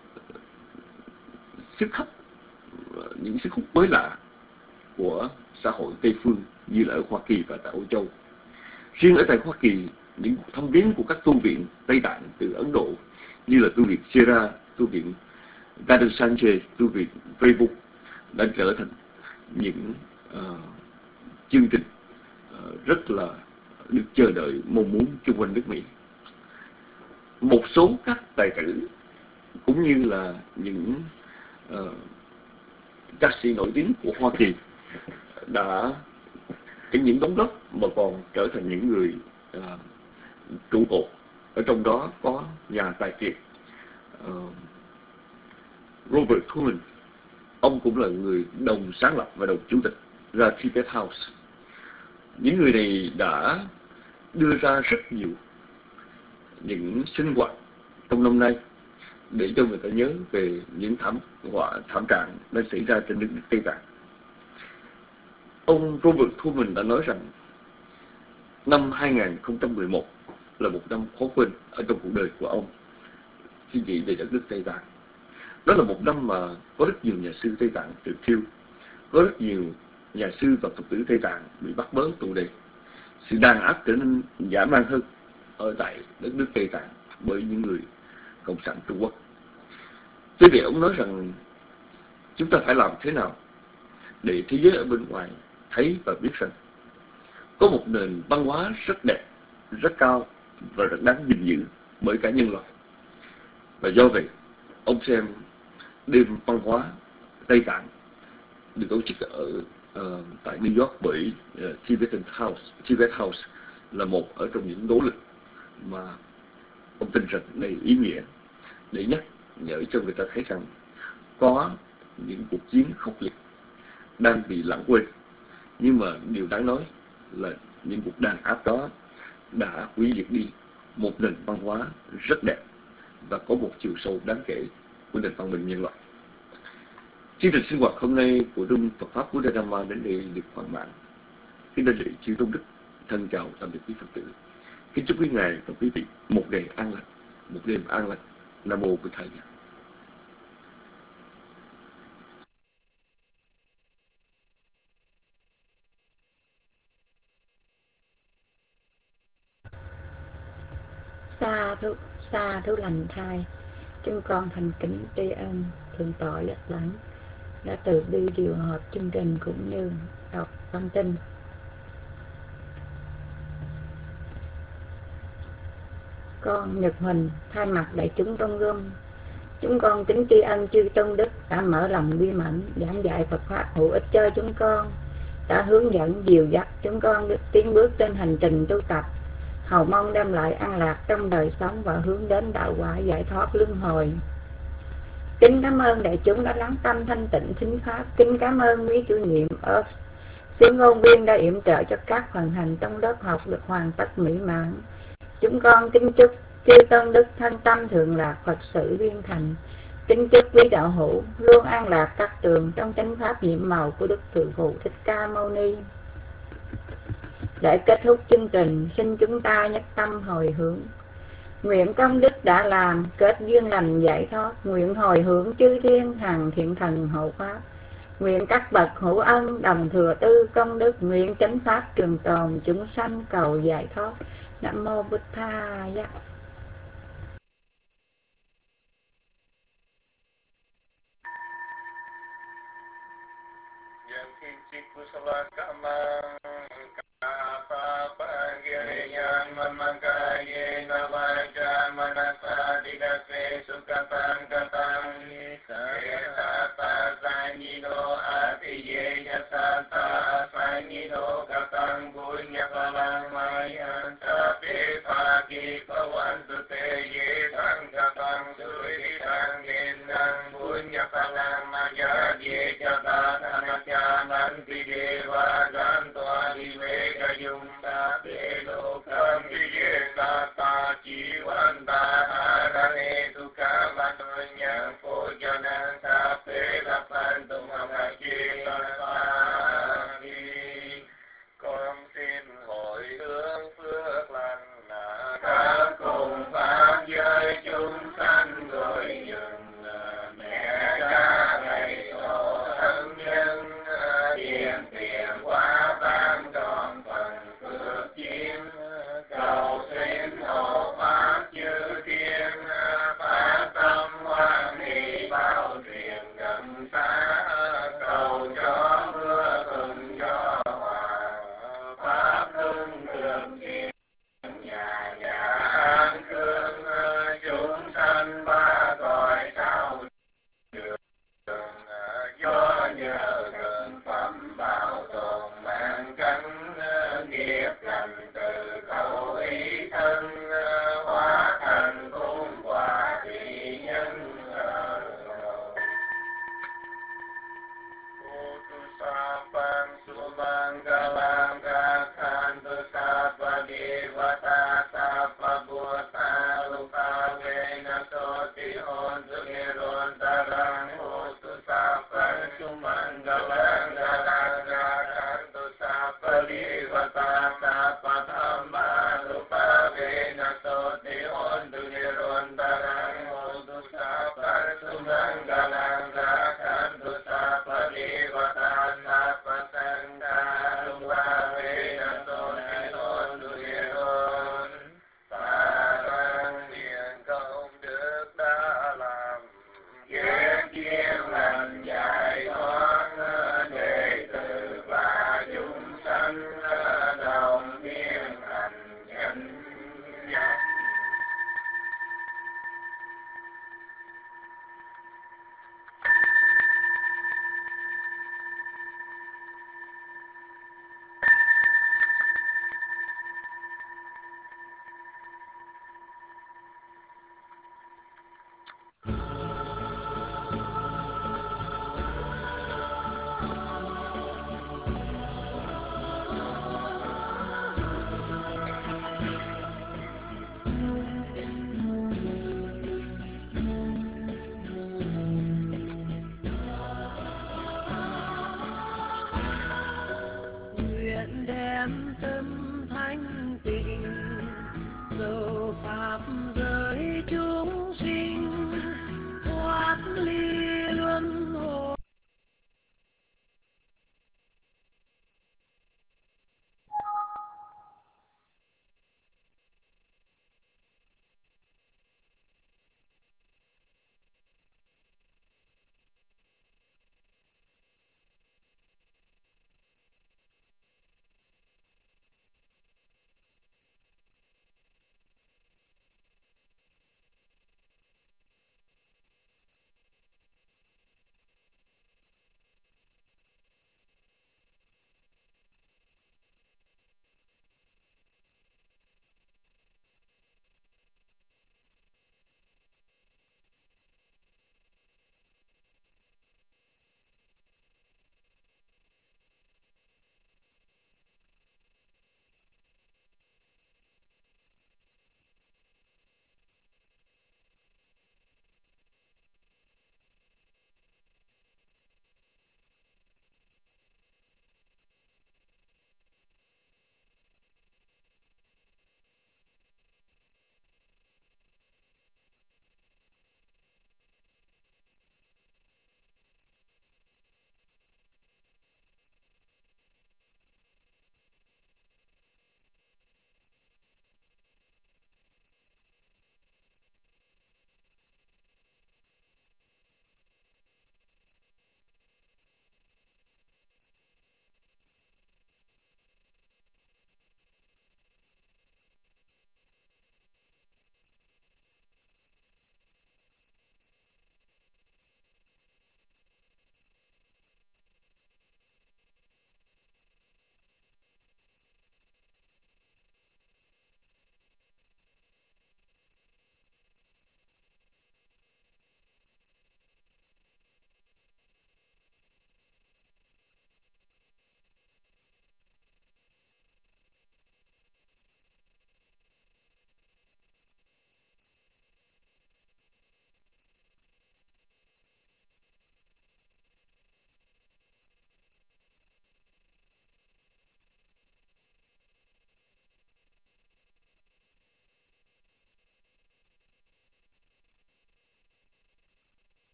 sức hấp, uh, những sức hút mới lạ của xã hội Tây phương như là ở Hoa Kỳ và tại Âu Châu. Riêng ở tại Hoa Kỳ, những cuộc thăm viếng của các tu viện Tây Tạng từ Ấn Độ như là tu viện Sierra, tu viện Garden Sanchez, tu viện Prevost đã trở thành những uh, chương trình uh, rất là được chờ đợi, mong muốn chung quanh nước Mỹ. Một số các tài tử cũng như là những uh, ca sĩ nổi tiếng của Hoa Kỳ đã những những đóng góp mà còn trở thành những người uh, trụ cột. Ở trong đó có nhà tài phiệt uh, Robert Kuhlman. Ông cũng là người đồng sáng lập và đồng chủ tịch ra Tibet House. Những người này đã đưa ra rất nhiều những sinh hoạt trong năm nay để cho người ta nhớ về những thảm họa thảm trạng đã xảy ra trên nước Tây Tạng. Ông Robert Kuhlman đã nói rằng năm hai nghìn không trăm mười một là một năm khó quên ở trong cuộc đời của ông khi nghĩ về đất nước Tây Tạng. Đó là một năm mà có rất nhiều nhà sư Tây Tạng tự thiêu, có rất nhiều nhà sư và Phật tử Tây Tạng bị bắt bớ tù đầy. Sự đàn áp trở nên dã man hơn ở tại đất nước Tây Tạng bởi những người cộng sản Trung Quốc. Tuy vậy, ông nói rằng chúng ta phải làm thế nào để thế giới ở bên ngoài thấy và biết rằng có một nền văn hóa rất đẹp, rất cao và rất đáng gìn giữ bởi cả nhân loại. Và do vậy, ông xem đêm văn hóa Tây Tạng được tổ chức ở uh, tại New York bởi uh, Tibetan House. Tibet House là một ở trong những nỗ lực mà ông tin rằng đầy ý nghĩa để nhắc nhở cho người ta thấy rằng có những cuộc chiến khốc liệt đang bị lãng quên. Nhưng mà điều đáng nói là những cuộc đàn áp đó đã hủy diệt đi một nền văn hóa rất đẹp và có một chiều sâu đáng kể của nền văn minh nhân loại. Chương trình sinh hoạt hôm nay của Trung Phật Pháp Buddha Dhamma đến đây được hoàn mãn. Kính đại lễ chư tôn đức, thân chào tạm biệt quý Phật tử. Kính chúc quý ngài và quý vị một ngày an lành, một đêm an lành. Nam mô Bụt Thầy. Sa thú, sa thú lành thai, chúng con thành kính tri ân thượng tọa Giác Đẳng đã từ bi điều hợp chương trình cũng như đọc thông tin. Con Nhật Huỳnh thay mặt đại chúng Tôn Gươm, chúng con kính tri ân chư tôn đức đã mở lòng bi mẫn giảng dạy Phật pháp hữu ích cho chúng con, đã hướng dẫn dìu dắt chúng con được tiến bước trên hành trình tu tập, hầu mong đem lại an lạc trong đời sống và hướng đến đạo quả giải thoát luân hồi. Kính cảm ơn đại chúng đã lắng tâm thanh tịnh thính pháp. Kính cảm ơn quý chủ nhiệm ở xứ ngôn viên đã yểm trợ cho các phần hành trong lớp học được hoàn tất mỹ mãn. Chúng con kính chúc chư tôn đức thân tâm thượng lạc, Phật sự viên thành. Kính chúc quý đạo hữu luôn an lạc các tường trong chánh pháp nhiệm màu của Đức Thượng Phụ Thích Ca Mâu Ni. Để kết thúc chương trình, xin chúng ta nhất tâm hồi hướng. Nguyện công đức đã làm, kết duyên lành giải thoát. Nguyện hồi hướng chư thiên hằng thiện thần hộ pháp. Nguyện các bậc hữu ân đồng thừa tư công đức. Nguyện chánh pháp trường tồn, chúng sanh cầu giải thoát. Nam mô Bụt Thầy. Kama kapa pa pa ye na vacha manasa dikase sukapang